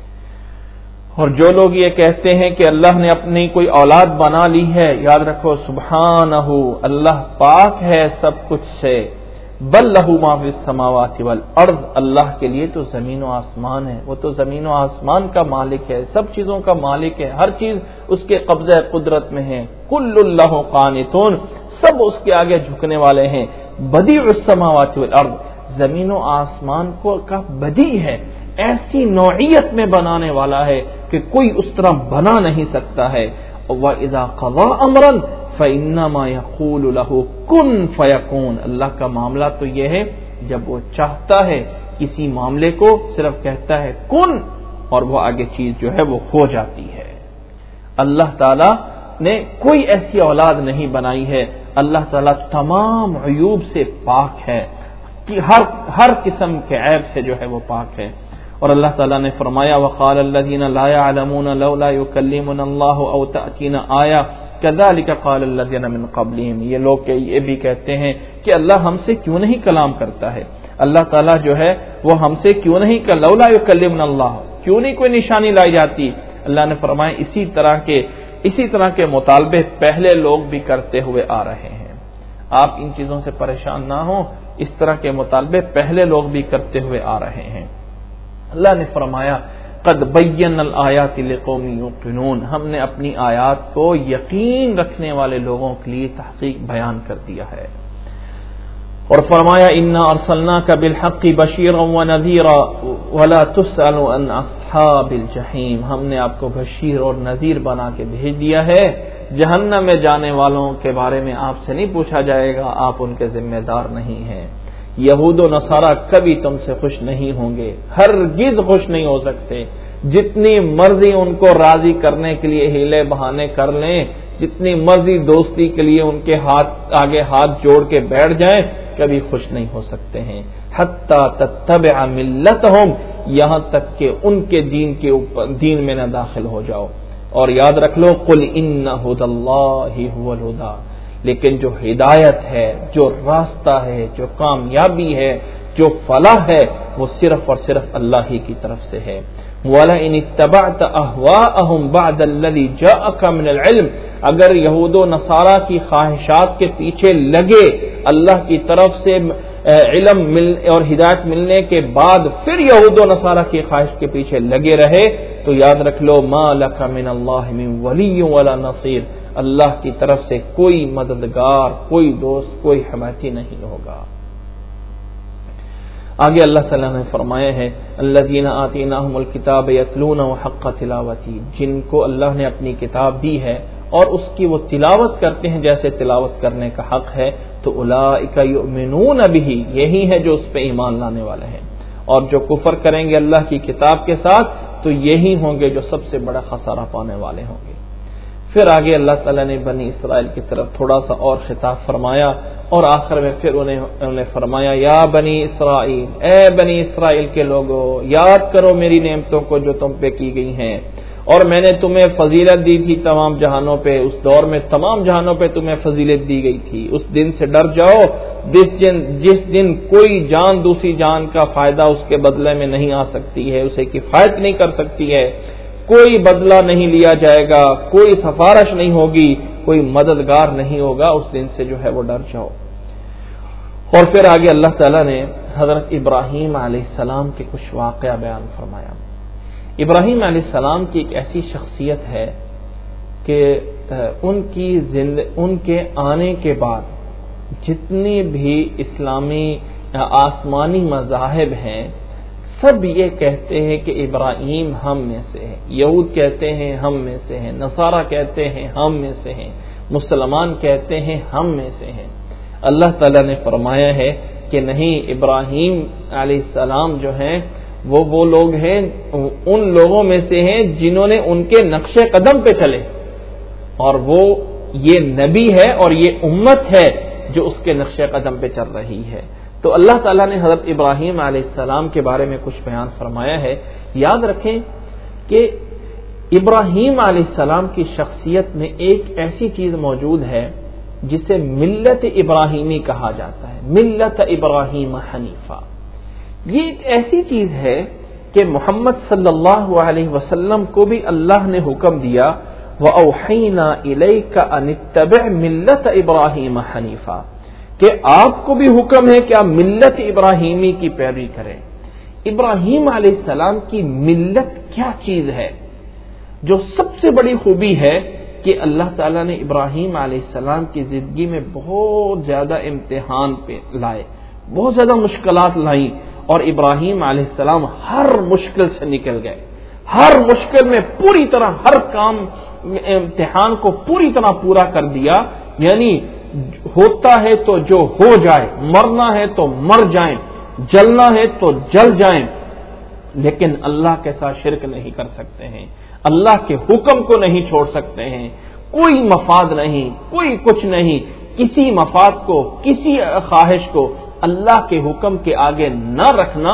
اور جو لوگ یہ کہتے ہیں کہ اللہ نے اپنی کوئی اولاد بنا لی ہے، یاد رکھو سبحانہ، اللہ پاک ہے سب کچھ سے۔ بل لہ ما فی السماوات والارض، اللہ کے لیے تو زمین و آسمان ہے، وہ تو زمین و آسمان کا مالک ہے، سب چیزوں کا مالک ہے، ہر چیز اس کے قبضہ قدرت میں ہے۔ کل لہ قانتون، سب اس کے آگے جھکنے والے ہیں۔ بدیع السماوات والارض، زمین و آسمان کو کا بدیع ہے، ایسی نوعیت میں بنانے والا ہے کہ کوئی اس طرح بنا نہیں سکتا ہے۔ وَإِذَا قَضَىٰ أَمْرًا فَإِنَّمَا يَقُولُ لَهُ كُن فَيَكُونُ، اللہ کا معاملہ تو یہ ہے جب وہ چاہتا ہے کسی معاملے کو صرف کہتا ہے کن اور وہ آگے چیز جو ہے وہ ہو جاتی ہے۔ اللہ تعالی نے کوئی ایسی اولاد نہیں بنائی ہے، اللہ تعالیٰ تمام عیوب سے پاک ہے، کہ ہر ہر قسم کے عیب سے جو ہے وہ پاک ہے۔ اور اللہ تعالیٰ نے فرمایا وقال الذين لا يعلمون لولا يكلمنا الله او تأتينا آية كذلك قال الذين من قبلهم، یہ لوگ کہ یہ بھی کہتے ہیں کہ اللہ ہم سے کیوں نہیں کلام کرتا ہے، اللہ تعالیٰ جو ہے وہ ہم سے کیوں نہیں کہ لولا يكلمنا الله، کیوں نہیں کوئی نشانی لائی جاتی۔ اللہ نے فرمایا اسی طرح کے اسی طرح کے مطالبے پہلے لوگ بھی کرتے ہوئے آ رہے ہیں، آپ ان چیزوں سے پریشان نہ ہوں، اس طرح کے مطالبے پہلے لوگ بھی کرتے ہوئے آ رہے ہیں۔ اللہ نے فرمایا قد بینا الآیات لقوم یوقنون، ہم نے اپنی آیات کو یقین رکھنے والے لوگوں کے لیے تحقیق بیان کر دیا ہے۔ اور فرمایا انا ارسلناک بالحق بشیرا ونذیرا ولا تسأل عن اصحاب الجحیم، ہم نے آپ کو بشیر اور نذیر بنا کے بھیج دیا ہے، جہنم میں جانے والوں کے بارے میں آپ سے نہیں پوچھا جائے گا، آپ ان کے ذمہ دار نہیں ہیں۔ یہود و نصارہ کبھی تم سے خوش نہیں ہوں گے، ہرگز خوش نہیں ہو سکتے، جتنی مرضی ان کو راضی کرنے کے لیے ہیلے بہانے کر لیں، جتنی مرضی دوستی کے لیے ان کے ہاتھ آگے ہاتھ جوڑ کے بیٹھ جائیں، کبھی خوش نہیں ہو سکتے ہیں۔ حتی تتبع ملتہم، یہاں تک کہ ان کے دین کے اوپر دین میں نہ داخل ہو جاؤ۔ اور یاد رکھ لو قل ان ھدی اللہ ھو الھدی، لیکن جو ہدایت ہے، جو راستہ ہے، جو کامیابی ہے، جو فلاح ہے، وہ صرف اور صرف اللہ ہی کی طرف سے ہے۔ وَلَئِنِ اتَّبَعْتَ أَهْوَاءَهُمْ بَعْدَ الَّذِي جَاءَكَ مِنَ الْعِلْمِ، اگر یہود و نصارہ کی خواہشات کے پیچھے لگے اللہ کی طرف سے علم مل اور ہدایت ملنے کے بعد پھر یہود و نصارہ کی خواہش کے پیچھے لگے رہے، تو یاد رکھ لو مَا لَكَ مِنَ اللَّهِ مِنْ وَلِيٍّ وَلَا نَصِيرٍ، اللہ کی طرف سے کوئی مددگار، کوئی دوست، کوئی حمایتی نہیں ہوگا۔ آگے اللہ تعالیٰ نے فرمایا ہے الذین آتیناہم الکتاب یتلونہ حق تلاوتی، جن کو اللہ نے اپنی کتاب دی ہے اور اس کی وہ تلاوت کرتے ہیں جیسے تلاوت کرنے کا حق ہے، تو اولئک یؤمنون بہ، یہی ہے جو اس پہ ایمان لانے والے ہیں، اور جو کفر کریں گے اللہ کی کتاب کے ساتھ تو یہی ہوں گے جو سب سے بڑا خسارہ پانے والے ہوں گے۔ پھر آگے اللہ تعالیٰ نے بنی اسرائیل کی طرف تھوڑا سا اور خطاب فرمایا، اور آخر میں پھر انہیں انہیں فرمایا یا بنی اسرائیل، اے بنی اسرائیل کے لوگوں، یاد کرو میری نعمتوں کو جو تم پہ کی گئی ہیں، اور میں نے تمہیں فضیلت دی تھی تمام جہانوں پہ، اس دور میں تمام جہانوں پہ تمہیں فضیلت دی گئی تھی۔ اس دن سے ڈر جاؤ جس دن جس دن کوئی جان دوسری جان کا فائدہ اس کے بدلے میں نہیں آ سکتی ہے، اسے کفایت نہیں کر سکتی ہے، کوئی بدلہ نہیں لیا جائے گا، کوئی سفارش نہیں ہوگی، کوئی مددگار نہیں ہوگا، اس دن سے جو ہے وہ ڈر جاؤ۔ اور پھر آگے اللہ تعالیٰ نے حضرت ابراہیم علیہ السلام کے کچھ واقعہ بیان فرمایا۔ ابراہیم علیہ السلام کی ایک ایسی شخصیت ہے کہ ان کی زند... ان کے آنے کے بعد جتنی بھی اسلامی آسمانی مذاہب ہیں سب یہ کہتے ہیں کہ ابراہیم ہم میں سے ہے، یہود کہتے ہیں ہم میں سے ہیں، نصارہ کہتے ہیں ہم میں سے ہیں، مسلمان کہتے ہیں ہم میں سے ہیں۔ اللہ تعالیٰ نے فرمایا ہے کہ نہیں، ابراہیم علیہ السلام جو ہیں وہ وہ لوگ ہیں، ان لوگوں میں سے ہیں جنہوں نے ان کے نقش قدم پہ چلے، اور وہ یہ نبی ہے اور یہ امت ہے جو اس کے نقش قدم پہ چل رہی ہے۔ تو اللہ تعالیٰ نے حضرت ابراہیم علیہ السلام کے بارے میں کچھ بیان فرمایا ہے۔ یاد رکھیں کہ ابراہیم علیہ السلام کی شخصیت میں ایک ایسی چیز موجود ہے جسے ملت ابراہیمی کہا جاتا ہے، ملت ابراہیم حنیفہ۔ یہ ایک ایسی چیز ہے کہ محمد صلی اللہ علیہ وسلم کو بھی اللہ نے حکم دیا وَأَوْحَيْنَا إِلَيْكَ أَنِ اتَّبِعْ مِلَّةَ إِبْرَاهِيمَ حَنِيفًا، کہ آپ کو بھی حکم ہے کہ آپ ملت ابراہیمی کی پیروی کریں۔ ابراہیم علیہ السلام کی ملت کیا چیز ہے؟ جو سب سے بڑی خوبی ہے کہ اللہ تعالیٰ نے ابراہیم علیہ السلام کی زندگی میں بہت زیادہ امتحان پہ لائے، بہت زیادہ مشکلات لائیں، اور ابراہیم علیہ السلام ہر مشکل سے نکل گئے، ہر مشکل میں پوری طرح ہر کام امتحان کو پوری طرح پورا کر دیا۔ یعنی ہوتا ہے تو جو ہو جائے، مرنا ہے تو مر جائیں، جلنا ہے تو جل جائیں، لیکن اللہ کے ساتھ شرک نہیں کر سکتے ہیں، اللہ کے حکم کو نہیں چھوڑ سکتے ہیں، کوئی مفاد نہیں، کوئی کچھ نہیں، کسی مفاد کو، کسی خواہش کو اللہ کے حکم کے آگے نہ رکھنا،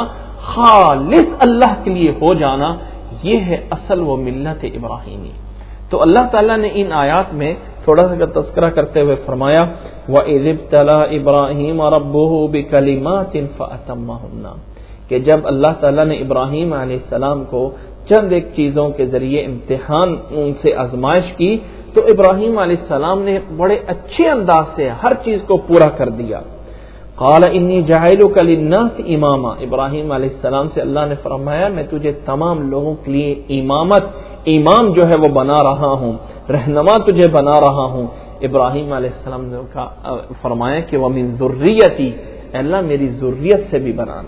خالص اللہ کے لیے ہو جانا، یہ ہے اصل وہ ملت ابراہیمی۔ تو اللہ تعالیٰ نے ان آیات میں تھوڑا سا تذکرہ کرتے ہوئے فرمایا وَإِذِ ابْتَلَىٰ إِبْرَاهِيمَ رَبُّهُ بِكَلِمَاتٍ فَأَتَمَّهُنَّ، کہ جب اللہ تعالیٰ نے ابراہیم علیہ السلام کو چند ایک چیزوں کے ذریعے امتحان ان سے آزمائش کی تو ابراہیم علیہ السلام نے بڑے اچھے انداز سے ہر چیز کو پورا کر دیا۔ قال انی جاعلک للناس اماما، ابراہیم علیہ السلام سے اللہ نے فرمایا میں تجھے تمام لوگوں کے لیے امامت، امام جو ہے وہ بنا رہا ہوں، رہنما تجھے بنا رہا ہوں۔ ابراہیم علیہ السلام نے فرمایا کہ ومن ذریتی، اللہ میری ذریت سے بھی بنانا۔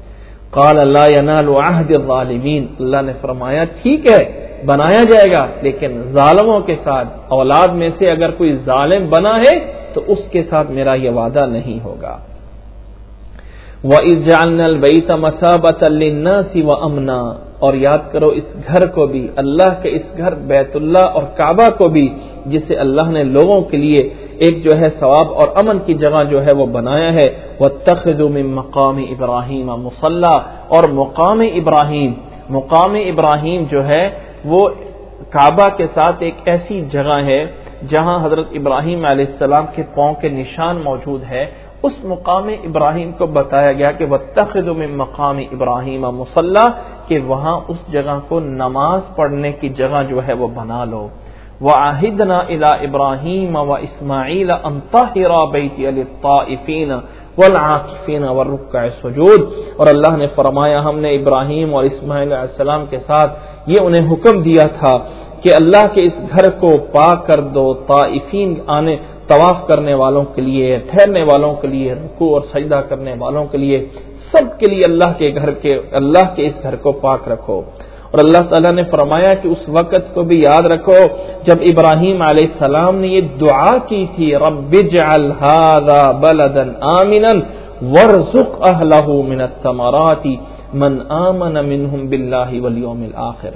قال لا ينال عهد الظالمین، اللہ نے فرمایا ٹھیک ہے بنایا جائے گا، لیکن ظالموں کے ساتھ، اولاد میں سے اگر کوئی ظالم بنا ہے تو اس کے ساتھ میرا یہ وعدہ نہیں ہوگا۔ وَإِذْ جَعَلْنَا الْبَيْتَ مَثَابَةً لِلنَّاسِ وَأَمْنًا، اور یاد کرو اس گھر کو بھی، اللہ کے اس گھر بیت اللہ اور کعبہ کو بھی، جسے اللہ نے لوگوں کے لیے ایک جو ہے ثواب اور امن کی جگہ جو ہے وہ بنایا ہے۔ وَاتَّخِذُوا مِن مَّقَامِ إِبْرَاهِيمَ مُصَلًّى، اور مقام ابراہیم، مقام ابراہیم جو ہے وہ کعبہ کے ساتھ ایک ایسی جگہ ہے جہاں حضرت ابراہیم علیہ السلام کے پاؤں کے نشان موجود ہے۔ اس مقام ابراہیم کو بتایا گیا کہ وَاتَّخِذُوا مِن مَّقَامِ إِبْرَاهِيمَ مُصَلًّى، کہ وہاں اس جگہ کو نماز پڑھنے کی جگہ جو ہے وہ بنا لو۔ وَعَهِدْنَا إِلَىٰ إِبْرَاهِيمَ وَإِسْمَاعِيلَ أَن طَهِّرَا بَيْتِيَ لِلطَّائِفِينَ وَالْعَاكِفِينَ وَالرُّكَّعِ السُّجُودِ، اور اللہ نے فرمایا ہم نے ابراہیم اور اسماعیل علیہ السلام کے ساتھ یہ انہیں حکم دیا تھا کہ اللہ کے اس گھر کو پاک کر دو، طائفین آنے طواف کرنے والوں کے لیے، ٹھہرنے والوں کے لیے، رکوع اور سجدہ کرنے والوں کے لیے، سب کے لیے اللہ کے گھر کے اللہ کے اس گھر کو پاک رکھو۔ اور اللہ تعالیٰ نے فرمایا کہ اس وقت کو بھی یاد رکھو جب ابراہیم علیہ السلام نے یہ دعا کی تھی رب اجعل ھذا بلدا آمنا وارزق اہلہ من الثمرات من آمن منہم باللہ والیوم الآخر۔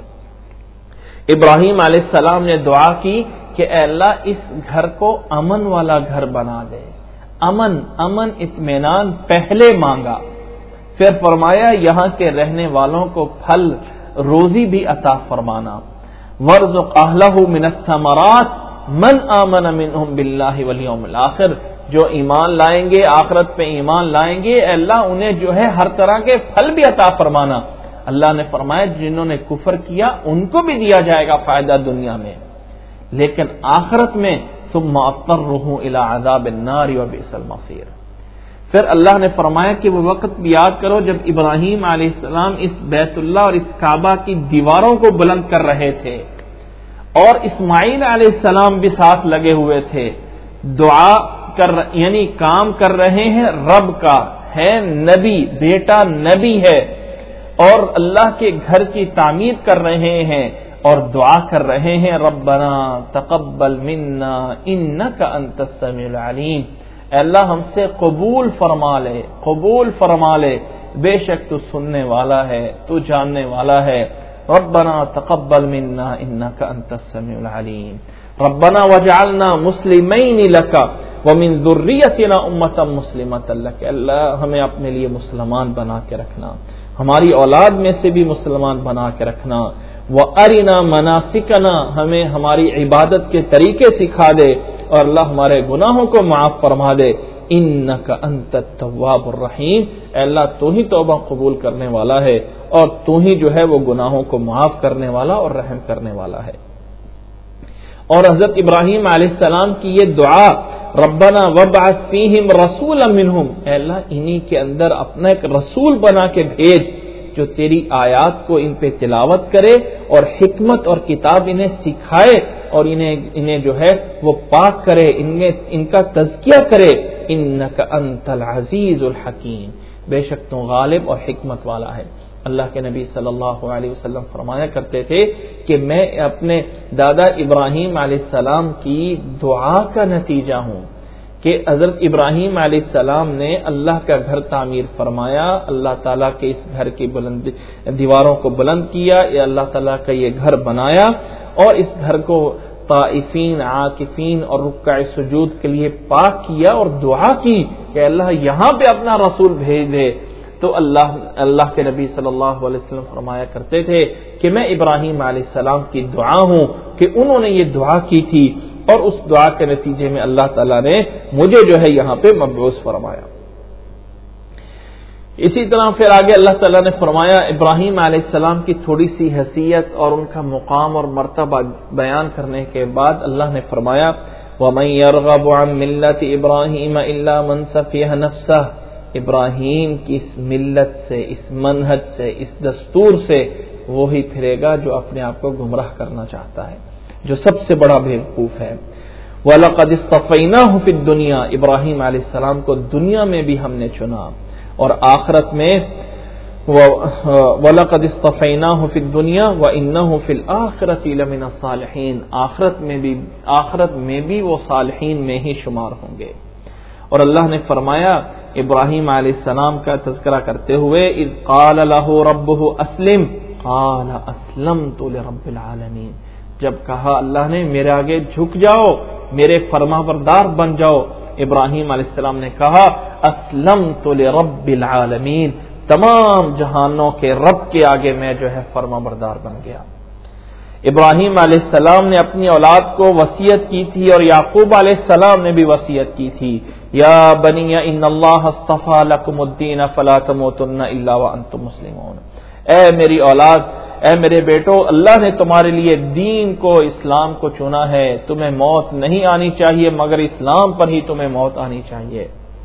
ابراہیم علیہ السلام نے دعا کی کہ اے اللہ اس گھر کو امن والا گھر بنا دے، امن امن اطمینان پہلے مانگا، پھر فرمایا یہاں کے رہنے والوں کو پھل روزی بھی عطا فرمانا۔ وارزق اہلہ من الثمرات من آمن منہم باللہ والیوم الآخر، جو ایمان لائیں گے، آخرت پہ ایمان لائیں گے، اے اللہ انہیں جو ہے ہر طرح کے پھل بھی عطا فرمانا۔ اللہ نے فرمایا جنہوں نے کفر کیا ان کو بھی دیا جائے گا فائدہ دنیا میں، لیکن آخرت میں ثم اضطرہ الی عذاب النار وبئس المصیر۔ پھر اللہ نے فرمایا کہ وہ وقت بھی یاد کرو جب ابراہیم علیہ السلام اس بیت اللہ اور اس کعبہ کی دیواروں کو بلند کر رہے تھے اور اسماعیل علیہ السلام بھی ساتھ لگے ہوئے تھے، دعا کر یعنی کام کر رہے ہیں رب کا، ہے نبی، بیٹا نبی ہے، اور اللہ کے گھر کی تعمیر کر رہے ہیں اور دعا کر رہے ہیں ربنا تقبل منا انک انت السمیع العلیم، اے اللہ ہم سے قبول فرما لے، قبول فرما لے، بے شک تو سننے والا ہے، تو جاننے والا ہے۔ ربنا تقبل منا انک انت السمیع العلیم، ربنا وجعلنا مسلمین لک ومن ذریتنا امۃ مسلمۃ لک، اللہ ہمیں اپنے لیے مسلمان بنا کے رکھنا، ہماری اولاد میں سے بھی مسلمان بنا کے رکھنا، وَأَرِنَا مَنَاسِكَنَا، ہمیں ہماری عبادت کے طریقے سکھا دے اور اللہ ہمارے گناہوں کو معاف فرما دے، اِنَّكَ أَنْتَ التَّوَّابُ الرَّحِيمُ، اے اللہ تو ہی توبہ قبول کرنے والا ہے اور تو ہی جو ہے وہ گناہوں کو معاف کرنے والا اور رحم کرنے والا ہے۔ اور حضرت ابراہیم علیہ السلام کی یہ دعا ربنا وابعث فیہم رسولا منہم، اے اللہ انہی کے اندر اپنا ایک رسول بنا کے بھیج جو تیری آیات کو ان پہ تلاوت کرے اور حکمت اور کتاب انہیں سکھائے اور انہیں انہیں جو ہے وہ پاک کرے، انہیں ان کا تزکیہ کرے، انک انت العزیز الحکیم، بے شک تو غالب اور حکمت والا ہے۔ اللہ کے نبی صلی اللہ علیہ وسلم فرمایا کرتے تھے کہ میں اپنے دادا ابراہیم علیہ السلام کی دعا کا نتیجہ ہوں کہ حضرت ابراہیم علیہ السلام نے اللہ کا گھر تعمیر فرمایا، اللہ تعالیٰ کے اس گھر کی بلند دیواروں کو بلند کیا، یا اللہ تعالیٰ کا یہ گھر بنایا اور اس گھر کو طائفین، عاکفین اور رکع سجود کے لیے پاک کیا اور دعا کی کہ اللہ یہاں پہ اپنا رسول بھیج دے۔ تو اللہ اللہ کے نبی صلی اللہ علیہ وسلم فرمایا کرتے تھے کہ میں ابراہیم علیہ السلام کی دعا ہوں کہ انہوں نے یہ دعا کی تھی اور اس دعا کے نتیجے میں اللہ تعالیٰ نے مجھے جو ہے یہاں پہ مبعوث فرمایا۔ اسی طرح پھر آگے اللہ تعالیٰ نے فرمایا ابراہیم علیہ السلام کی تھوڑی سی حیثیت اور ان کا مقام اور مرتبہ بیان کرنے کے بعد اللہ نے فرمایا وَمَن يَرْغَبُ عَن مِلَّةِ إِبْرَاهِيمَ إِلَّا مَن سَفِهَ نَفْسَهُ، ابراہیم کی اس ملت سے، اس منہج سے، اس دستور سے وہی پھرے گا جو اپنے آپ کو گمراہ کرنا چاہتا ہے، جو سب سے بڑا بیوقوف ہے۔ وَلَقَدِ اصْطَفَيْنَاهُ فِي الدُّنْيَا، ابراہیم علیہ السلام کو دنیا میں بھی ہم نے چنا اور آخرت میں وَلَقَدِ اصْطَفَيْنَاهُ فِي الدُّنْيَا وَإِنَّهُ فِي الْآخِرَةِ لَمِنَ الصَّالِحِينَ، آخرت میں بھی آخرت میں بھی وہ صالحین میں ہی شمار ہوں گے۔ اور اللہ نے فرمایا ابراہیم علیہ السلام کا تذکرہ کرتے ہوئے اذ قال له ربه اسلم قال اسلمت لرب العالمین، جب کہا اللہ نے میرے آگے جھک جاؤ، میرے فرما بردار بن جاؤ، ابراہیم علیہ السلام نے کہا اسلمت لرب العالمین، تمام جہانوں کے رب کے آگے میں جو ہے فرما بردار بن گیا۔ ابراہیم علیہ السلام نے اپنی اولاد کو وصیت کی تھی اور یعقوب علیہ السلام نے بھی وصیت کی تھی یا بنی ان اللہ اصطفى لكم الدین فلا تموتن الا وانتم مسلمون، اے میری اولاد، اے میرے بیٹو، اللہ نے تمہارے لیے دین کو، اسلام کو چنا ہے، تمہیں موت نہیں آنی چاہیے مگر اسلام پر ہی تمہیں موت آنی چاہیے۔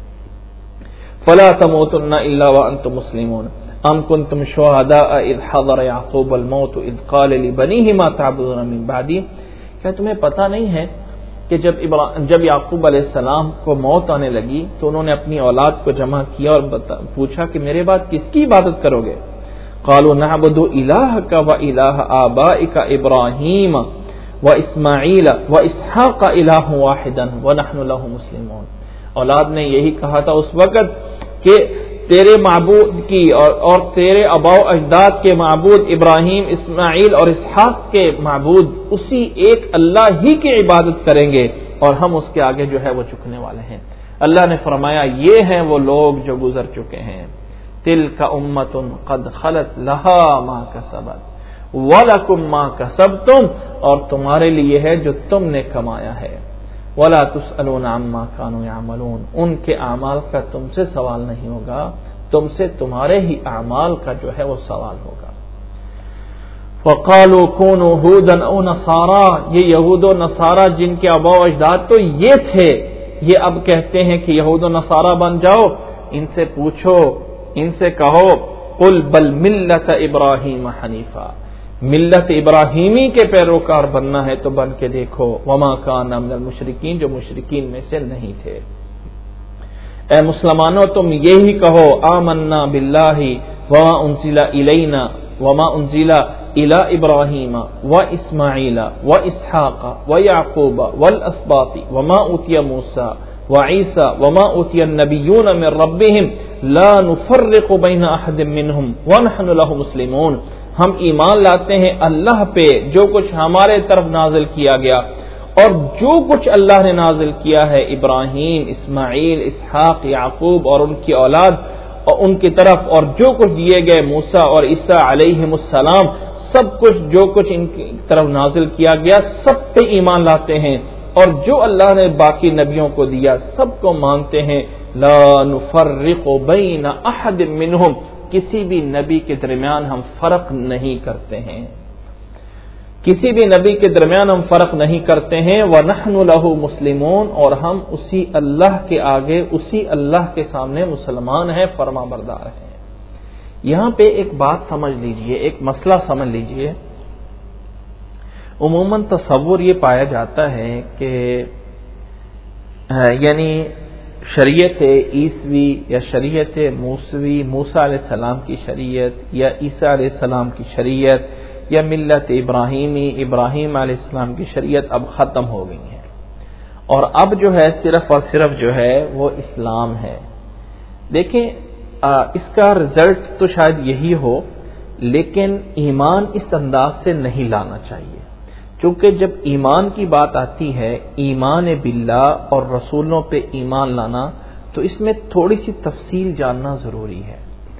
فلا تموتن الا وانتم مسلمون ام کنتم شہداء اذ حضر یعقوب الموت اذ قال لبنیہ ما تعبدون من بعدی، کیا تمہیں پتہ نہیں ہے کہ جب جب یعقوب علیہ السلام کو موت آنے لگی تو انہوں نے اپنی اولاد کو جمع کیا اور پوچھا کہ میرے بعد کس کی عبادت کرو گے؟ قالوا نعبد الہک و الہ آبائک ابراہیم و اسماعیل و اسحاق الہ واحدا ونحن له مسلمون، اولاد نے یہی کہا تھا اس وقت کہ تیرے معبود کی اور, اور تیرے آباء و اجداد کے معبود ابراہیم، اسماعیل اور اسحاق کے معبود اسی ایک اللہ ہی کی عبادت کریں گے اور ہم اس کے آگے جو ہے وہ جھکنے والے ہیں۔ اللہ نے فرمایا یہ ہیں وہ لوگ جو گزر چکے ہیں، تلک امۃ قد خلت لہا ما کسبت ولکم ما کسبتم، اور تمہارے لیے ہے جو تم نے کمایا ہے، وَلَا تُسْأَلُونَ عَمَّا كَانُوا يَعْمَلُونَ، ان کے اعمال کا تم سے سوال نہیں ہوگا، تم سے تمہارے ہی اعمال کا جو ہے وہ سوال ہوگا۔ وَقَالُوا كُونُوا هُودًا أَوْ نَصَارَىٰ، یہ یہود و نصارہ جن کے آباء و اجداد تو یہ تھے، یہ اب کہتے ہیں کہ یہود و نصارہ بن جاؤ۔ ان سے پوچھو، ان سے کہو قل بل ملت ابراہیم حنیفا، ملت ابراہیمی کے پیروکار بننا ہے تو بن کے دیکھو، وما کان من المشرکین، جو مشرکین میں سے نہیں تھے۔ اے مسلمانوں تم یہی کہو آمنا باللہ وما انزل الینا وما انزل الی ابراہیم واسماعیل واسحاق ویعقوب والاسباط وما اوتی موسیٰ وعیسیٰ وما اوتی النبیون من ربهم لا نفرق بین احد منہم ونحن له مسلمون، ہم ایمان لاتے ہیں اللہ پہ جو کچھ ہمارے طرف نازل کیا گیا اور جو کچھ اللہ نے نازل کیا ہے ابراہیم، اسماعیل، اسحاق، یعقوب اور ان کی اولاد اور ان کی طرف، اور جو کچھ دیے گئے موسیٰ اور عیسیٰ علیہم السلام، سب کچھ جو کچھ ان کی طرف نازل کیا گیا سب پہ ایمان لاتے ہیں، اور جو اللہ نے باقی نبیوں کو دیا سب کو مانتے ہیں۔ لا نفرق بین احد منہم، کسی بھی نبی کے درمیان ہم فرق نہیں کرتے ہیں، کسی بھی نبی کے درمیان ہم فرق نہیں کرتے ہیں۔ وَنَحْنُ لَهُ مُسْلِمُونَ، اور ہم اسی اللہ کے آگے، اسی اللہ کے سامنے مسلمان ہیں، فرما بردار ہیں۔ یہاں پہ ایک بات سمجھ لیجئے، ایک مسئلہ سمجھ لیجئے۔ عموماً تصور یہ پایا جاتا ہے کہ یعنی شریعت عیسوی یا شریعت موسوی، موسیٰ علیہ السلام کی شریعت یا عیسیٰ علیہ السلام کی شریعت یا ملت ابراہیمی، ابراہیم علیہ السلام کی شریعت اب ختم ہو گئی ہے، اور اب جو ہے صرف اور صرف جو ہے وہ اسلام ہے۔ دیکھیں اس کا رزلٹ تو شاید یہی ہو، لیکن ایمان اس انداز سے نہیں لانا چاہیے، چونکہ جب ایمان کی بات آتی ہے، ایمان باللہ اور رسولوں پہ ایمان لانا، تو اس میں تھوڑی سی تفصیل جاننا ضروری ہے۔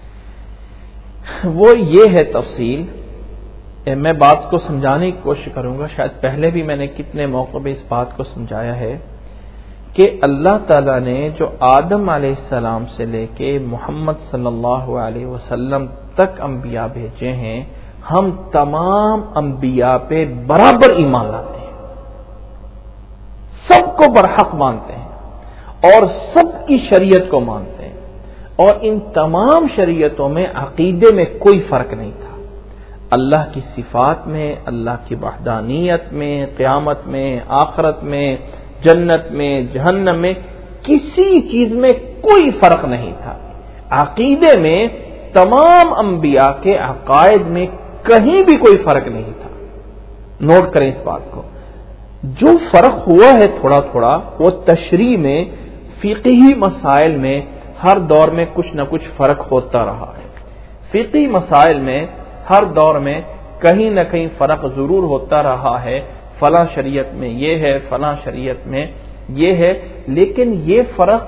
وہ یہ ہے تفصیل، میں بات کو سمجھانے کی کوشش کروں گا، شاید پہلے بھی میں نے کتنے موقع پہ اس بات کو سمجھایا ہے کہ اللہ تعالیٰ نے جو آدم علیہ السلام سے لے کے محمد صلی اللہ علیہ وسلم تک انبیاء بھیجے ہیں، ہم تمام انبیاء پہ برابر ایمان لاتے ہیں، سب کو برحق مانتے ہیں اور سب کی شریعت کو مانتے ہیں، اور ان تمام شریعتوں میں عقیدے میں کوئی فرق نہیں تھا، اللہ کی صفات میں، اللہ کی وحدانیت میں، قیامت میں، آخرت میں، جنت میں، جہنم میں، کسی چیز میں کوئی فرق نہیں تھا۔ عقیدے میں تمام انبیاء کے عقائد میں کہیں بھی کوئی فرق نہیں تھا۔ نوٹ کریں اس بات کو۔ جو فرق ہوا ہے تھوڑا تھوڑا، وہ تشریع میں، فقہی مسائل میں ہر دور میں کچھ نہ کچھ فرق ہوتا رہا ہے۔ فقہی مسائل میں ہر دور میں کہیں نہ کہیں فرق ضرور ہوتا رہا ہے، فلاں شریعت میں یہ ہے، فلاں شریعت میں یہ ہے، لیکن یہ فرق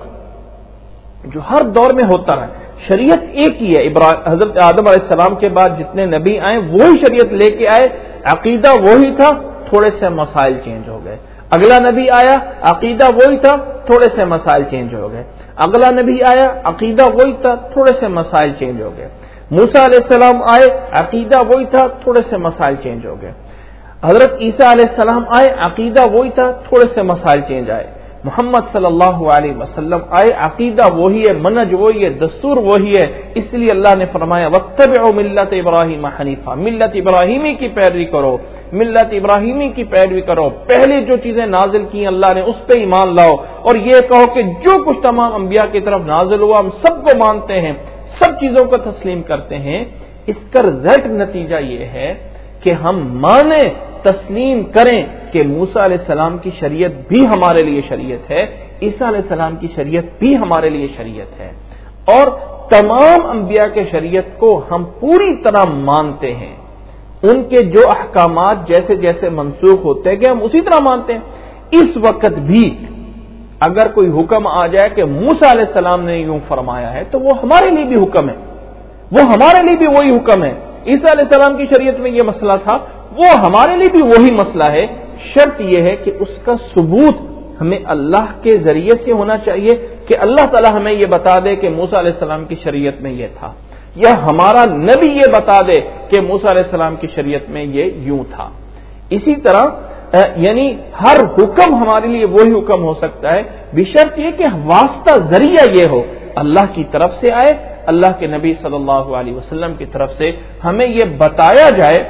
جو ہر دور میں ہوتا رہا ہے، شریعت ایک ہی ہے۔ حضرت آدم علیہ السلام کے بعد جتنے نبی آئے وہی شریعت لے کے آئے، عقیدہ وہی تھا، تھوڑے سے مسائل چینج ہو گئے۔ اگلا نبی آیا، عقیدہ وہی تھا، تھوڑے سے مسائل چینج ہو گئے۔ اگلا نبی آیا، عقیدہ وہی تھا، تھوڑے سے مسائل چینج ہو گئے۔ موسیٰ علیہ السلام آئے، عقیدہ وہی تھا، تھوڑے سے مسائل چینج ہو گئے۔ حضرت عیسیٰ علیہ السلام آئے، عقیدہ وہی تھا، تھوڑے سے مسائل چینج آئے۔ محمد صلی اللہ علیہ وسلم آئے، عقیدہ وہی ہے، منہج وہی ہے، دستور وہی ہے، اس لیے اللہ نے فرمایا واتبعوا ملت ابراہیم حنیفا، ملت ابراہیمی کی پیروی کرو، ملت ابراہیمی کی پیروی کرو، پہلے جو چیزیں نازل کی اللہ نے اس پہ ایمان لاؤ، اور یہ کہو کہ جو کچھ تمام انبیاء کی طرف نازل ہوا ہم سب کو مانتے ہیں، سب چیزوں کو تسلیم کرتے ہیں۔ اس کا رزلٹ نتیجہ یہ ہے کہ ہم مانیں، تسلیم کریں کہ موسیٰ علیہ السلام کی شریعت بھی ہمارے لیے شریعت ہے، عیسیٰ علیہ السلام کی شریعت بھی ہمارے لیے شریعت ہے، اور تمام انبیاء کے شریعت کو ہم پوری طرح مانتے ہیں۔ ان کے جو احکامات جیسے جیسے منسوخ ہوتے گئے ہم اسی طرح مانتے ہیں۔ اس وقت بھی اگر کوئی حکم آ جائے کہ موسیٰ علیہ السلام نے یوں فرمایا ہے تو وہ ہمارے لیے بھی حکم ہے، وہ ہمارے لیے بھی وہی حکم ہے۔ عیسیٰ علیہ السلام کی شریعت میں یہ مسئلہ تھا، وہ ہمارے لیے بھی وہی مسئلہ ہے۔ شرط یہ ہے کہ اس کا ثبوت ہمیں اللہ کے ذریعے سے ہونا چاہیے کہ اللہ تعالیٰ ہمیں یہ بتا دے کہ موسیٰ علیہ السلام کی شریعت میں یہ تھا، یا ہمارا نبی یہ بتا دے کہ موسیٰ علیہ السلام کی شریعت میں یہ یوں تھا۔ اسی طرح یعنی ہر حکم ہمارے لیے وہی حکم ہو سکتا ہے، بشرط یہ کہ واسطہ ذریعہ یہ ہو اللہ کی طرف سے آئے، اللہ کے نبی صلی اللہ علیہ وسلم کی طرف سے ہمیں یہ بتایا جائے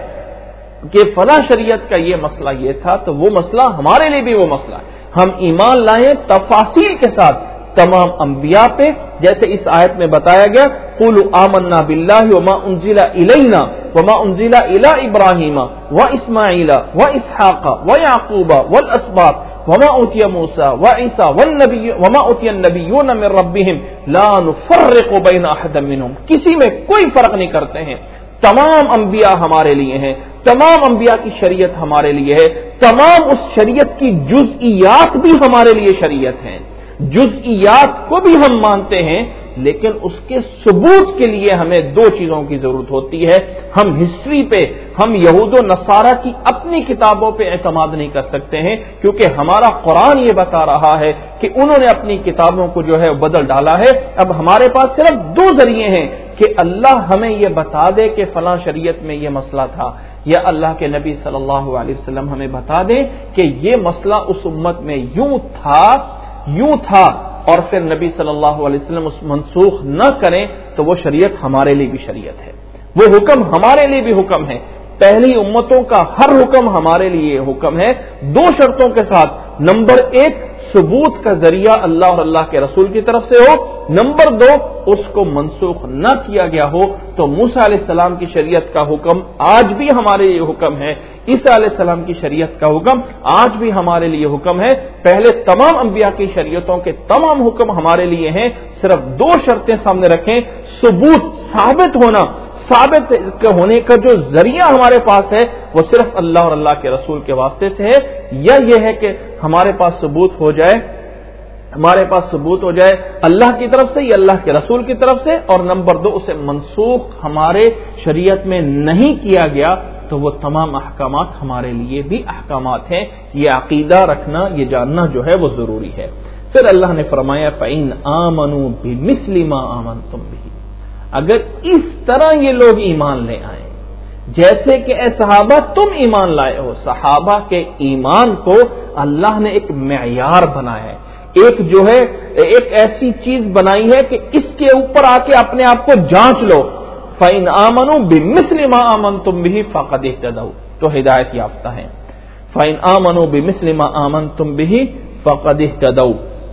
کہ فلاں شریعت کا یہ مسئلہ یہ تھا، تو وہ مسئلہ ہمارے لیے بھی وہ مسئلہ ہے، ہم ایمان لائیں تفاصیل کے ساتھ تمام انبیاء پہ، جیسے اس آیت میں بتایا گیا قولوا آمنا باللہ وما انزل الینا وما انزل الی ابراہیم واسماعیل واسحاق ویعقوب والاسباط وما اوتی موسیٰ وعیسیٰ والنبی وما اوتی النبیون من ربهم لا نفرق بین احد منهم، کسی میں کوئی فرق نہیں کرتے ہیں، تمام انبیاء ہمارے لیے ہیں، تمام انبیاء کی شریعت ہمارے لیے ہے، تمام اس شریعت کی جزئیات بھی ہمارے لیے شریعت ہیں، جزئیات کو بھی ہم مانتے ہیں، لیکن اس کے ثبوت کے لیے ہمیں دو چیزوں کی ضرورت ہوتی ہے۔ ہم ہسٹری پہ، ہم یہود و نصارہ کی اپنی کتابوں پہ اعتماد نہیں کر سکتے ہیں، کیونکہ ہمارا قرآن یہ بتا رہا ہے کہ انہوں نے اپنی کتابوں کو جو ہے بدل ڈالا ہے۔ اب ہمارے پاس صرف دو ذریعے ہیں کہ اللہ ہمیں یہ بتا دے کہ فلاں شریعت میں یہ مسئلہ تھا، یا اللہ کے نبی صلی اللہ علیہ وسلم ہمیں بتا دیں کہ یہ مسئلہ اس امت میں یوں تھا یوں تھا اور پھر نبی صلی اللہ علیہ وسلم اس منسوخ نہ کریں تو وہ شریعت ہمارے لیے بھی شریعت ہے، وہ حکم ہمارے لیے بھی حکم ہے۔ پہلی امتوں کا ہر حکم ہمارے لیے حکم ہے، دو شرطوں کے ساتھ۔ نمبر ایک، ثبوت کا ذریعہ اللہ اور اللہ کے رسول کی طرف سے ہو۔ نمبر دو، اس کو منسوخ نہ کیا گیا ہو۔ تو موسیٰ علیہ السلام کی شریعت کا حکم آج بھی ہمارے لیے حکم ہے، عیسیٰ علیہ السلام کی شریعت کا حکم آج بھی ہمارے لیے حکم ہے۔ پہلے تمام انبیاء کی شریعتوں کے تمام حکم ہمارے لیے ہیں، صرف دو شرطیں سامنے رکھیں، ثبوت ثابت ہونا، ثابت ہونے کا جو ذریعہ ہمارے پاس ہے وہ صرف اللہ اور اللہ کے رسول کے واسطے سے ہے، یا یہ ہے کہ ہمارے پاس ثبوت ہو جائے ہمارے پاس ثبوت ہو جائے اللہ کی طرف سے یا اللہ کے رسول کی طرف سے، اور نمبر دو، اسے منسوخ ہمارے شریعت میں نہیں کیا گیا تو وہ تمام احکامات ہمارے لیے بھی احکامات ہیں۔ یہ عقیدہ رکھنا، یہ جاننا جو ہے وہ ضروری ہے۔ پھر اللہ نے فرمایا فَإِنْ آمَنُوا بِمِثْلِ مَا آمَنْتُمْ بِهِ، اگر اس طرح یہ لوگ ایمان لے آئیں جیسے کہ اے صحابہ تم ایمان لائے ہو۔ صحابہ کے ایمان کو اللہ نے ایک معیار بنایا ہے، ایک جو ہے ایک ایسی چیز بنائی ہے کہ اس کے اوپر آ کے اپنے آپ کو جانچ لو۔ فَإِنْ آمَنُوا بِمِثْلِ مَا آمَنْتُمْ بِهِ فَقَدِ اهْتَدَوْا، تو ہدایت یافتہ ہیں۔ فَإِنْ آمَنُوا بِمِثْلِ مَا آمَنْتُمْ بِهِ فَقَدِ اهْتَدَوْا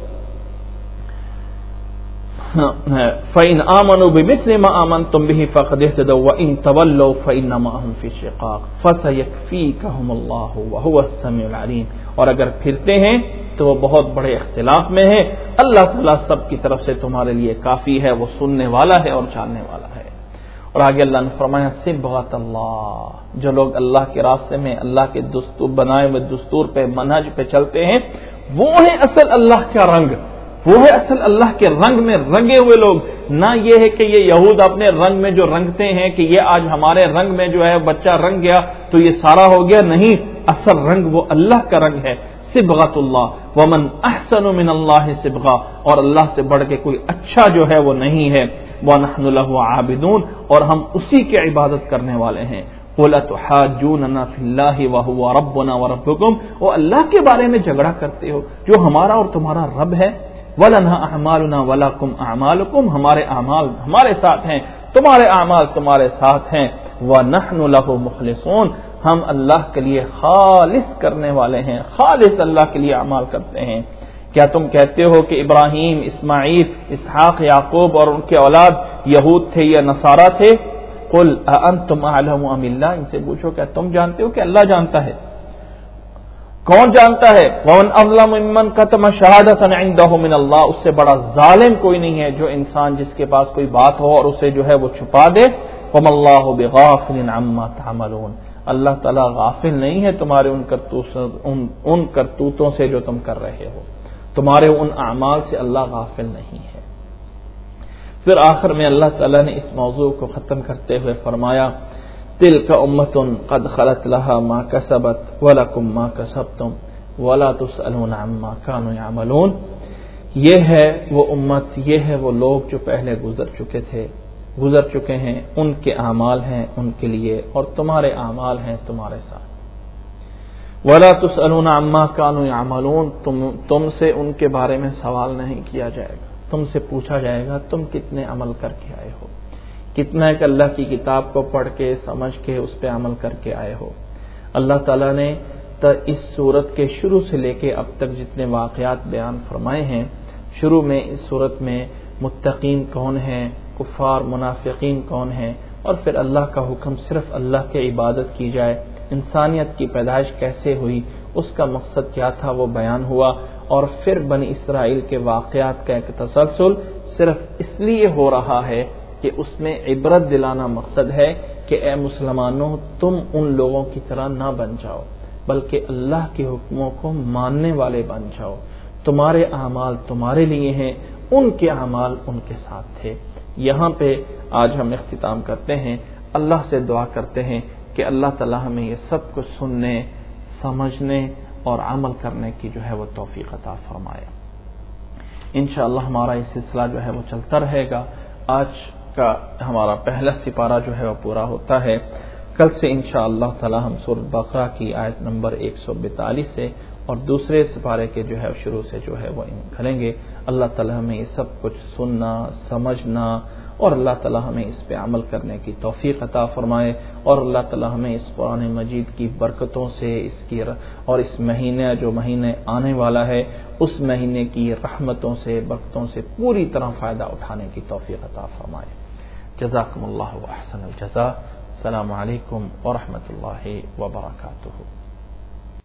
فَإِنْ آمَنُوا بِمِثْلِ مَا آمَنْتُمْ بِهِ فَقَدِ اهْتَدَوْا وَإِنْ تَوَلَّوْا فَإِنَّمَا هُمْ فِي شِقَاقٍ فَسَيَكْفِيكَهُمُ اللَّهُ وَهُوَ السَّمِيعُ الْعَلِيمُ، اور اگر پھرتے ہیں تو وہ بہت بڑے اختلاف میں ہے، اللہ تعالیٰ سب کی طرف سے تمہارے لیے کافی ہے، وہ سننے والا ہے اور جاننے والا ہے۔ اور آگے اللہ نے فرمایا صبغۃ اللہ، جو لوگ اللہ کے راستے میں اللہ کے دستور بنائے ہوئے دستور پہ منہج پہ چلتے ہیں، وہ ہے اصل اللہ کا رنگ، وہ ہے اصل اللہ کے رنگ میں رنگے ہوئے لوگ۔ نہ یہ ہے کہ یہ یہود اپنے رنگ میں جو رنگتے ہیں کہ یہ آج ہمارے رنگ میں جو ہے بچہ رنگ گیا تو یہ سارا ہو گیا، نہیں، اصل رنگ وہ اللہ کا رنگ ہے۔ صبغۃ اللہ ومن احسن من اللہ صبغہ، اور اللہ سے بڑھ کے کوئی اچھا جو ہے وہ نہیں ہے۔ ونحن له عابدون، اور ہم اسی کی عبادت کرنے والے ہیں۔ قل اتحاجوننا فی اللہ وهو ربنا وربکم، وہ اللہ کے بارے میں جھگڑا کرتے ہو جو ہمارا اور تمہارا رب ہے۔ وَلَنَا أَعْمَالُنَا وَلَكُمْ أَعْمَالُكُمْ، ہمارے اعمال ہمارے ساتھ ہیں، تمہارے اعمال تمہارے ساتھ ہیں۔ وَنَحْنُ لَهُ مُخْلِصُونَ، ہم اللہ کے لیے خالص کرنے والے ہیں، خالص اللہ کے لیے اعمال کرتے ہیں۔ کیا تم کہتے ہو کہ ابراہیم، اسماعیل، اسحاق، یعقوب اور ان کے اولاد یہود تھے یا نصارہ تھے؟ قُلْ أَأَنْتُمْ أَعْلَمُ أَمِ اللَّهُ، ان سے پوچھو کیا تم جانتے ہو کہ اللہ جانتا ہے؟ کون جانتا ہے؟ وَمَنْ أَظْلَمُ مِمَّنْ كَتَمَ شَهَادَةً عِنْدَهُ مِنَ اللَّهِ، اس سے بڑا ظالم کوئی نہیں ہے جو انسان جس کے پاس کوئی بات ہو اور اسے جو ہے وہ چھپا دے۔ وَمَا اللَّهُ بِغَافِلٍ عَمَّا تَعْمَلُونَ، اللہ تعالیٰ غافل نہیں ہے تمہارے ان کرتوتوں ان, ان کرتوتوں سے جو تم کر رہے ہو، تمہارے ان اعمال سے اللہ غافل نہیں ہے۔ پھر آخر میں اللہ تعالیٰ نے اس موضوع کو ختم کرتے ہوئے فرمایا تلک امۃ قد خلت لها ما کسبت ولکم ما کسبتم ولا تسألون عما كانوا يعملون، یہ ہے وہ امت، یہ ہے وہ لوگ جو پہلے گزر چکے تھے، گزر چکے ہیں، ان کے اعمال ہیں ان کے لیے اور تمہارے اعمال ہیں تمہارے ساتھ۔ ولا تسألون عما كانوا يعملون، تم تم سے ان کے بارے میں سوال نہیں کیا جائے گا۔ تم سے پوچھا جائے گا تم کتنے عمل کر کے آئے ہو، کتنا ایک اللہ کی کتاب کو پڑھ کے سمجھ کے اس پہ عمل کر کے آئے ہو۔ اللہ تعالیٰ نے اس سورت کے شروع سے لے کے اب تک جتنے واقعات بیان فرمائے ہیں، شروع میں اس سورت میں متقین کون ہیں، کفار منافقین کون ہیں، اور پھر اللہ کا حکم صرف اللہ کی عبادت کی جائے، انسانیت کی پیدائش کیسے ہوئی، اس کا مقصد کیا تھا وہ بیان ہوا، اور پھر بنی اسرائیل کے واقعات کا ایک تسلسل صرف اس لیے ہو رہا ہے کہ اس میں عبرت دلانا مقصد ہے کہ اے مسلمانوں تم ان لوگوں کی طرح نہ بن جاؤ، بلکہ اللہ کے حکموں کو ماننے والے بن جاؤ، تمہارے اعمال تمہارے لیے ہیں، ان کے اعمال ان کے ساتھ تھے۔ یہاں پہ آج ہم اختتام کرتے ہیں، اللہ سے دعا کرتے ہیں کہ اللہ تعالی ہمیں یہ سب کچھ سننے، سمجھنے اور عمل کرنے کی جو ہے وہ توفیق عطا فرمائے۔ انشاءاللہ ہمارا یہ سلسلہ جو ہے وہ چلتا رہے گا۔ آج کا ہمارا پہلا سپارہ جو ہے وہ پورا ہوتا ہے، کل سے انشاءاللہ تعالی ہم سورۃ بقرہ کی آیت نمبر ایک سو بیالیس سے اور دوسرے سپارے کے جو ہے شروع سے جو ہے وہ کریں گے۔ اللہ تعالی ہمیں یہ سب کچھ سننا، سمجھنا اور اللہ تعالی ہمیں اس پہ عمل کرنے کی توفیق عطا فرمائے، اور اللہ تعالی ہمیں اس قرآن مجید کی برکتوں سے اس کی اور اس مہینے جو مہینے آنے والا ہے اس مہینے کی رحمتوں سے، برکتوں سے پوری طرح فائدہ اٹھانے کی توفیق عطا فرمائے۔ جزاکم اللہ و احسن الجزاء۔ السلام علیکم ورحمۃ اللہ وبرکاتہ۔